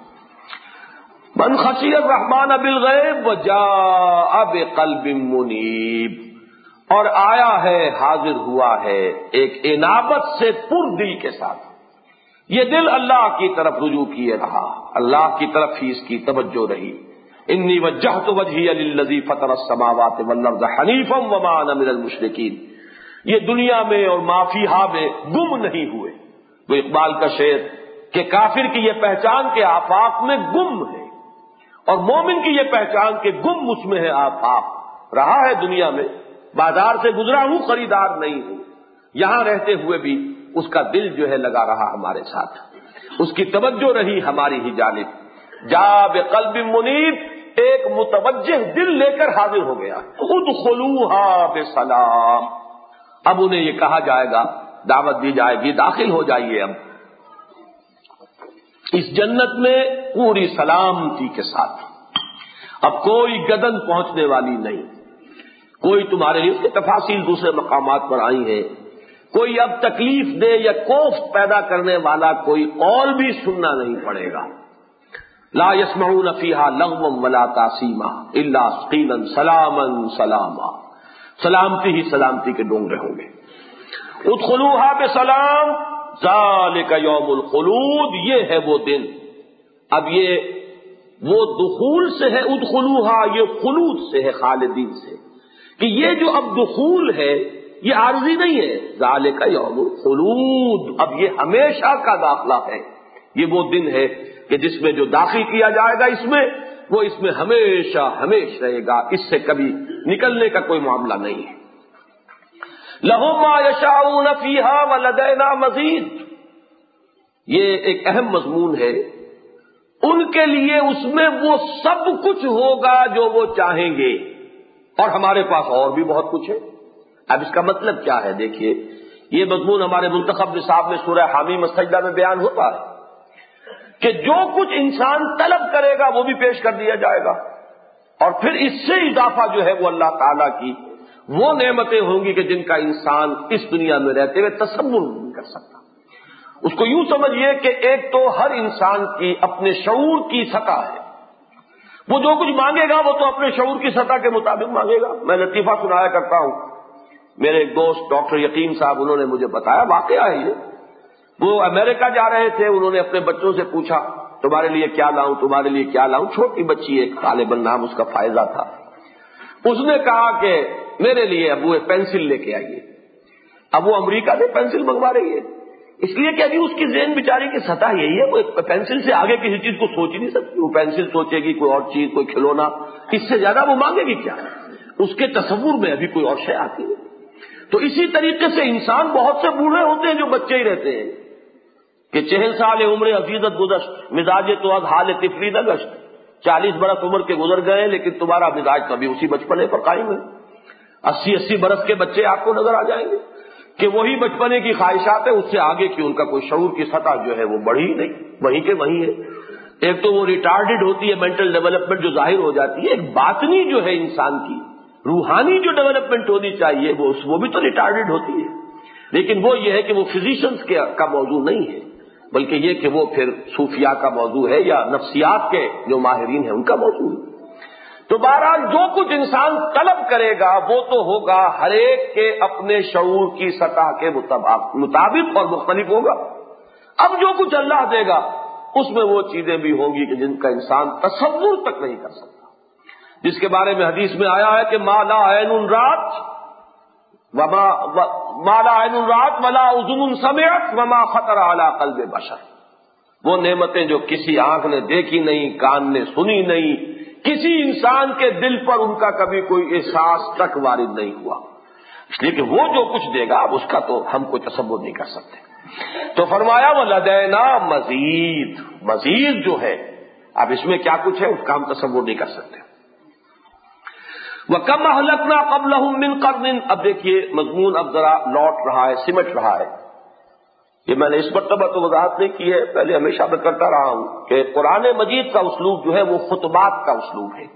من خشی الرحمن بالغیب وجاء بقلب منیب، اور آیا ہے، حاضر ہوا ہے ایک انابت سے پر دل کے ساتھ، یہ دل اللہ کی طرف رجوع کیے رہا، اللہ کی طرف ہی اس کی توجہ رہی۔ انی وجہت وجہی للذی فطر السماوات والارض حنیفا وما انا من المشرکین، یہ دنیا میں اور ما فیہا میں گم نہیں ہوئے۔ وہ اقبال کا شعر کہ کافر کی یہ پہچان کے آفاق میں گم ہے، اور مومن کی یہ پہچان کہ گم مجھ میں ہے آفاق، رہا ہے دنیا میں، بازار سے گزرا ہوں خریدار نہیں ہوں، یہاں رہتے ہوئے بھی اس کا دل جو ہے لگا رہا ہمارے ساتھ، اس کی توجہ رہی ہماری ہی جانب۔ جا بقلب منیب، ایک متوجہ دل لے کر حاضر ہو گیا۔ ادخلوہا بسلام، اب انہیں یہ کہا جائے گا، دعوت دی جائے گی، داخل ہو جائیے اب اس جنت میں پوری سلامتی کے ساتھ، اب کوئی گدن پہنچنے والی نہیں، کوئی تمہارے لیے، اس کی تفاصیل دوسرے مقامات پر آئی ہیں، کوئی اب تکلیف دے یا کوفت پیدا کرنے والا کوئی قول بھی سننا نہیں پڑے گا۔ لا يسمعون فيها لغوا ولا تاثیما الا قیلا سلاما سلاما، سلامتی ہی سلامتی کے ڈونگے ہوں گے۔ ادخلوها بسلام ذالک یوم الخلود، یہ ہے وہ دن۔ اب یہ وہ دخول سے ہے، ادخلوها یہ خلود سے ہے، خالدین سے، کہ یہ جو اب دخول ہے یہ عارضی نہیں ہے، ذالک یوم الخلود، اب یہ ہمیشہ کا داخلہ ہے، یہ وہ دن ہے کہ جس میں جو داخل کیا جائے گا اس میں، وہ اس میں ہمیشہ ہمیشہ رہے گا، اس سے کبھی نکلنے کا کوئی معاملہ نہیں ہے۔ لَهُم مَّا يَشَاءُونَ فِيهَا وَلَدَيْنَا مَزِيدٌ، یہ ایک اہم مضمون ہے، ان کے لیے اس میں وہ سب کچھ ہوگا جو وہ چاہیں گے، اور ہمارے پاس اور بھی بہت کچھ ہے۔ اب اس کا مطلب کیا ہے؟ دیکھیے، یہ مضمون ہمارے منتخب نصاب میں سورہ حامیم السجدہ میں بیان ہوتا ہے کہ جو کچھ انسان طلب کرے گا وہ بھی پیش کر دیا جائے گا، اور پھر اس سے اضافہ جو ہے وہ اللہ تعالیٰ کی وہ نعمتیں ہوں گی کہ جن کا انسان اس دنیا میں رہتے ہوئے تصور نہیں کر سکتا. اس کو یوں سمجھیے کہ ایک تو ہر انسان کی اپنے شعور کی سطح ہے. وہ جو کچھ مانگے گا وہ تو اپنے شعور کی سطح کے مطابق مانگے گا. میں لطیفہ سنایا کرتا ہوں. میرے ایک دوست ڈاکٹر یقین صاحب انہوں نے مجھے بتایا، واقعہ ہے یہ. وہ امریکہ جا رہے تھے، انہوں نے اپنے بچوں سے پوچھا تمہارے لیے کیا لاؤں، تمہارے لیے کیا لاؤں. چھوٹی بچی ایک غالباً نام اس کا فائزہ تھا. اس نے کہا کہ میرے لیے ابو ایک پینسل لے کے آئیے. اب وہ امریکہ سے پینسل منگوا رہی ہے، اس لیے کہ ابھی اس کی ذہن بیچاری کی سطح یہی ہے، وہ پینسل سے آگے کسی چیز کو سوچ ہی نہیں سکتی. وہ پینسل سوچے گی کوئی اور چیز، کوئی کھلونا، اس سے زیادہ وہ مانگے گی کیا؟ اس کے تصور میں ابھی کوئی اور شے آتی ہے. تو اسی طریقے سے انسان بہت سے بوڑھے ہوتے ہیں جو بچے ہی رہتے ہیں کہ 60 سال عمر عزیزت گزشت، مزاج تو از حال طفلی نہ گشت. 40 برس عمر کے گزر گئے لیکن تمہارا مزاج کبھی اسی بچپنے پر قائم ہے. 80 برس کے بچے آپ کو نظر آ جائیں گے کہ وہی بچپنے کی خواہشات ہیں، اس سے آگے کی ان کا کوئی شعور کی سطح جو ہے وہ بڑھی ہی نہیں، وہیں کے وہیں ہے. ایک تو وہ ریٹارڈڈ ہوتی ہے مینٹل ڈیولپمنٹ جو ظاہر ہو جاتی ہے، ایک باطنی جو ہے انسان کی روحانی جو ڈیولپمنٹ ہونی چاہیے وہ بھی تو ریٹارڈڈ ہوتی ہے. لیکن وہ یہ ہے کہ وہ فزیشنز کا موضوع نہیں ہے، بلکہ یہ کہ وہ پھر صوفیاء کا موضوع ہے یا نفسیات کے جو ماہرین ہیں ان کا موضوع ہے. تو بہرحال جو کچھ انسان طلب کرے گا وہ تو ہوگا ہر ایک کے اپنے شعور کی سطح کے مطابق اور مختلف ہوگا. اب جو کچھ اللہ دے گا اس میں وہ چیزیں بھی ہوں گی کہ جن کا انسان تصور تک نہیں کر سکتا، جس کے بارے میں حدیث میں آیا ہے کہ ما لا عین رات ولا اذن سمعت وما خطر علی قلب بشر. وہ نعمتیں جو کسی آنکھ نے دیکھی نہیں، کان نے سنی نہیں، کسی انسان کے دل پر ان کا کبھی کوئی احساس تک وارد نہیں ہوا. اس لیے کہ وہ جو کچھ دے گا اب اس کا تو ہم کوئی تصور نہیں کر سکتے. تو فرمایا وَلَدَيْنَا مزید جو ہے اب اس میں کیا کچھ ہے اس کا ہم تصور نہیں کر سکتے. وَكَمْ أَهْلَكْنَا قَبْلَهُمْ مِنْ قَرْنٍ. اب دیکھیے مضمون اب ذرا لوٹ رہا ہے، سمٹ رہا ہے. یہ میں نے اس مرتبہ تو وضاحت نہیں کی ہے، پہلے ہمیشہ میں کرتا رہا ہوں کہ قرآن مجید کا اسلوب جو ہے وہ خطبات کا اسلوب ہے.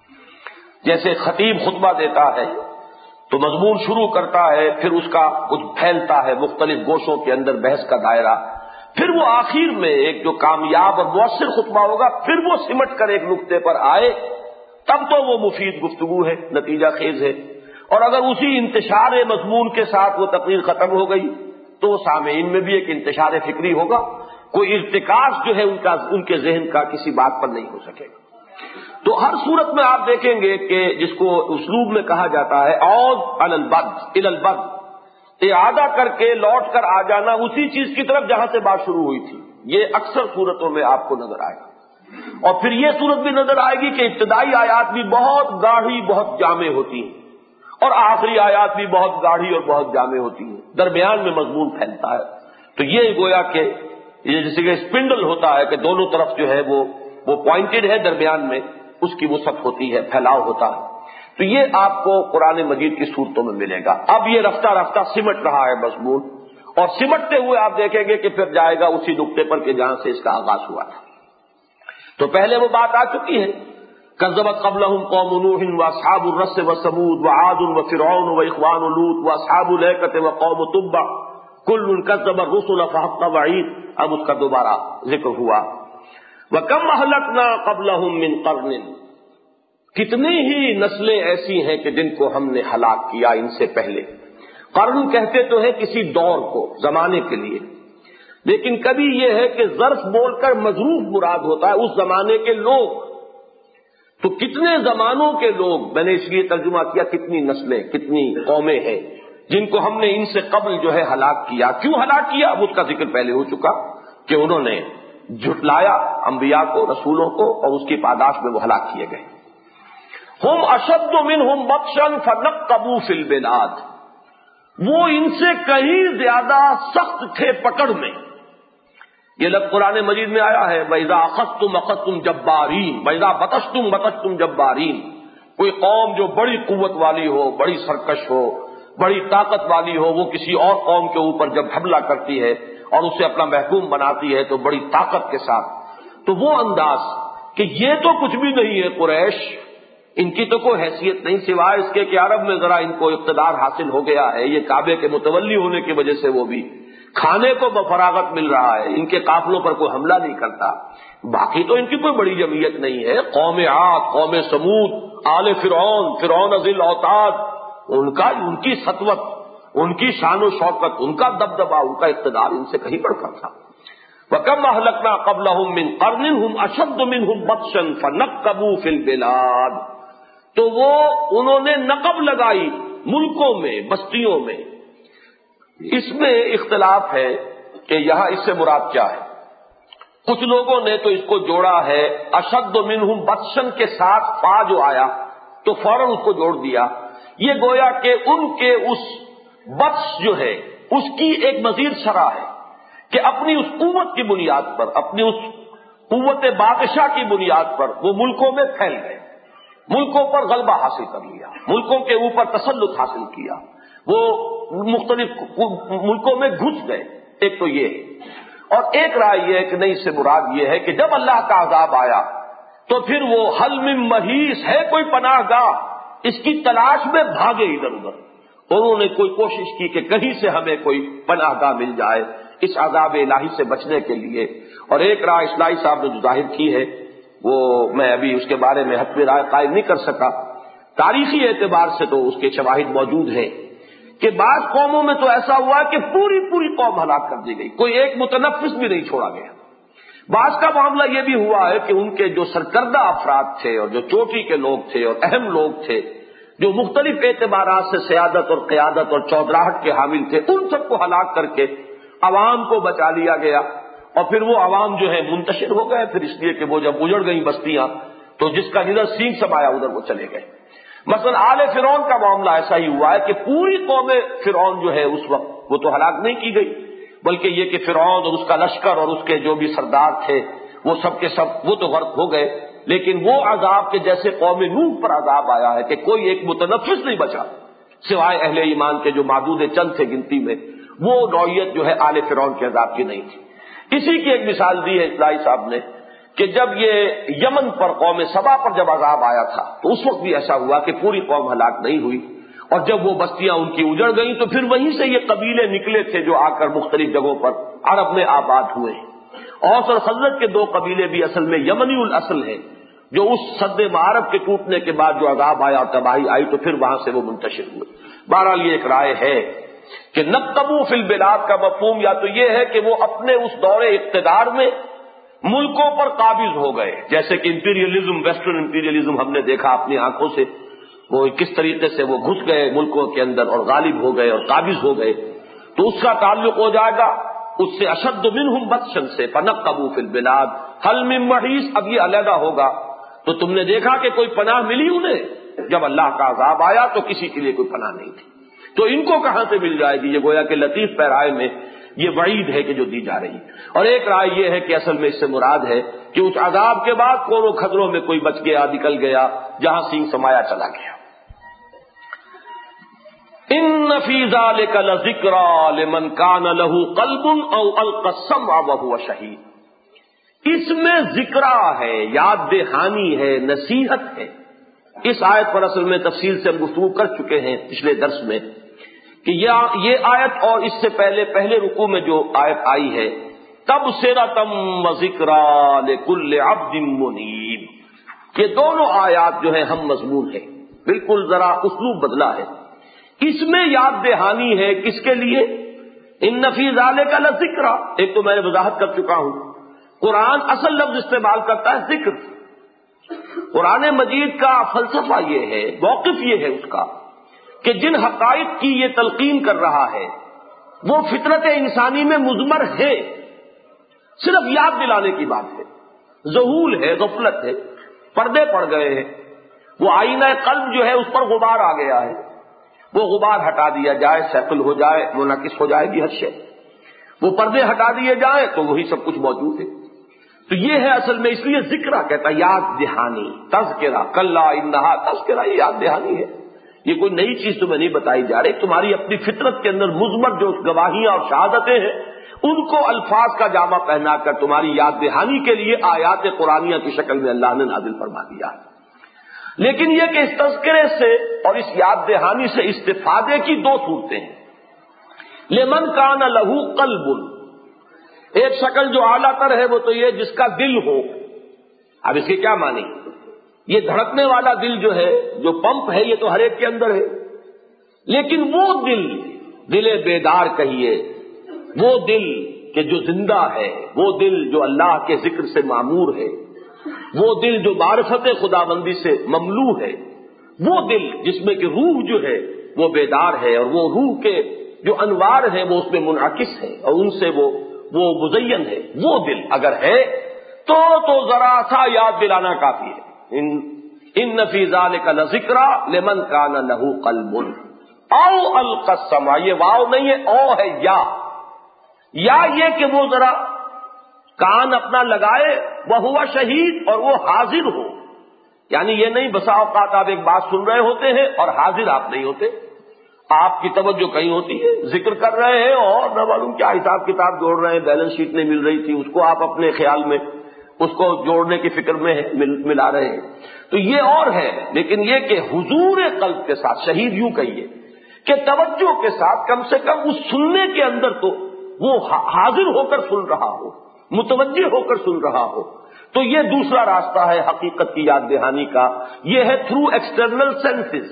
جیسے خطیب خطبہ دیتا ہے تو مضمون شروع کرتا ہے، پھر اس کا کچھ پھیلتا ہے مختلف گوشوں کے اندر بحث کا دائرہ، پھر وہ آخر میں ایک جو کامیاب اور مؤثر خطبہ ہوگا پھر وہ سمٹ کر ایک نقطے پر آئے، تب تو وہ مفید گفتگو ہے، نتیجہ خیز ہے. اور اگر اسی انتشار مضمون کے ساتھ وہ تقریر ختم ہو گئی تو سامعین میں بھی ایک انتشار فکری ہوگا، کوئی ارتکاز جو ہے ان کے ذہن کا کسی بات پر نہیں ہو سکے گا. تو ہر صورت میں آپ دیکھیں گے کہ جس کو اسلوب میں کہا جاتا ہے عود الی البد، اعادہ کر کے لوٹ کر آ جانا اسی چیز کی طرف جہاں سے بات شروع ہوئی تھی، یہ اکثر صورتوں میں آپ کو نظر آئے گا. اور پھر یہ صورت بھی نظر آئے گی کہ ابتدائی آیات بھی بہت گاڑھی بہت جامع ہوتی ہیں اور آخری آیات بھی بہت گاڑھی اور بہت جامع ہوتی ہیں، درمیان میں مضمون پھیلتا ہے. تو یہ گویا کہ یہ جیسے کہ اسپنڈل ہوتا ہے کہ دونوں طرف جو ہے وہ پوائنٹڈ ہے، درمیان میں اس کی وسعت ہوتی ہے، پھیلاؤ ہوتا ہے. تو یہ آپ کو قرآن مجید کی صورتوں میں ملے گا. اب یہ رفتہ رفتہ سمٹ رہا ہے مضمون، اور سمٹتے ہوئے آپ دیکھیں گے کہ پھر جائے گا اسی نقطے پر کہ جہاں سے اس کا آغاز ہوا تھا. تو پہلے وہ بات آ چکی ہے، کذبت قبلہم قوم نوح واصحاب الرس وثمود وعاد وفرعون واخوان لوط واصحاب الایکۃ وقوم تبع کل کذب الرسل فحق وعید. اب اس کا دوبارہ ذکر ہوا. وکم اہلکنا قبلہم من قرن، کتنی ہی نسلیں ایسی ہیں کہ جن کو ہم نے ہلاک کیا ان سے پہلے. قرن کہتے تو ہے کسی دور کو، زمانے کے لیے، لیکن کبھی یہ ہے کہ ظرف بول کر مظروف مراد ہوتا ہے اس زمانے کے لوگ. تو کتنے زمانوں کے لوگ، میں نے اس لیے ترجمہ کیا کتنی نسلیں کتنی قومیں ہیں جن کو ہم نے ان سے قبل جو ہے ہلاک کیا. کیوں ہلاک کیا اب اس کا ذکر پہلے ہو چکا کہ انہوں نے جھٹلایا انبیاء کو، رسولوں کو، اور اس کی پاداش میں وہ ہلاک کیے گئے. ہم اشد منہم بطشا فنقبوا فی البلاد، وہ ان سے کہیں زیادہ سخت تھے پکڑ میں. یہ لفظ قرآن مجید میں آیا ہے وَإِذَا أَخَذْتُمْ أَخَذْتُمْ جَبَّارِينَ وَإِذَا بَطَشْتُمْ بَطَشْتُمْ جَبَّارِينَ. کوئی قوم جو بڑی قوت والی ہو، بڑی سرکش ہو، بڑی طاقت والی ہو، وہ کسی اور قوم کے اوپر جب حملہ کرتی ہے اور اسے اپنا محکوم بناتی ہے تو بڑی طاقت کے ساتھ، تو وہ انداز کہ یہ تو کچھ بھی نہیں ہے قریش، ان کی تو کوئی حیثیت نہیں سوائے اس کے کہ عرب میں ذرا ان کو اقتدار حاصل ہو گیا ہے، یہ کعبے کے متولی ہونے کی وجہ سے وہ بھی کھانے کو بفراغت مل رہا ہے، ان کے قافلوں پر کوئی حملہ نہیں کرتا۔ باقی تو ان کی کوئی بڑی جمعیت نہیں ہے۔ قوم عاد، قوم سمود، آل فرعون ذی الاوتاد، ان کی سطوت، ان کی شان و شوکت، ان کا دبدبا، ان کا اقتدار ان سے کہیں بڑھ کر تھا۔ وَكَمْ أَهْلَكْنَا قَبْلَهُمْ مِنْ قَرْنٍ هُمْ أَشَدُّ مِنْهُمْ بَطْشًا فَنَقَّبُوا فِي الْبِلَادِ، تو وہ انہوں نے نقب لگائی ملکوں میں، بستیوں میں۔ اس میں اختلاف ہے کہ یہاں اس سے مراد کیا ہے۔ کچھ لوگوں نے تو اس کو جوڑا ہے اشد منہم بطشن کے ساتھ فا جو آیا تو فوراً اس کو جوڑ دیا، یہ گویا کہ ان کے اس بطش جو ہے اس کی ایک مزید شرح ہے کہ اپنی اس قوت کی بنیاد پر، اپنی اس قوت بادشاہ کی بنیاد پر وہ ملکوں میں پھیل گئے، ملکوں پر غلبہ حاصل کر لیا، ملکوں کے اوپر تسلط حاصل کیا، وہ مختلف ملکوں میں گھس گئے۔ ایک تو یہ ہے، اور ایک رائے یہ ہے کہ نہیں، اس سے مراد یہ ہے کہ جب اللہ کا عذاب آیا تو پھر وہ حل من محیص ہے کوئی پناہ گاہ، اس کی تلاش میں بھاگے ادھر ادھر، انہوں نے کوئی کوشش کی کہ کہیں سے ہمیں کوئی پناہ گاہ مل جائے اس عذاب الہی سے بچنے کے لیے۔ اور ایک رائے اصلاحی صاحب نے جو ظاہر کی ہے وہ میں ابھی اس کے بارے میں حتمی رائے قائم نہیں کر سکا، تاریخی اعتبار سے تو اس کے شواہد موجود ہیں کہ بعض قوموں میں تو ایسا ہوا کہ پوری قوم ہلاک کر دی گئی، کوئی ایک متنفس بھی نہیں چھوڑا گیا۔ بعض کا معاملہ یہ بھی ہوا ہے کہ ان کے جو سرکردہ افراد تھے اور جو چوٹی کے لوگ تھے اور اہم لوگ تھے، جو مختلف اعتبارات سے سیادت اور قیادت اور چودراہٹ کے حامل تھے، ان سب کو ہلاک کر کے عوام کو بچا لیا گیا، اور پھر وہ عوام جو ہے منتشر ہو گئے، پھر اس لیے کہ وہ جب اجڑ گئیں بستیاں تو جس کا جدھر سینگ سمایا ادھر وہ چلے گئے۔ مثلا آل فرعون کا معاملہ ایسا ہی ہوا ہے کہ پوری قوم فرعون جو ہے اس وقت وہ تو ہلاک نہیں کی گئی، بلکہ یہ کہ فرعون اور اس کا لشکر اور اس کے جو بھی سردار تھے وہ سب کے سب وہ تو غرق ہو گئے، لیکن وہ عذاب کے جیسے قوم نوح پر عذاب آیا ہے کہ کوئی ایک متنفس نہیں بچا سوائے اہل ایمان کے جو معدود چند تھے گنتی میں، وہ نوعیت جو ہے آل فرعون کے عذاب کی نہیں تھی۔ اسی کی ایک مثال دی ہے اصلاحی صاحب نے کہ جب یہ یمن پر قوم سبا پر جب عذاب آیا تھا تو اس وقت بھی ایسا ہوا کہ پوری قوم ہلاک نہیں ہوئی، اور جب وہ بستیاں ان کی اجڑ گئیں تو پھر وہیں سے یہ قبیلے نکلے تھے جو آ کر مختلف جگہوں پر عرب میں آباد ہوئے۔ اوس اور خزرج کے دو قبیلے بھی اصل میں یمنی الاصل ہیں، جو اس سد معارف کے ٹوٹنے کے بعد جو عذاب آیا اور تباہی آئی تو پھر وہاں سے وہ منتشر ہوئے۔ بہرحال یہ ایک رائے ہے کہ نقبوا فی البلاد کا مفہوم یا تو یہ ہے کہ وہ اپنے اس دور اقتدار میں ملکوں پر قابض ہو گئے، جیسے کہ امپیریلزم، ویسٹرن امپیریلزم ہم نے دیکھا اپنی آنکھوں سے، وہ کس طریقے سے وہ گھس گئے ملکوں کے اندر اور غالب ہو گئے اور قابض ہو گئے، تو اس کا تعلق ہو جائے گا اس سے اشد منہم بطشن سے، فنقبوا فی البلاد حل من محیص۔ اب یہ علیحدہ ہوگا تو تم نے دیکھا کہ کوئی پناہ ملی انہیں، جب اللہ کا عذاب آیا تو کسی کے لیے کوئی پناہ نہیں تھی، تو ان کو کہاں سے مل جائے گی؟ یہ گویا کہ لطیف پیرائے میں یہ وعید ہے کہ جو دی جا رہی ہے۔ اور ایک رائے یہ ہے کہ اصل میں اس سے مراد ہے کہ اس عذاب کے بعد کونوں خطروں میں کوئی بچ گیا، نکل گیا، جہاں سینگ سمایا چلا گیا۔ ان فی ذلک لذکری لمن کان لہ قلب او القی السمع وہو شہید، اس میں ذکرہ ہے، یاد دہانی ہے، نصیحت ہے۔ اس آیت پر اصل میں تفصیل سے ہم گفتگو کر چکے ہیں پچھلے درس میں کہ یہ آیت اور اس سے پہلے رکوع میں جو آیت آئی ہے تبصرۃ وذکریٰ لکل عبد منیب، یہ دونوں آیات جو ہیں ہم مضمون ہیں، بالکل ذرا اسلوب بدلا ہے۔ اس میں یاد دہانی ہے کس کے لیے؟ ان فی ذلک لذکریٰ، ایک تو میں نے وضاحت کر چکا ہوں، قرآن اصل لفظ استعمال کرتا ہے ذکر۔ قرآن مجید کا فلسفہ یہ ہے، موقف یہ ہے اس کا کہ جن حقائق کی یہ تلقین کر رہا ہے وہ فطرت انسانی میں مضمر ہے، صرف یاد دلانے کی بات ہے، ذہول ہے، غفلت ہے، پردے پڑ گئے ہیں، وہ آئینہ قلب جو ہے اس پر غبار آ گیا ہے، وہ غبار ہٹا دیا جائے، سیکل ہو جائے، منعکس ہو جائے گی ہر شے، وہ پردے ہٹا دیے جائیں تو وہی سب کچھ موجود ہے۔ تو یہ ہے اصل میں، اس لیے ذکرہ کہتا ہے، یاد دہانی، تذکرہ، کلا انہا تذکرہ، یہ یاد دہانی ہے، یہ کوئی نئی چیز تمہیں نہیں بتائی جا رہی، تمہاری اپنی فطرت کے اندر مضمر جو گواہیاں اور شہادتیں ہیں ان کو الفاظ کا جامہ پہنا کر تمہاری یاد دہانی کے لیے آیات قرآنیہ کی شکل میں اللہ نے نازل فرما دیا ہے۔ لیکن یہ کہ اس تذکرے سے اور اس یاد دہانی سے استفادے کی دو صورتیں ہیں۔ لمن کان لہو قلب، ایک شکل جو اعلیٰ تر ہے وہ تو یہ جس کا دل ہو۔ اب اس کے کیا معنی؟ یہ دھڑکنے والا دل جو ہے، جو پمپ ہے، یہ تو ہر ایک کے اندر ہے، لیکن وہ دل بیدار کہیے، وہ دل کہ جو زندہ ہے، وہ دل جو اللہ کے ذکر سے معمور ہے، وہ دل جو معرفت خداوندی سے مملو ہے، وہ دل جس میں کہ روح جو ہے وہ بیدار ہے، اور وہ روح کے جو انوار ہیں وہ اس میں منعکس ہے اور ان سے وہ مزین ہے، وہ دل اگر ہے تو ذرا سا یاد دلانا کافی ہے۔ ان فی ذالک لذکری لمن کان لہ قلب او القی السمع، یہ واو نہیں ہے، او ہے یا یہ کہ وہ ذرا کان اپنا لگائے، وہ شہید، اور وہ حاضر ہو۔ یعنی یہ نہیں بسا اوقات آپ ایک بات سن رہے ہوتے ہیں اور حاضر آپ نہیں ہوتے، آپ کی توجہ کہیں ہوتی ہے، ذکر کر رہے ہیں اور نہ معلوم کیا حساب کتاب جوڑ رہے ہیں، بیلنس شیٹ نہیں مل رہی تھی، اس کو آپ اپنے خیال میں اس کو جوڑنے کی فکر میں ملا رہے ہیں، تو یہ اور ہے۔ لیکن یہ کہ حضور قلب کے ساتھ، شہید یوں کہیے کہ توجہ کے ساتھ، کم سے کم اس سننے کے اندر تو وہ حاضر ہو کر سن رہا ہو، متوجہ ہو کر سن رہا ہو، تو یہ دوسرا راستہ ہے حقیقت کی یاد دہانی کا، یہ ہے تھرو ایکسٹرنل سینسز۔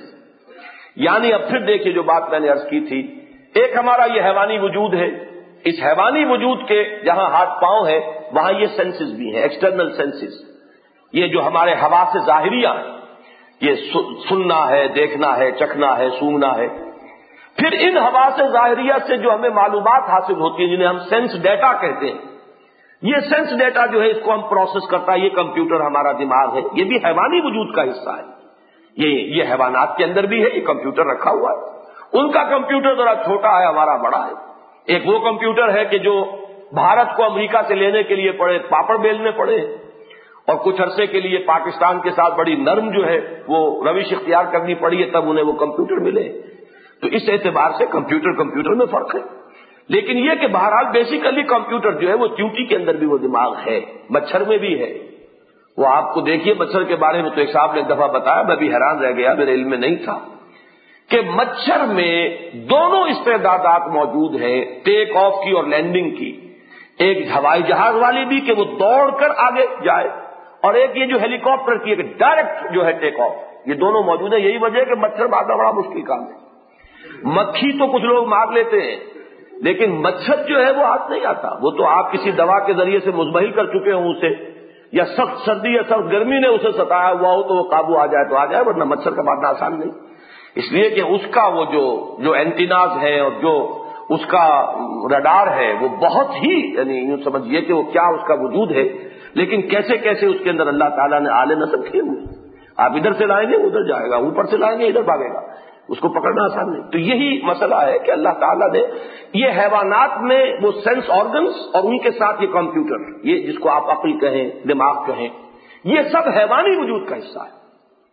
یعنی اب پھر دیکھیے جو بات میں نے عرض کی تھی، ایک ہمارا یہ حیوانی وجود ہے، اس حیوانی وجود کے جہاں ہاتھ پاؤں ہے وہاں یہ سینسز بھی ہیں، ایکسٹرنل سینسز، یہ جو ہمارے حواس ظاہریہ ہیں، یہ سننا ہے، دیکھنا ہے، چکھنا ہے، سونگنا ہے۔ پھر ان حواس ظاہریہ سے جو ہمیں معلومات حاصل ہوتی ہیں جنہیں ہم سینس ڈیٹا کہتے ہیں، یہ سینس ڈیٹا جو ہے اس کو ہم پروسیس کرتا ہے، یہ کمپیوٹر ہمارا دماغ ہے، یہ بھی حیوانی وجود کا حصہ ہے، یہ حیوانات کے اندر بھی ہے، یہ کمپیوٹر رکھا ہوا ہے، ان کا کمپیوٹر ذرا چھوٹا ہے، ہمارا بڑا ہے۔ ایک وہ کمپیوٹر ہے کہ جو بھارت کو امریکہ سے لینے کے لیے پڑے پاپڑ بیلنے پڑے، اور کچھ عرصے کے لیے پاکستان کے ساتھ بڑی نرم جو ہے وہ روش اختیار کرنی پڑی ہے، تب انہیں وہ کمپیوٹر ملے۔ تو اس اعتبار سے کمپیوٹر میں فرق ہے، لیکن یہ کہ بہرحال بیسیکلی کمپیوٹر جو ہے وہ چیونٹی کے اندر بھی وہ دماغ ہے، مچھر میں بھی ہے۔ وہ آپ کو دیکھیے مچھر کے بارے میں تو ایک صاحب نے ایک دفعہ بتایا، میں بھی حیران رہ گیا، میرے علم میں نہیں تھا کہ مچھر میں دونوں استعدادات موجود ہیں، ٹیک آف کی اور لینڈنگ کی، ایک ہوائی جہاز والی بھی کہ وہ دوڑ کر آگے جائے، اور ایک یہ جو ہیلی کاپٹر کی کہ ڈائریکٹ جو ہے ٹیک آف، یہ دونوں موجود ہیں۔ یہی وجہ ہے کہ مچھر مارنا بڑا مشکل کام ہے۔ مکھی تو کچھ لوگ مار لیتے ہیں، لیکن مچھر جو ہے وہ ہاتھ نہیں آتا، وہ تو آپ کسی دوا کے ذریعے سے مزمحل کر چکے ہوں اسے، یا سخت سردی یا سخت گرمی نے اسے ستایا ہوا ہو تو وہ قابو آ جائے تو آ جائے، ورنہ مچھر کا مارنا آسان نہیں۔ اس لیے کہ اس کا وہ جو اینٹیناز ہے اور جو اس کا رڈار ہے وہ بہت ہی، یعنی یوں سمجھیے کہ وہ کیا اس کا وجود ہے، لیکن کیسے کیسے اس کے اندر اللہ تعالیٰ نے آلے نصب کیے ہوئے، آپ ادھر سے لائیں گے ادھر جائے گا، اوپر سے لائیں گے ادھر بھاگے گا، اس کو پکڑنا آسان نہیں۔ تو یہی مسئلہ ہے کہ اللہ تعالیٰ نے یہ حیوانات میں وہ سینس آرگنز اور ان کے ساتھ یہ کمپیوٹر، یہ جس کو آپ عقل کہیں، دماغ کہیں، یہ سب حیوانی وجود کا حصہ ہے۔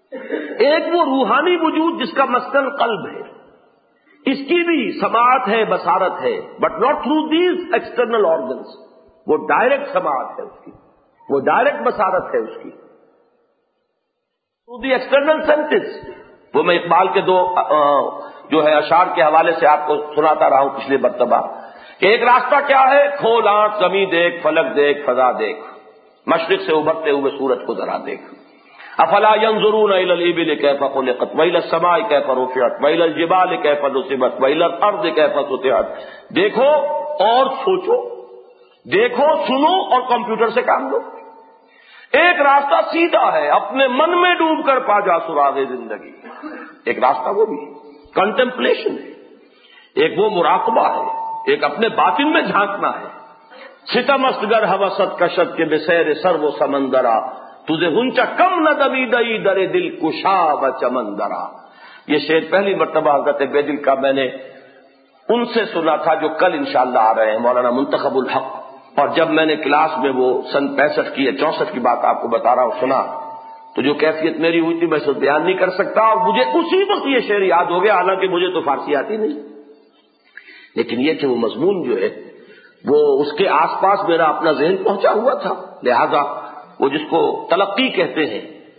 ایک وہ روحانی وجود جس کا مسکن قلب ہے، اس کی بھی سماعت ہے، بصارت ہے، but not through these external organs, وہ ڈائریکٹ سماعت ہے اس کی، وہ ڈائریکٹ بصارت ہے اس کی تھرو دی ایکسٹرنل سینسز۔ وہ میں اقبال کے دو جو ہے اشعار کے حوالے سے آپ کو سناتا رہا ہوں پچھلے مرتبہ کہ ایک راستہ کیا ہے، کھول آنکھ زمیں دیکھ، فلک دیکھ، فضا دیکھ، مشرق سے ابھرتے ہوئے سورج کو ذرا دیکھ۔ افلا ينظرون الى الابل كيف خلقت والى السماء كيف رفعت والى الجبال كيف نصبت والى الارض كيف سطحت، دیکھو اور سوچو، دیکھو سنو اور کمپیوٹر سے کام لو۔ ایک راستہ سیدھا ہے، اپنے من میں ڈوب کر پا جا سراغ زندگی، ایک راستہ وہ بھی کنٹمپلیشن ہے، ایک وہ مراقبہ ہے، ایک اپنے باطن میں جھانکنا ہے۔ ستم استگر حوست کشت کے بسیر سر و سمندرا، تجھے ہنچا کم نہ دبی دئی در دل کشا و چمندرا۔ یہ شعر پہلی مرتبہ حضرت بے دل کا میں نے ان سے سنا تھا جو کل انشاءاللہ آ رہے ہیں، مولانا منتخب الحق، اور جب میں نے کلاس میں وہ سن 65 کی یا 64 کی بات آپ کو بتا رہا ہوں سنا تو جو کیفیت میری ہوئی تھی میں اسے بیان نہیں کر سکتا، اور مجھے اسی وقت یہ شعر یاد ہو گیا، حالانکہ مجھے تو فارسی آتی نہیں، لیکن یہ کہ وہ مضمون جو ہے وہ اس کے آس پاس میرا اپنا ذہن پہنچا ہوا تھا، لہذا وہ جس کو تلقی کہتے ہیں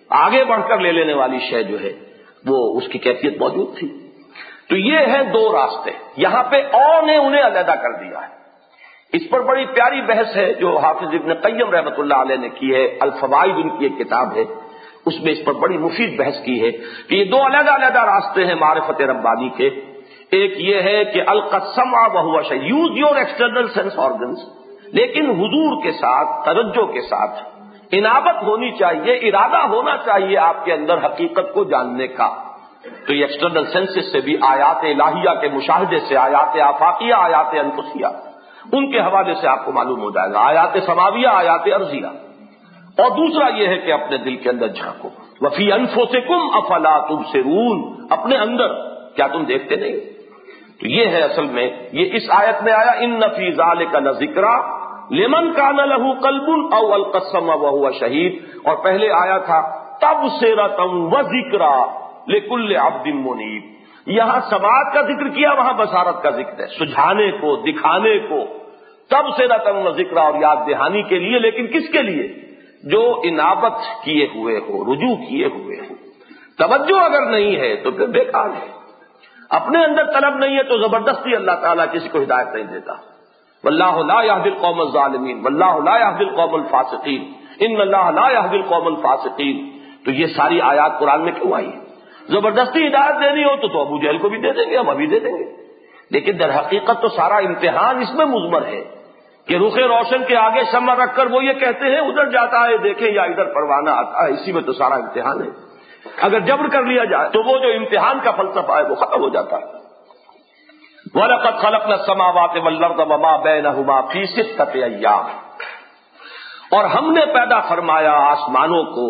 آگے بڑھ کر لے لینے والی شے جو ہے وہ اس کی کیفیت موجود تھی. تو یہ ہیں دو راستے. یہاں پہ اور نے انہیں علیحدہ کر دیا ہے. اس پر بڑی پیاری بحث ہے جو حافظ ابن قیم رحمۃ اللہ علیہ نے کی ہے. الفوائد ان کی ایک کتاب ہے, اس میں اس پر بڑی مفید بحث کی ہے کہ یہ دو علیحدہ علیحدہ راستے ہیں معرفت ربانی کے. ایک یہ ہے کہ القسمع وہو شیء, use your external sense organs, لیکن حضور کے ساتھ, توجہ کے ساتھ, انابت ہونی چاہیے, ارادہ ہونا چاہیے آپ کے اندر حقیقت کو جاننے کا. تو یہ ایکسٹرنل سینسز سے بھی آیات الہیہ کے مشاہدے سے, آیات آفاقیہ, آیات انفسیہ, ان کے حوالے سے آپ کو معلوم ہو جائے گا, آیات سماویہ, آیات ارضیہ. اور دوسرا یہ ہے کہ اپنے دل کے اندر جھانکو. وفی انفسکم افلا تبصرون, اپنے اندر کیا تم دیکھتے نہیں؟ تو یہ ہے اصل میں, یہ اس آیت میں آیا ان فی ذلک لذکری لمن کان لہ قلب او القى السمع وهو شہید, اور پہلے آیا تھا تبصرۃ وذکری لکل عبد منیب. یہاں سماعت کا ذکر کیا, وہاں بصارت کا ذکر ہے, سجھانے کو, دکھانے کو. تبصرۃ وذکری, اور یاد دہانی کے لیے, لیکن کس کے لیے؟ جو انابت کیے ہوئے ہو, رجوع کیے ہوئے ہو. توجہ اگر نہیں ہے تو پھر بیکار ہے. اپنے اندر طلب نہیں ہے تو زبردستی اللہ تعالیٰ کسی کو ہدایت نہیں دیتا. واللہ لا یہدی القوم الظالمین واللہ لا یہدی القوم الفاسقین ان اللہ لا یہدی القوم الفاسقین. تو یہ ساری آیات قرآن میں کیوں آئی؟ زبردستی ہدایت دینی ہو تو ابو جہل کو بھی دے دیں گے, ہم ابھی دے دیں گے. لیکن در حقیقت تو سارا امتحان اس میں مضمر ہے کہ رخ روشن کے آگے شمع رکھ کر وہ یہ کہتے ہیں ادھر جاتا ہے دیکھیں یا ادھر پروانہ آتا ہے. اسی میں تو سارا امتحان ہے. اگر جبر کر لیا جائے تو وہ جو امتحان کا فلسفہ ہے وہ ختم ہو جاتا ہے. وَلَقَدْ خَلَقْنَا السَّمَاوَاتِ وَالْأَرْضَ وَمَا بَيْنَهُمَا فِي سِتَّةِ أَيَّامٍ, اور ہم نے پیدا فرمایا آسمانوں کو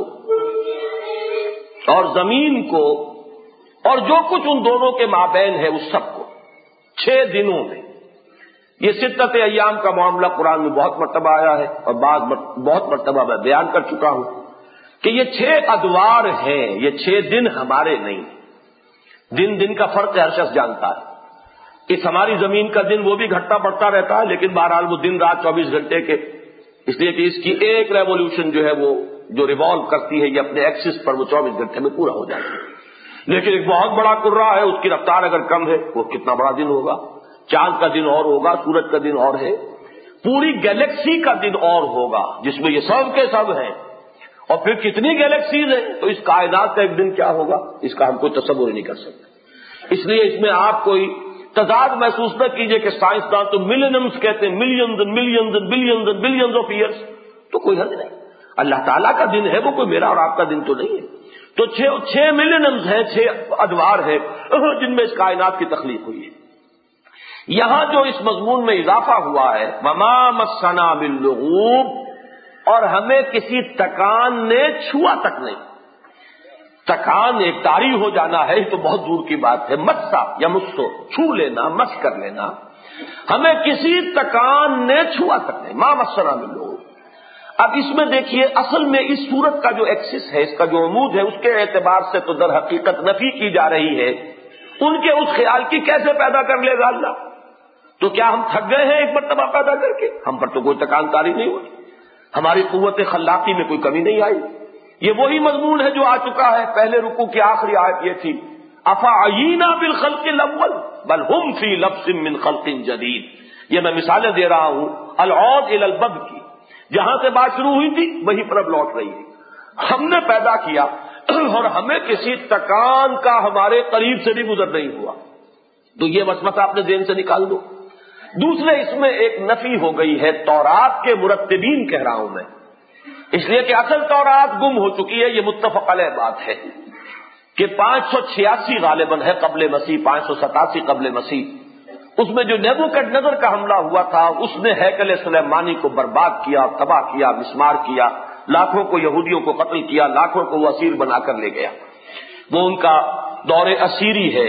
اور زمین کو اور جو کچھ ان دونوں کے مابین ہے اس سب کو 6 دنوں میں. یہ ستت ایام کا معاملہ قرآن میں بہت مرتبہ آیا ہے اور بہت مرتبہ میں بیان کر چکا ہوں کہ یہ 6 ادوار ہیں, یہ 6 دن ہمارے نہیں. دن کا فرق ہر شخص جانتا ہے. اس ہماری زمین کا دن وہ بھی گھٹتا بڑھتا رہتا ہے, لیکن بہرحال وہ دن رات 24 گھنٹے کے, اس لیے کہ اس کی ایک ریولیوشن جو ہے وہ جو ریوالو کرتی ہے یہ اپنے ایکسس پر وہ 24 گھنٹے میں پورا ہو جاتا ہے. لیکن ایک بہت بڑا کرہ ہے, اس کی رفتار اگر کم ہے وہ کتنا بڑا دن ہوگا. چاند کا دن اور ہوگا, سورج کا دن اور ہے, پوری گیلیکسی کا دن اور ہوگا جس میں یہ سب کے سب ہیں. اور پھر کتنی گیلیکسیز ہیں, تو اس کائنات کا ایک دن کیا ہوگا اس کا ہم کوئی تصور ہی نہیں کر سکتے. اس لیے اس میں آپ کوئی تضاد محسوس نہ کیجئے کہ سائنسدان تو ملینمز کہتے ہیں, millions and millions and billions and billions of years, تو کوئی حد نہیں. اللہ تعالیٰ کا دن ہے, وہ کوئی میرا اور آپ کا دن تو نہیں ہے. تو 6 ملینمز ہیں, 6 ادوار ہیں جن میں اس کائنات کی تخلیق ہوئی ہے. یہاں جو اس مضمون میں اضافہ ہوا ہے وما مسنا من لغوب, اور ہمیں کسی تکان نے چھوا تک نہیں. تکان ایک طاری ہو جانا ہے تو بہت دور کی بات ہے. مسا یا مسو, چھو لینا, مس کر لینا, ہمیں کسی تکان نے چھوا تک نہیں. ما مسنا من لغوب. اب اس میں دیکھیے اصل میں اس صورت کا جو ایکسس ہے, اس کا جو عمود ہے, اس کے اعتبار سے تو در حقیقت نفی کی جا رہی ہے. ان کے اس خیال کی کیسے پیدا کر لے گا اللہ؟ تو کیا ہم تھک گئے ہیں ایک مرتبہ پیدا کر کے؟ ہم پر تو کوئی تکان کاری نہیں ہوئی, ہماری قوت خلاقی میں کوئی کمی نہیں آئی. یہ وہی مضمون ہے جو آ چکا ہے. پہلے رکوع کی آخری آیت یہ تھی افعینا بالخلق الاول بل هم فی لبس من خلق جدید. یہ میں مثالیں دے رہا ہوں العود الی البد کی, جہاں سے بات شروع ہوئی تھی وہیں پر اب لوٹ رہی ہے. ہم نے پیدا کیا اور ہمیں کسی تکان کا ہمارے قریب سے بھی گزر نہیں ہوا. تو یہ وسوسہ اپنے ذہن سے نکال دو. دوسرے اس میں ایک نفی ہو گئی ہے تورات کے مرتبین کہہ رہا ہوں میں, اس لیے کہ اصل تورات گم ہو چکی ہے. یہ متفق علیہ بات ہے کہ 586 غالباً ہے قبل مسیح, 587 قبل مسیح. اس میں جو نیبوکڈنیزر کا حملہ ہوا تھا اس نے ہیکل سلیمانی کو برباد کیا, تباہ کیا, مسمار کیا, لاکھوں کو یہودیوں کو قتل کیا, لاکھوں کو وہ اسیر بنا کر لے گیا. وہ ان کا دور اسیری ہے,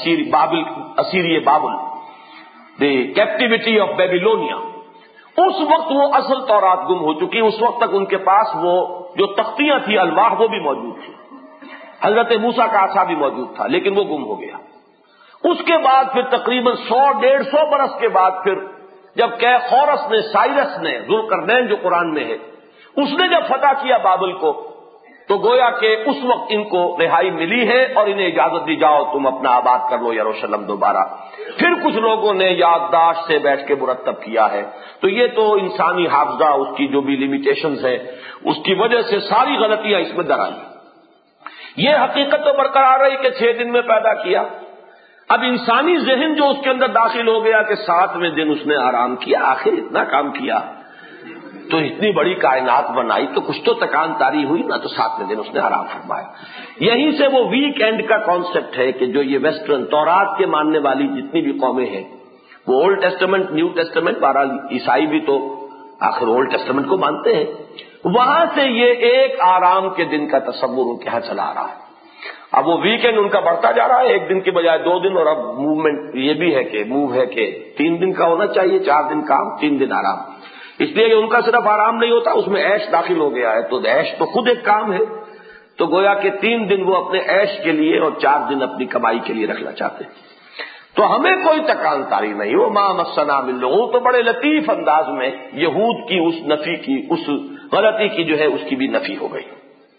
اسیری بابل, دی کیپٹیوٹی آف بیبیلونیا. اس وقت وہ اصل تورات گم ہو چکی. اس وقت تک ان کے پاس وہ جو تختیاں تھیں الواح وہ بھی موجود تھی, حضرت موسیٰ کا عصا بھی موجود تھا, لیکن وہ گم ہو گیا. اس کے بعد پھر تقریباً 100-150 برس کے بعد پھر جب خورس نے, سائرس نے, ذوالقرنین جو قرآن میں ہے, اس نے جب فتح کیا بابل کو, تو گویا کہ اس وقت ان کو رہائی ملی ہے اور انہیں اجازت دی جاؤ تم اپنا آباد کر لو یروشلم دوبارہ. پھر کچھ لوگوں نے یادداشت سے بیٹھ کے مرتب کیا ہے. تو یہ تو انسانی حافظہ اس کی جو بھی لیمیٹیشنز ہیں اس کی وجہ سے ساری غلطیاں اس میں در آئی. یہ حقیقت تو برقرار رہی کہ 6 دن میں پیدا کیا. اب انسانی ذہن جو اس کے اندر داخل ہو گیا کہ 7ویں دن اس نے آرام کیا. آخر اتنا کام کیا تو اتنی بڑی کائنات بنائی تو کچھ تو تکان تاری ہوئی نا, تو 7ویں دن اس نے آرام فرمایا. یہیں سے وہ ویک اینڈ کا کانسیپٹ ہے کہ جو یہ ویسٹرن تورات کے ماننے والی جتنی بھی قومیں ہیں, وہ اولڈ ٹیسٹمنٹ نیو ٹیسٹمنٹ, بہرحال عیسائی بھی تو آخر اولڈ ٹیسٹمنٹ کو مانتے ہیں, وہاں سے یہ ایک آرام کے دن کا تصور ان کے یہاں چلا آ رہا ہے. اب وہ ویکینڈ ان کا بڑھتا جا رہا ہے, 1 دن کے بجائے 2 دن, اور اب موومنٹ یہ بھی ہے کہ موو ہے کہ 3 دن کا ہونا چاہیے, 4 دن کام 3 دن آرام. اس لیے کہ ان کا صرف آرام نہیں ہوتا, اس میں عیش داخل ہو گیا ہے. تو عیش تو خود ایک کام ہے. تو گویا کہ 3 دن وہ اپنے عیش کے لیے اور 4 دن اپنی کمائی کے لیے رکھنا چاہتے ہیں. تو ہمیں کوئی تکان تاری نہیں ہو. ما مسنا من لغوب, تو بڑے لطیف انداز میں یہود کی اس نفی کی, اس غلطی کی جو ہے اس کی بھی نفی ہو گئی.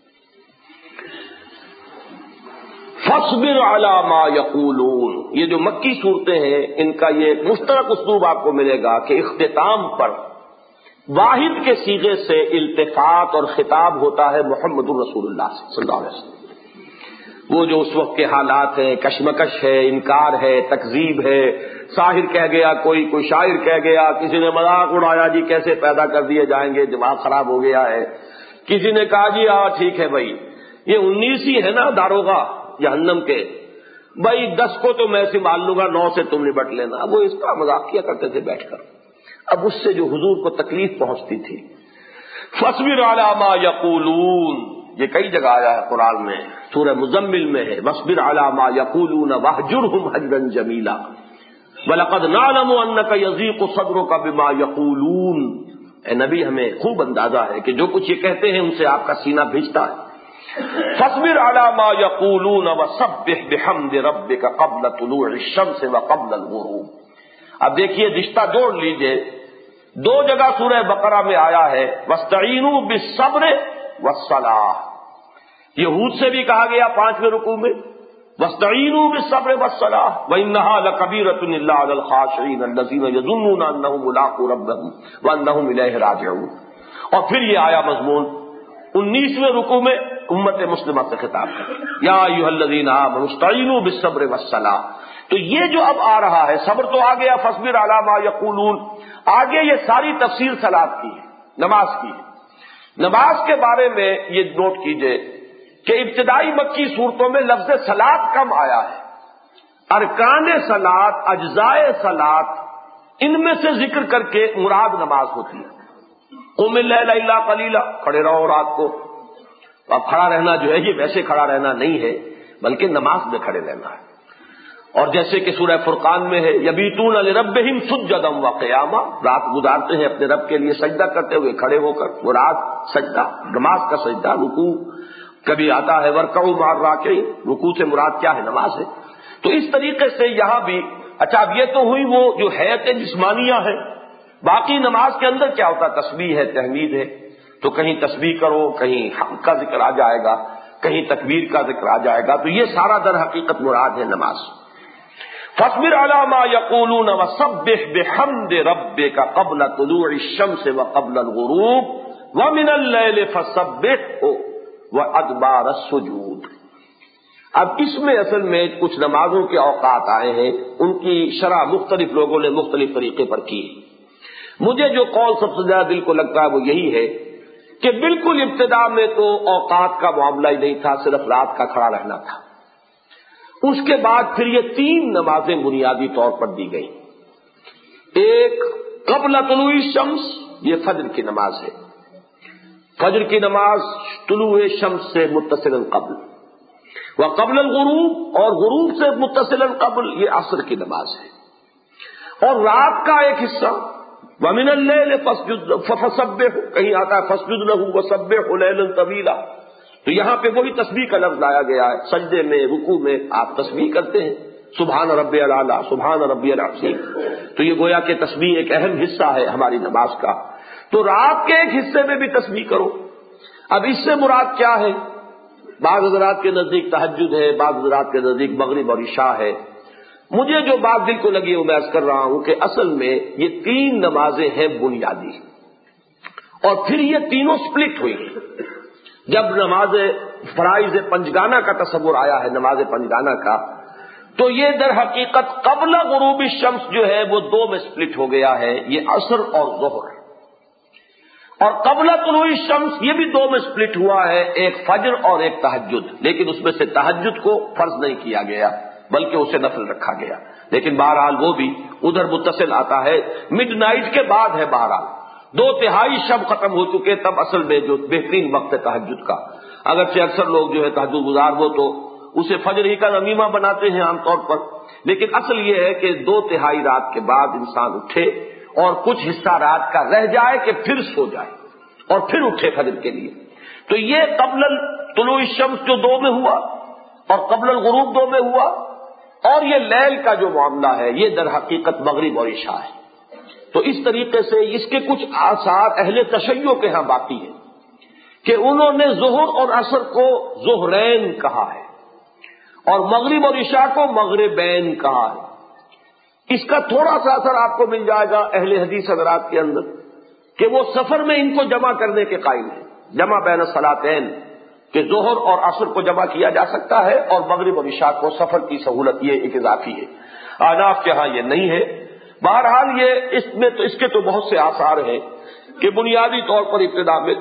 فاصبر علی ما یقولون, یہ جو مکی صورتیں ہیں ان کا یہ مشترک اسلوب آپ کو ملے گا کہ اختتام پر واحد کے صیغے سے التفات اور خطاب ہوتا ہے محمد الرسول اللہ صلی اللہ علیہ وسلم. وہ جو اس وقت کے حالات ہیں, کشمکش ہے, انکار ہے, تکذیب ہے, ساحر کہہ گیا, کوئی شاعر کہہ گیا, کسی نے مذاق اڑایا جی کیسے پیدا کر دیے جائیں گے, دماغ خراب ہو گیا ہے. کسی نے کہا جی ٹھیک ہے بھائی یہ 19 ہی ہے نا داروغہ جہنم کے, بھائی 10 کو تو میں سنبھال لوں گا, 9 سے تم نپٹ لینا. اب وہ اس کا مذاق کیا کرتے تھے بیٹھ کر. اب اس سے جو حضور کو تکلیف پہنچتی تھی. فاصبر علی ما یقولون, یہ کئی جگہ آیا ہے قرآن میں, سورہ مزمل میں ہے واصبر علی ما یقولون واہجرہم ہجرا جمیلا ولقد نعلم انک یضیق صدرک بما یقولون. اے نبی ہمیں خوب اندازہ ہے کہ جو کچھ یہ کہتے ہیں ان سے آپ کا سینہ بھیجتا ہے. فاصبر علی ما یقولون وسبح بحمد ربک قبل طلوع الشمس وقبل الغروب. اب دیکھیے رشتہ جوڑ لیجئے, 2 جگہ سورہ بقرہ میں آیا ہے واستعینوا بالصبر والصلاۃ. یہود سے بھی کہا گیا 5ویں رکوع میں واستعینوا بالصبر والصلاۃ وانھا لکبیرۃ الا علی الخاشعین الذین یظنون انہم ملاقو ربہم وانہم الیہ راجعون. اور پھر یہ آیا مضمون 19ویں رکوع میں امت مسلمہ سے خطاب ہے, یا ایھا الذین آمنوا استعینوا بالصبر والصلاۃ. تو یہ جو اب آ رہا ہے, صبر تو آ گیا فاصبر علی ما یقولون, آگے یہ ساری تفسیر صلاۃ کی ہے, نماز کی ہے. نماز کے بارے میں یہ نوٹ کیجئے کہ ابتدائی مکی صورتوں میں لفظ صلاۃ کم آیا ہے. ارکان صلاۃ, اجزائے صلاۃ, ان میں سے ذکر کر کے مراد نماز ہوتی ہے. قم اللیل الا قلیلا, کھڑے رہو رات کو. اب کھڑا رہنا جو ہے یہ ویسے کھڑا رہنا نہیں ہے بلکہ نماز میں کھڑے رہنا ہے. اور جیسے کہ سورہ فرقان میں ہے یبیتون لربہم سجدا وقیاما, رات گزارتے ہیں اپنے رب کے لیے سجدہ کرتے ہوئے کھڑے ہو کر. وہ رات سجدہ, نماز کا سجدہ, رکوع کبھی آتا ہے ورکعوا مع الراکعین, رکوع سے مراد کیا ہے نماز ہے. تو اس طریقے سے یہاں بھی اچھا اب یہ تو ہوئی وہ جو حیات جسمانیہ ہے, باقی نماز کے اندر کیا ہوتا ہے, تسبیح ہے, تحمید ہے. تو کہیں تسبیح کرو, کہیں حمد کا ذکر آ جائے گا, کہیں تکبیر کا ذکر آ جائے گا. تو یہ سارا در حقیقت مراد ہے نماز. فاصبر علی ما یقولون وسبح بحمد ربک قبل طلوع الشمس وقبل الغروب ومن اللیل فسبحہ وادبار السجود. اب اس میں اصل میں کچھ نمازوں کے اوقات آئے ہیں, ان کی شرح مختلف لوگوں نے مختلف طریقے پر کی. مجھے جو قول سب سے زیادہ دل کو لگتا ہے وہ یہی ہے کہ بالکل ابتدا میں تو اوقات کا معاملہ ہی نہیں تھا, صرف رات کا کھڑا رہنا تھا. اس کے بعد پھر یہ 3 نمازیں بنیادی طور پر دی گئی. ایک قبل طلوع الشمس, یہ فجر کی نماز ہے. فجر کی نماز طلوع شمس سے متصلا قبل, وقبل الغروب, اور غروب سے متصلا قبل یہ عصر کی نماز ہے. اور رات کا ایک حصہ ومن اللیل فسبح, کہیں آتا ہے فاسجد لہ وسبح لیلا طویلا. تو یہاں پہ وہی تسبیح کا لفظ لایا گیا ہے. سجدے میں, رکوع میں آپ تسبیح کرتے ہیں, سبحان ربی الاعلیٰ, سبحان ربی العظیم. تو یہ گویا کہ تسبیح ایک اہم حصہ ہے ہماری نماز کا. تو رات کے ایک حصے میں بھی تسبیح کرو. اب اس سے مراد کیا ہے بعض حضرات کے نزدیک تہجد ہے، بعض حضرات کے نزدیک مغرب اور عشاء ہے. مجھے جو بات دل کو لگی وہ میں عرض کر رہا ہوں کہ اصل میں یہ 3 نمازیں ہیں بنیادی، اور پھر یہ تینوں سپلٹ ہوئی. جب نماز فرائض پنجگانہ کا تصور آیا ہے، نماز پنجگانہ کا، تو یہ در حقیقت قبل غروب الشمس جو ہے وہ 2 میں سپلٹ ہو گیا ہے، یہ عصر اور ظہر. اور قبل طلوع الشمس یہ بھی 2 میں سپلٹ ہوا ہے، ایک فجر اور ایک تہجد. لیکن اس میں سے تہجد کو فرض نہیں کیا گیا بلکہ اسے نفل رکھا گیا. لیکن بہرحال وہ بھی ادھر متصل آتا ہے، مڈ نائٹ کے بعد ہے. بہرحال 2/3 شب ختم ہو چکے، تب اصل میں جو بہترین وقت ہے تہجد کا. اگرچہ اکثر لوگ جو ہے تہجد گزار وہ تو اسے فجر ہی کا نمیمہ بناتے ہیں عام طور پر، لیکن اصل یہ ہے کہ 2/3 رات کے بعد انسان اٹھے اور کچھ حصہ رات کا رہ جائے کہ پھر سو جائے اور پھر اٹھے فجر کے لیے. تو یہ قبل طلوع الشمس جو 2 میں ہوا اور قبل الغروب 2 میں ہوا، اور یہ لیل کا جو معاملہ ہے یہ در حقیقت مغرب اور عشاء ہے. تو اس طریقے سے اس کے کچھ آثار اہل تشیع کے ہاں باقی ہیں کہ انہوں نے ظہر اور عصر کو ظہرین کہا ہے اور مغرب اور عشاء کو مغربین کہا ہے. اس کا تھوڑا سا اثر آپ کو مل جائے گا اہل حدیث حضرات کے اندر کہ وہ سفر میں ان کو جمع کرنے کے قائل ہیں. جمع بین الصلاتین کہ ظہر اور عصر کو جمع کیا جا سکتا ہے اور مغرب اور عشاء کو سفر کی سہولت یہ ایک اضافی ہے. احناف کے ہاں یہ نہیں ہے. بہرحال یہ اس کے تو بہت سے آثار ہیں کہ بنیادی طور پر ابتدا میں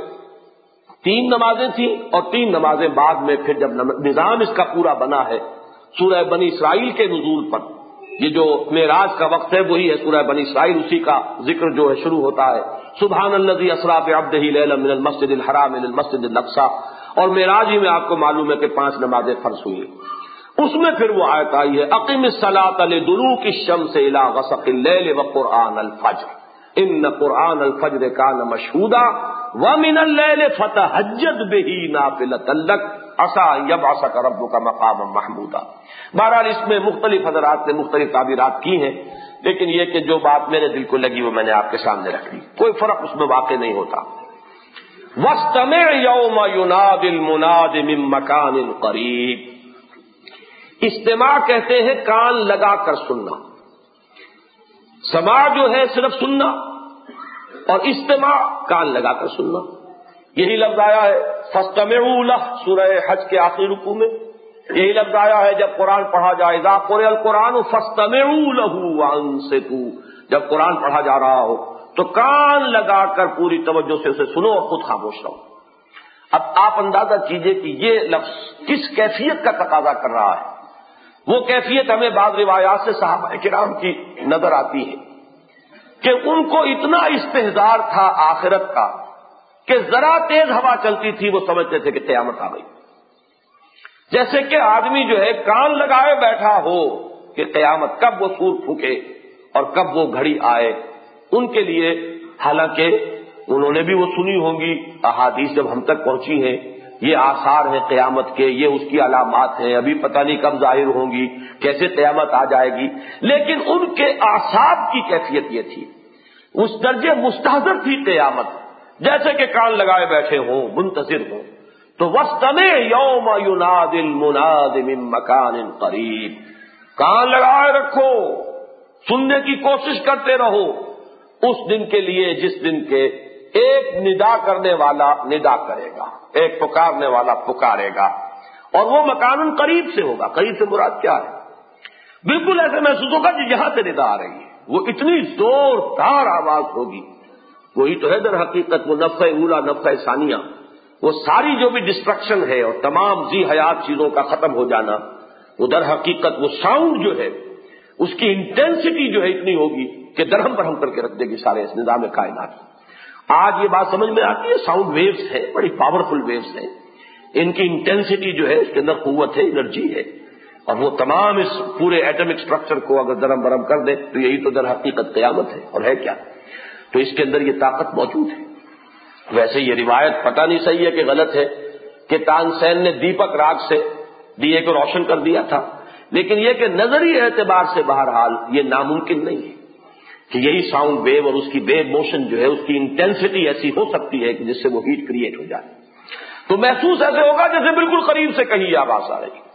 3 نمازیں تھیں اور 3 نمازیں بعد میں پھر جب نظام اس کا پورا بنا ہے سورہ بنی اسرائیل کے نزول پر. یہ جو معراج کا وقت ہے وہی ہے سورہ بنی اسرائیل، اسی کا ذکر جو ہے شروع ہوتا ہے سبحان الذی اسری بعبدہ لیلا من المسجد الحرام الى المسجد الاقصی. اور معراج ہی میں آپ کو معلوم ہے کہ 5 نمازیں فرض ہوئی. اس میں پھر وہ آیت آئی ہے اقم الصلاۃ لدلوک الشمس الى غسق الليل وقرآن الفجر ان قرآن الفجر کان مشہودا ومن الليل فتہجد بہ نافلۃ لک عسیٰ ان یبعثک ربک مقاما محمودا. بہرحال اس میں مختلف حضرات نے مختلف تعبیرات کی ہیں، لیکن یہ کہ جو بات میرے دل کو لگی وہ میں نے آپ کے سامنے رکھ دی. کوئی فرق اس میں واقع نہیں ہوتا. واستمع یوم ینادی المناد من مکان قریب. استماع کہتے ہیں کان لگا کر سننا. سماع جو ہے صرف سننا اور استماع کان لگا کر سننا. یہی لفظ آیا ہے فاستمعوا لہ سورہ حج کے آخری رکوع میں. یہی لفظ آیا ہے جب قرآن پڑھا جائے اذا قرئ القرآن فاستمعوا لہ وانصتوا. جب قرآن پڑھا جا رہا ہو تو کان لگا کر پوری توجہ سے اسے سنو اور خود خاموش رہو. اب آپ اندازہ کیجئے کہ یہ لفظ کس کیفیت کا تقاضا کر رہا ہے. وہ کیفیت ہمیں بعض روایات سے صحابہ کرام کی نظر آتی ہے کہ ان کو اتنا استحضار تھا آخرت کا کہ ذرا تیز ہوا چلتی تھی وہ سمجھتے تھے کہ قیامت آ گئی. جیسے کہ آدمی جو ہے کان لگائے بیٹھا ہو کہ قیامت کب وہ سور پھونکے اور کب وہ گھڑی آئے. ان کے لیے حالانکہ انہوں نے بھی وہ سنی ہوں گی احادیث جب ہم تک پہنچی ہیں، یہ آثار ہیں قیامت کے، یہ اس کی علامات ہیں، ابھی پتہ نہیں کب ظاہر ہوں گی، کیسے قیامت آ جائے گی. لیکن ان کے اعصاب کی کیفیت یہ تھی، اس درجے مستحضر تھی قیامت، جیسے کہ کان لگائے بیٹھے ہوں منتظر ہوں. تو واستمع یوم ینادی المناد من مکان قریب. کان لگائے رکھو، سننے کی کوشش کرتے رہو اس دن کے لیے جس دن کے ایک ندا کرنے والا ندا کرے گا، ایک پکارنے والا پکارے گا، اور وہ مکان قریب سے ہوگا. قریب سے مراد کیا ہے؟ بالکل ایسے محسوس ہوگا کہ یہاں سے ندا آ رہی ہے. وہ اتنی زوردار آواز ہوگی. وہی تو ہے در حقیقت وہ نفخہ اولا نفخہ ثانیہ، وہ ساری جو بھی ڈسٹرکشن ہے اور تمام ذی حیات چیزوں کا ختم ہو جانا، وہ در حقیقت وہ ساؤنڈ جو ہے اس کی انٹینسٹی جو ہے اتنی ہوگی کہ درہم برہم کر کے رکھ دے گی سارے اس نظام کائنات. آج یہ بات سمجھ میں آتی ہے، ساؤنڈ ویوز ہیں، بڑی پاورفل ویوز ہیں، ان کی انٹینسٹی جو ہے اس کے اندر قوت ہے، انرجی ہے، اور وہ تمام اس پورے ایٹمک سٹرکچر کو اگر درہم برہم کر دے تو یہی تو در حقیقت قیامت ہے. اور ہے کیا؟ تو اس کے اندر یہ طاقت موجود ہے. ویسے یہ روایت پتہ نہیں صحیح ہے کہ غلط ہے کہ تانسین نے دیپک راگ سے دیے کو روشن کر دیا تھا، لیکن یہ کہ نظری اعتبار سے بہرحال یہ ناممکن نہیں ہے کہ یہی ساؤنڈ ویو اور اس کی ویو موشن جو ہے اس کی انٹینسٹی ایسی ہو سکتی ہے کہ جس سے وہ ہیٹ کریٹ ہو جائے. تو محسوس ایسے ہوگا جیسے بالکل قریب سے کہیں یہ آواز آ رہی.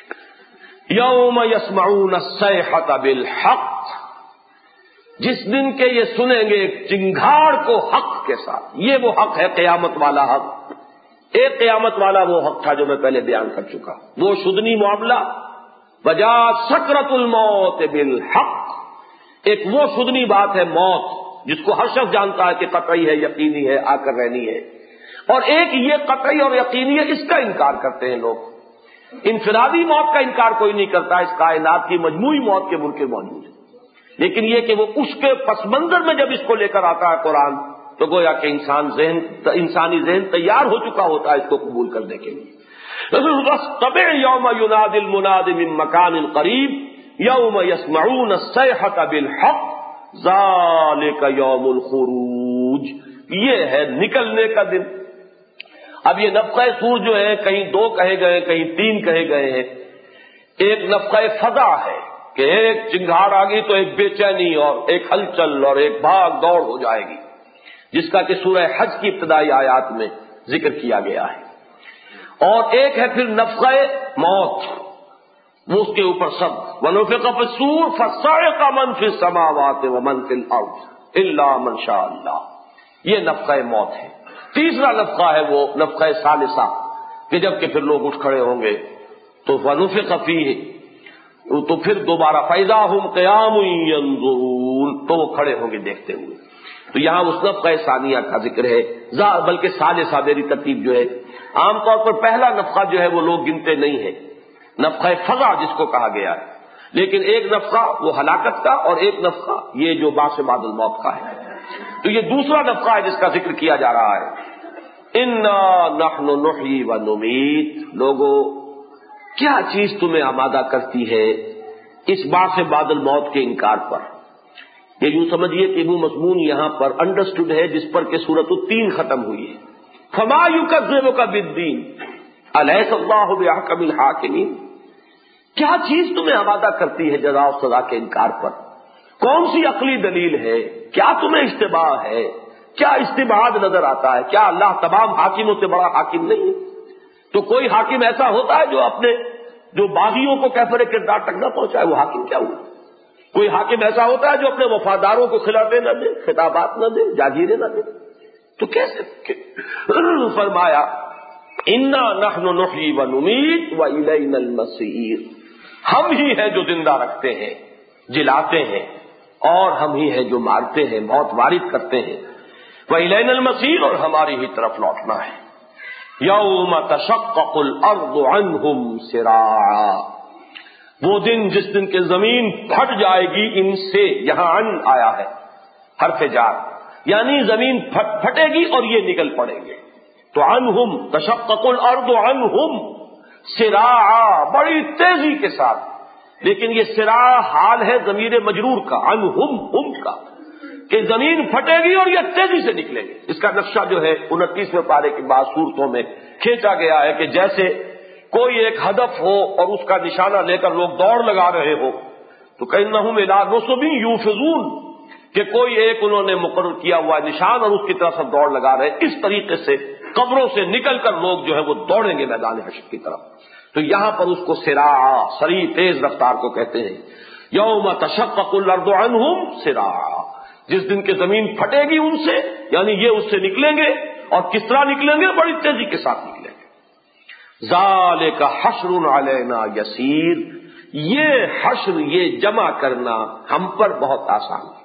یوم یسمعون الصیحۃ بالحق، جس دن کے یہ سنیں گے چنگھاڑ کو حق کے ساتھ. یہ وہ حق ہے قیامت والا حق. ایک قیامت والا وہ حق تھا جو میں پہلے بیان کر چکا، وہ شدنی معاملہ. وجاءت سکرۃ الموت بالحق، ایک وہ شدنی بات ہے موت جس کو ہر شخص جانتا ہے کہ قطعی ہے، یقینی ہے، آ کر رہنی ہے. اور ایک یہ قطعی اور یقینی ہے، اس کا انکار کرتے ہیں لوگ. انفرادی موت کا انکار کوئی نہیں کرتا، اس کائنات کی مجموعی موت کے منکر موجود ہیں. لیکن یہ کہ وہ اس کے پس منظر میں جب اس کو لے کر آتا ہے قرآن تو گویا کہ انسانی ذہن تیار ہو چکا ہوتا ہے اس کو قبول کرنے کے لیے. وَاسْتَمِعْ يَوْمَ يُنَادِ الْمُنَادِ مِن مَّكَانٍ قَرِيبٍ يَوْمَ يَسْمَعُونَ الصَّيْحَةَ بِالْحَقِّ ذَلِكَ يَوْمُ الْخُرُوجِ، یہ ہے نکلنے کا دن. اب یہ نفخہ صور جو ہے کہیں 2 کہے گئے، کہیں 3 کہے گئے ہیں. ایک نفخہ فضا ہے کہ ایک چنگھاڑ آ گئی تو ایک بے چینی اور ایک ہلچل اور ایک بھاگ دوڑ ہو جائے گی، جس کا کہ سورہ حج کی ابتدائی آیات میں ذکر کیا گیا ہے. اور ایک ہے پھر نفخہ موت، وہ اس کے اوپر سب وَنُفِخَ فِي الصُّورِ فَصَعِقَ مَن فِي السَّمَاوَاتِ وَمَن فِي الْأَرْضِ إِلَّا مَن شَاءَ اللَّهُ، یہ نفخہ موت ہے. تیسرا نفخہ ہے وہ نفخہ ثالثہ کہ جب کہ پھر لوگ اٹھ کھڑے ہوں گے تو وَنُفِخَ فِيهِ، تو پھر دوبارہ فَإِذَا هُمْ قِيَامٌ يَنظُرُونَ، تو وہ کھڑے ہوں گے دیکھتے ہوئے. تو یہاں اس نفخہ ثانیہ کا ذکر ہے، بلکہ ثالثہ میری ترتیب جو ہے عام طور پر پہلا نفخہ جو ہے وہ لوگ گنتے نہیں ہیں، نفخہ فضا جس کو کہا گیا ہے. لیکن ایک نفخہ وہ ہلاکت کا اور ایک نفخہ یہ جو بعث بعد الموت کا ہے. تو یہ دوسرا نفخہ ہے جس کا ذکر کیا جا رہا ہے. انا نحن نحیی و نمیت، لوگوں کیا چیز تمہیں آمادہ کرتی ہے اس بعث بعد الموت کے انکار پر. یہ یوں سمجھیے کہ وہ مضمون یہاں پر انڈرسٹوڈ ہے جس پر کہ سورۃ التین ختم ہوئی ہے. فما یکذبک بالدین الیس اللہ بأحکم الحاکمین، کیا چیز تمہیں آمادہ کرتی ہے جزا و سزا کے انکار پر؟ کون سی عقلی دلیل ہے؟ کیا تمہیں اشتباہ ہے؟ کیا استبعاد نظر آتا ہے؟ کیا اللہ تمام حاکموں سے بڑا حاکم نہیں ہے؟ تو کوئی حاکم ایسا ہوتا ہے جو اپنے جو باغیوں کو کیفر کردار تک نہ پہنچائے، وہ حاکم کیا ہوا؟ کوئی حاکم ایسا ہوتا ہے جو اپنے وفاداروں کو خلافے نہ دے، خطابات نہ دے، جاگیریں نہ دے؟ تو کیسے فرمایا انا نحن نحیی و نمیت و الینا المصیر، ہم ہی ہیں جو زندہ رکھتے ہیں، جلاتے ہیں، اور ہم ہی ہیں جو مارتے ہیں، موت وارد کرتے ہیں. وَإِلَيْنَا الْمَصِيرُ، اور ہماری ہی طرف لوٹنا ہے. يَوْمَ تَشَقَّقُ الْأَرْضُ عَنْهُمْ سِرَاعًا، وہ دن جس دن کے زمین پھٹ جائے گی ان سے. یہاں عن آیا ہے حرف جار، یعنی زمین پھٹے گی اور یہ نکل پڑیں گے. تو عنہم تشقق الارض عنہم سراعا، بڑی تیزی کے ساتھ. لیکن یہ سراع حال ہے ضمیر مجرور کا، عنہم ہم کا، کہ زمین پھٹے گی اور یہ تیزی سے نکلیں گے. اس کا نقشہ جو ہے 29ویں پارے کی بعض صورتوں میں کھینچا گیا ہے کہ جیسے کوئی ایک ہدف ہو اور اس کا نشانہ لے کر لوگ دوڑ لگا رہے ہو، تو کأنہم الی نصب یوفضون، کہ کوئی ایک انہوں نے مقرر کیا ہوا نشان اور اس کی طرف دوڑ لگا رہے. اس طریقے سے قبروں سے نکل کر لوگ جو ہے وہ دوڑیں گے میدان حشر کی طرف. تو یہاں پر اس کو سراعا، سریع تیز رفتار کو کہتے ہیں. یوم تشقق الارض عنہم سراعا، جس دن کی زمین پھٹے گی ان سے، یعنی یہ اس سے نکلیں گے. اور کس طرح نکلیں گے؟ بڑی تیزی کے ساتھ نکلیں گے. ذالک حشر علینا یسیر، یہ حشر، یہ جمع کرنا ہم پر بہت آسان ہے،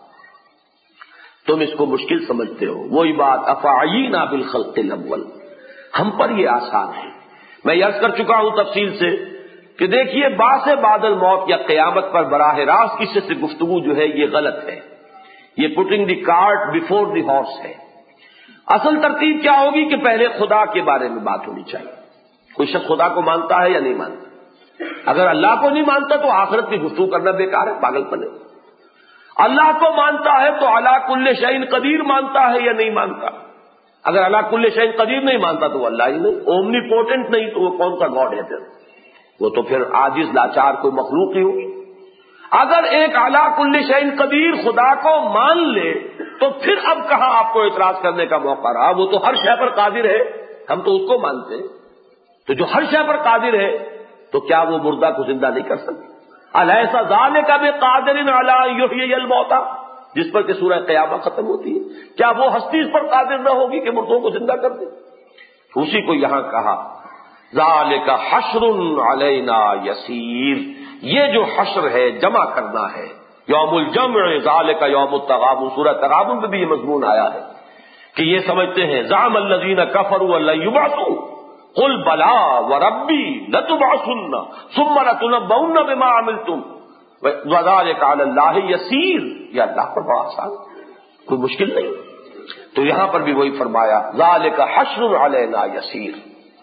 تم اس کو مشکل سمجھتے ہو. وہی بات افعینا بالخلق الاول، ہم پر یہ آسان ہے. میں عرض کر چکا ہوں تفصیل سے کہ دیکھیے بعث بعد الموت یا قیامت پر براہ راست کسی سے گفتگو جو ہے یہ غلط ہے. یہ putting the cart before the horse ہے. اصل ترتیب کیا ہوگی کہ پہلے خدا کے بارے میں بات ہونی چاہیے. کوئی شخص خدا کو مانتا ہے یا نہیں مانتا؟ اگر اللہ کو نہیں مانتا تو آخرت کی گفتگو کرنا بیکار ہے، پاگل پن ہے. اللہ کو مانتا ہے تو علی کل شیء قدیر مانتا ہے یا نہیں مانتا؟ اگر علی کل شیء قدیر نہیں مانتا تو وہ اللہ ہی نہیں، اومنی پوٹنٹ نہیں، تو وہ کون سا گاڈ ہے پھر؟ وہ تو پھر عاجز لاچار کوئی مخلوق ہی ہوگی. اگر ایک علی کل شیء قدیر خدا کو مان لے تو پھر اب کہاں آپ کو اعتراض کرنے کا موقع رہا؟ وہ تو ہر شے پر قادر ہے، ہم تو اس کو مانتے ہیں. تو جو ہر شے پر قادر ہے تو کیا وہ مردہ کو زندہ نہیں کر سکتے؟ الیس ذالک بقادر علی ان یحیی الموتى، جس پر کہ سورہ قیامہ ختم ہوتی ہے، کیا وہ ہستی اس پر قادر نہ ہوگی کہ مردوں کو زندہ کر دے؟ اسی کو یہاں کہا ذالک حشر علینا یسیر، یہ جو حشر ہے جمع کرنا ہے، یوم الجمع ذالک یوم التغابن، سورہ تغابن میں بھی یہ مضمون آیا ہے کہ یہ سمجھتے ہیں زعم الذین کفروا ان لن یبعثوا قل بلا وربی لتبعثن ثم لتنبؤن بما عملتم وذلک علی اللہ یسیر، یہ اللہ پر بڑا آسان، کوئی مشکل نہیں. تو یہاں پر بھی وہی فرمایا ذالک حشر علینا یسیر.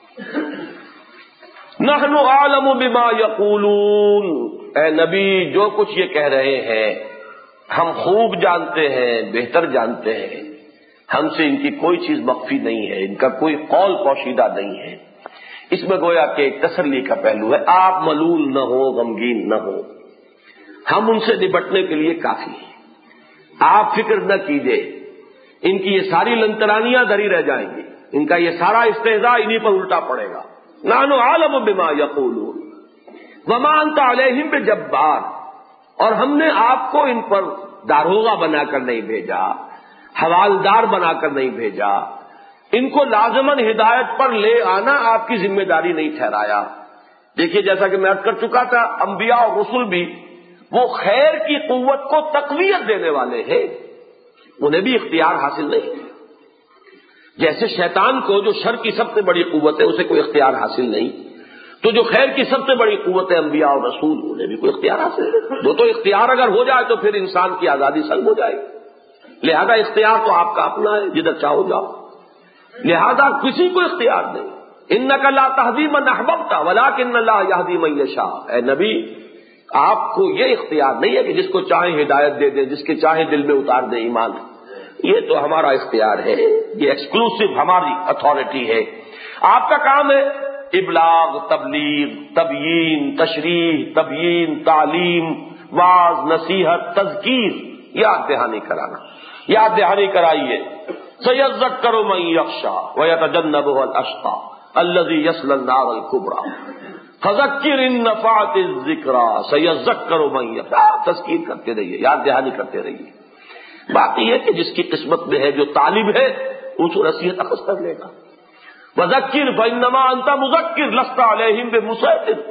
نحن اعلم بما یقولون، اے نبی جو کچھ یہ کہہ رہے ہیں ہم خوب جانتے ہیں، بہتر جانتے ہیں، ہم سے ان کی کوئی چیز مخفی نہیں ہے، ان کا کوئی قول پوشیدہ نہیں ہے. اس میں گویا کہ ایک تسلی کا پہلو ہے، آپ ملول نہ ہو، غمگین نہ ہو، ہم ان سے نپٹنے کے لیے کافی ہیں، آپ فکر نہ کیجیے، ان کی یہ ساری لنترانیاں دری رہ جائیں گی، ان کا یہ سارا استہزاء انہی پر الٹا پڑے گا. نحن عالم بما یقولون وما انت علیہم بجبار، اور ہم نے آپ کو ان پر داروغہ بنا کر نہیں بھیجا، حوالدار بنا کر نہیں بھیجا، ان کو لازماً ہدایت پر لے آنا آپ کی ذمہ داری نہیں ٹھہرایا. دیکھیے جیسا کہ میں عرض کر چکا تھا، انبیاء اور رسل بھی وہ خیر کی قوت کو تقویت دینے والے ہیں، انہیں بھی اختیار حاصل نہیں. جیسے شیطان کو جو شر کی سب سے بڑی قوت ہے اسے کوئی اختیار حاصل نہیں، تو جو خیر کی سب سے بڑی قوت ہے انبیاء اور رسول، انہیں بھی کوئی اختیار حاصل نہیں. دو تو اختیار اگر ہو جائے تو پھر انسان کی آزادی سلب ہو جائے گی. لہذا اختیار تو آپ کا اپنا ہے، جدھر چاہو جاؤ، لہذا کسی کو اختیار نہیں. انک لا تہدی من احببت ولکن اللہ یہدی من یشاء، اے نبی آپ کو یہ اختیار نہیں ہے کہ جس کو چاہیں ہدایت دے دیں، جس کے چاہیں دل میں اتار دیں ایمان. یہ تو ہمارا اختیار ہے، یہ ایکسکلوسیو ہماری اتھارٹی ہے. آپ کا کام ہے ابلاغ، تبلیغ، تبیین، تشریح، تبیین، تعلیم، واعظ، نصیحت، تذکیر، یاد دہانی کرانا. یاد دہانی کرائیے. سیذکر من یخشی ویتجنبها الاشقی الذی یصلی النار الکبری فذکر ان نفعت الذکری سیذکر من یخشی. تذکیر کرتے رہیے، یاد دہانی کرتے رہیے. بات یہ ہے کہ جس کی قسمت میں ہے، جو طالب ہے، اس کو نصیحت اخذ کر لے گا. وذکر فانما انت مذکر لست علیہم بمسیطر.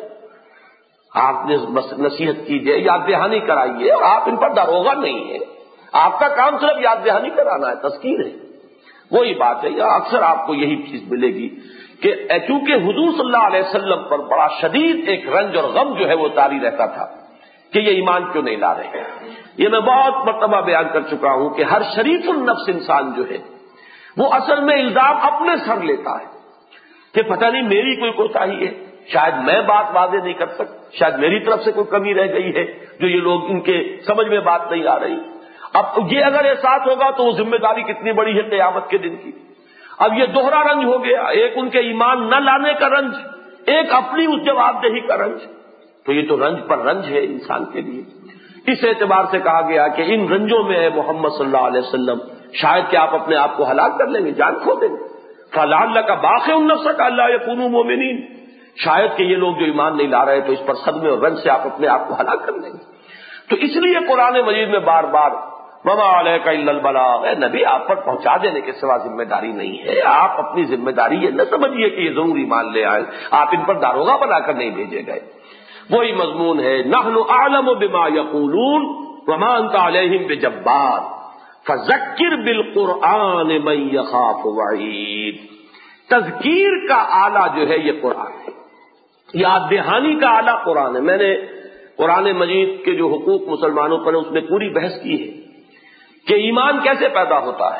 آپ نے بس نصیحت کیجیے، یاد دہانی کرائیے، اور آپ ان پر داروغہ نہیں ہے. آپ کا کام صرف یاد دہانی کرانا ہے، تذکیر ہے. وہی بات ہے، یا اکثر آپ کو یہی چیز ملے گی کہ چونکہ حضور صلی اللہ علیہ وسلم پر بڑا شدید ایک رنج اور غم جو ہے وہ طاری رہتا تھا کہ یہ ایمان کیوں نہیں لا رہے. یہ میں بہت مرتبہ بیان کر چکا ہوں کہ ہر شریف النفس انسان جو ہے وہ اصل میں الزام اپنے سر لیتا ہے کہ پتہ نہیں میری کوئی کوتاہی ہے، شاید میں بات واضح نہیں کر سکتا، شاید میری طرف سے کوئی کمی رہ گئی ہے جو یہ لوگ ان کے سمجھ میں بات نہیں آ رہی. اب یہ اگر احساس ہوگا تو وہ ذمہ داری کتنی بڑی ہے قیامت کے دن کی. اب یہ دوہرا رنج ہو گیا، ایک ان کے ایمان نہ لانے کا رنج، ایک اپنی اس جواب دہی کا رنج. تو یہ تو رنج پر رنج ہے انسان کے لیے. اس اعتبار سے کہا گیا کہ ان رنجوں میں ہے محمد صلی اللہ علیہ وسلم، شاید کہ آپ اپنے آپ کو ہلاک کر لیں گے، جان کھو دیں گے. فَلَعَلَّكَ بَاخِعٌ نَفْسَكَ أَلَّا يَكُونُوا مُؤْمِنِينَ. شاید کہ یہ لوگ جو ایمان نہیں لا رہے تو اس پر صدمے اور رنج سے آپ اپنے آپ کو ہلاک کر لیں گے. تو اس لیے قرآن مجید میں بار بار وَمَا عَلَيْكَ إِلَّا الْبَلَاغُ، اے نبی آپ پر پہنچا دینے کے سوا ذمہ داری نہیں ہے. آپ اپنی ذمہ داری یہ نہ سمجھیے کہ یہ ضرور ایمان لے آئے، آپ ان پر داروغہ بنا کر نہیں بھیجے گئے. وہی مضمون ہے نحن اعلم بما یقولون وما انت علیہم بجبار فذکر بالقرآن من یخاف وعید. تذکیر کا آلہ جو ہے یہ قرآن ہے، یاد دہانی کا آلہ قرآن ہے. میں نے قرآن مجید کے جو حقوق مسلمانوں پر ہیں اس میں پوری بحث کی ہے کہ ایمان کیسے پیدا ہوتا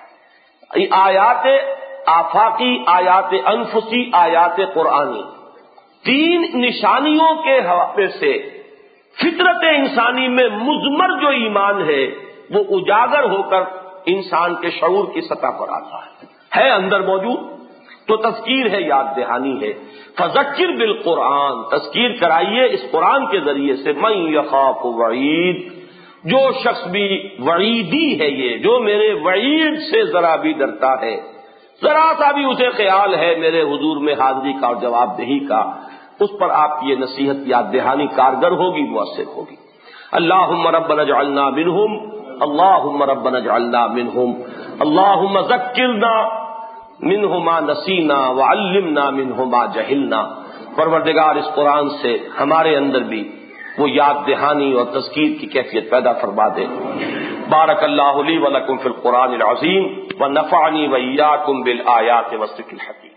ہے. آیات آفاقی، آیات انفسی، آیات قرآنی، تین نشانیوں کے حوالے سے فطرت انسانی میں مضمر جو ایمان ہے وہ اجاگر ہو کر انسان کے شعور کی سطح پر آتا ہے اندر موجود. تو تذکیر ہے، یاد دہانی ہے. فذکر بالقرآن، تذکیر کرائیے اس قرآن کے ذریعے سے. من یخاف وعید، جو شخص بھی وعیدی ہے، یہ جو میرے وعید سے ذرا بھی ڈرتا ہے، ذرا سا بھی اسے خیال ہے میرے حضور میں حاضری کا اور جواب دہی کا، اس پر آپ کی یہ نصیحت یاد دہانی کارگر ہوگی، مؤثر ہوگی۔ اللہم ربنا اجعلنا منہم، اللہم ربنا اجعلنا منہم، اللہم ذکرنا منہ ما نسینا وعلمنا منہ ما جہلنا۔ پروردگار اس قرآن سے ہمارے اندر بھی وہ یاد دہانی اور تذکیر کی کیفیت پیدا فرما دے۔ بارک اللہ لی ولکم فی القرآن العظیم ونفعنی وإیاکم بالآیات والذکر الحکیم۔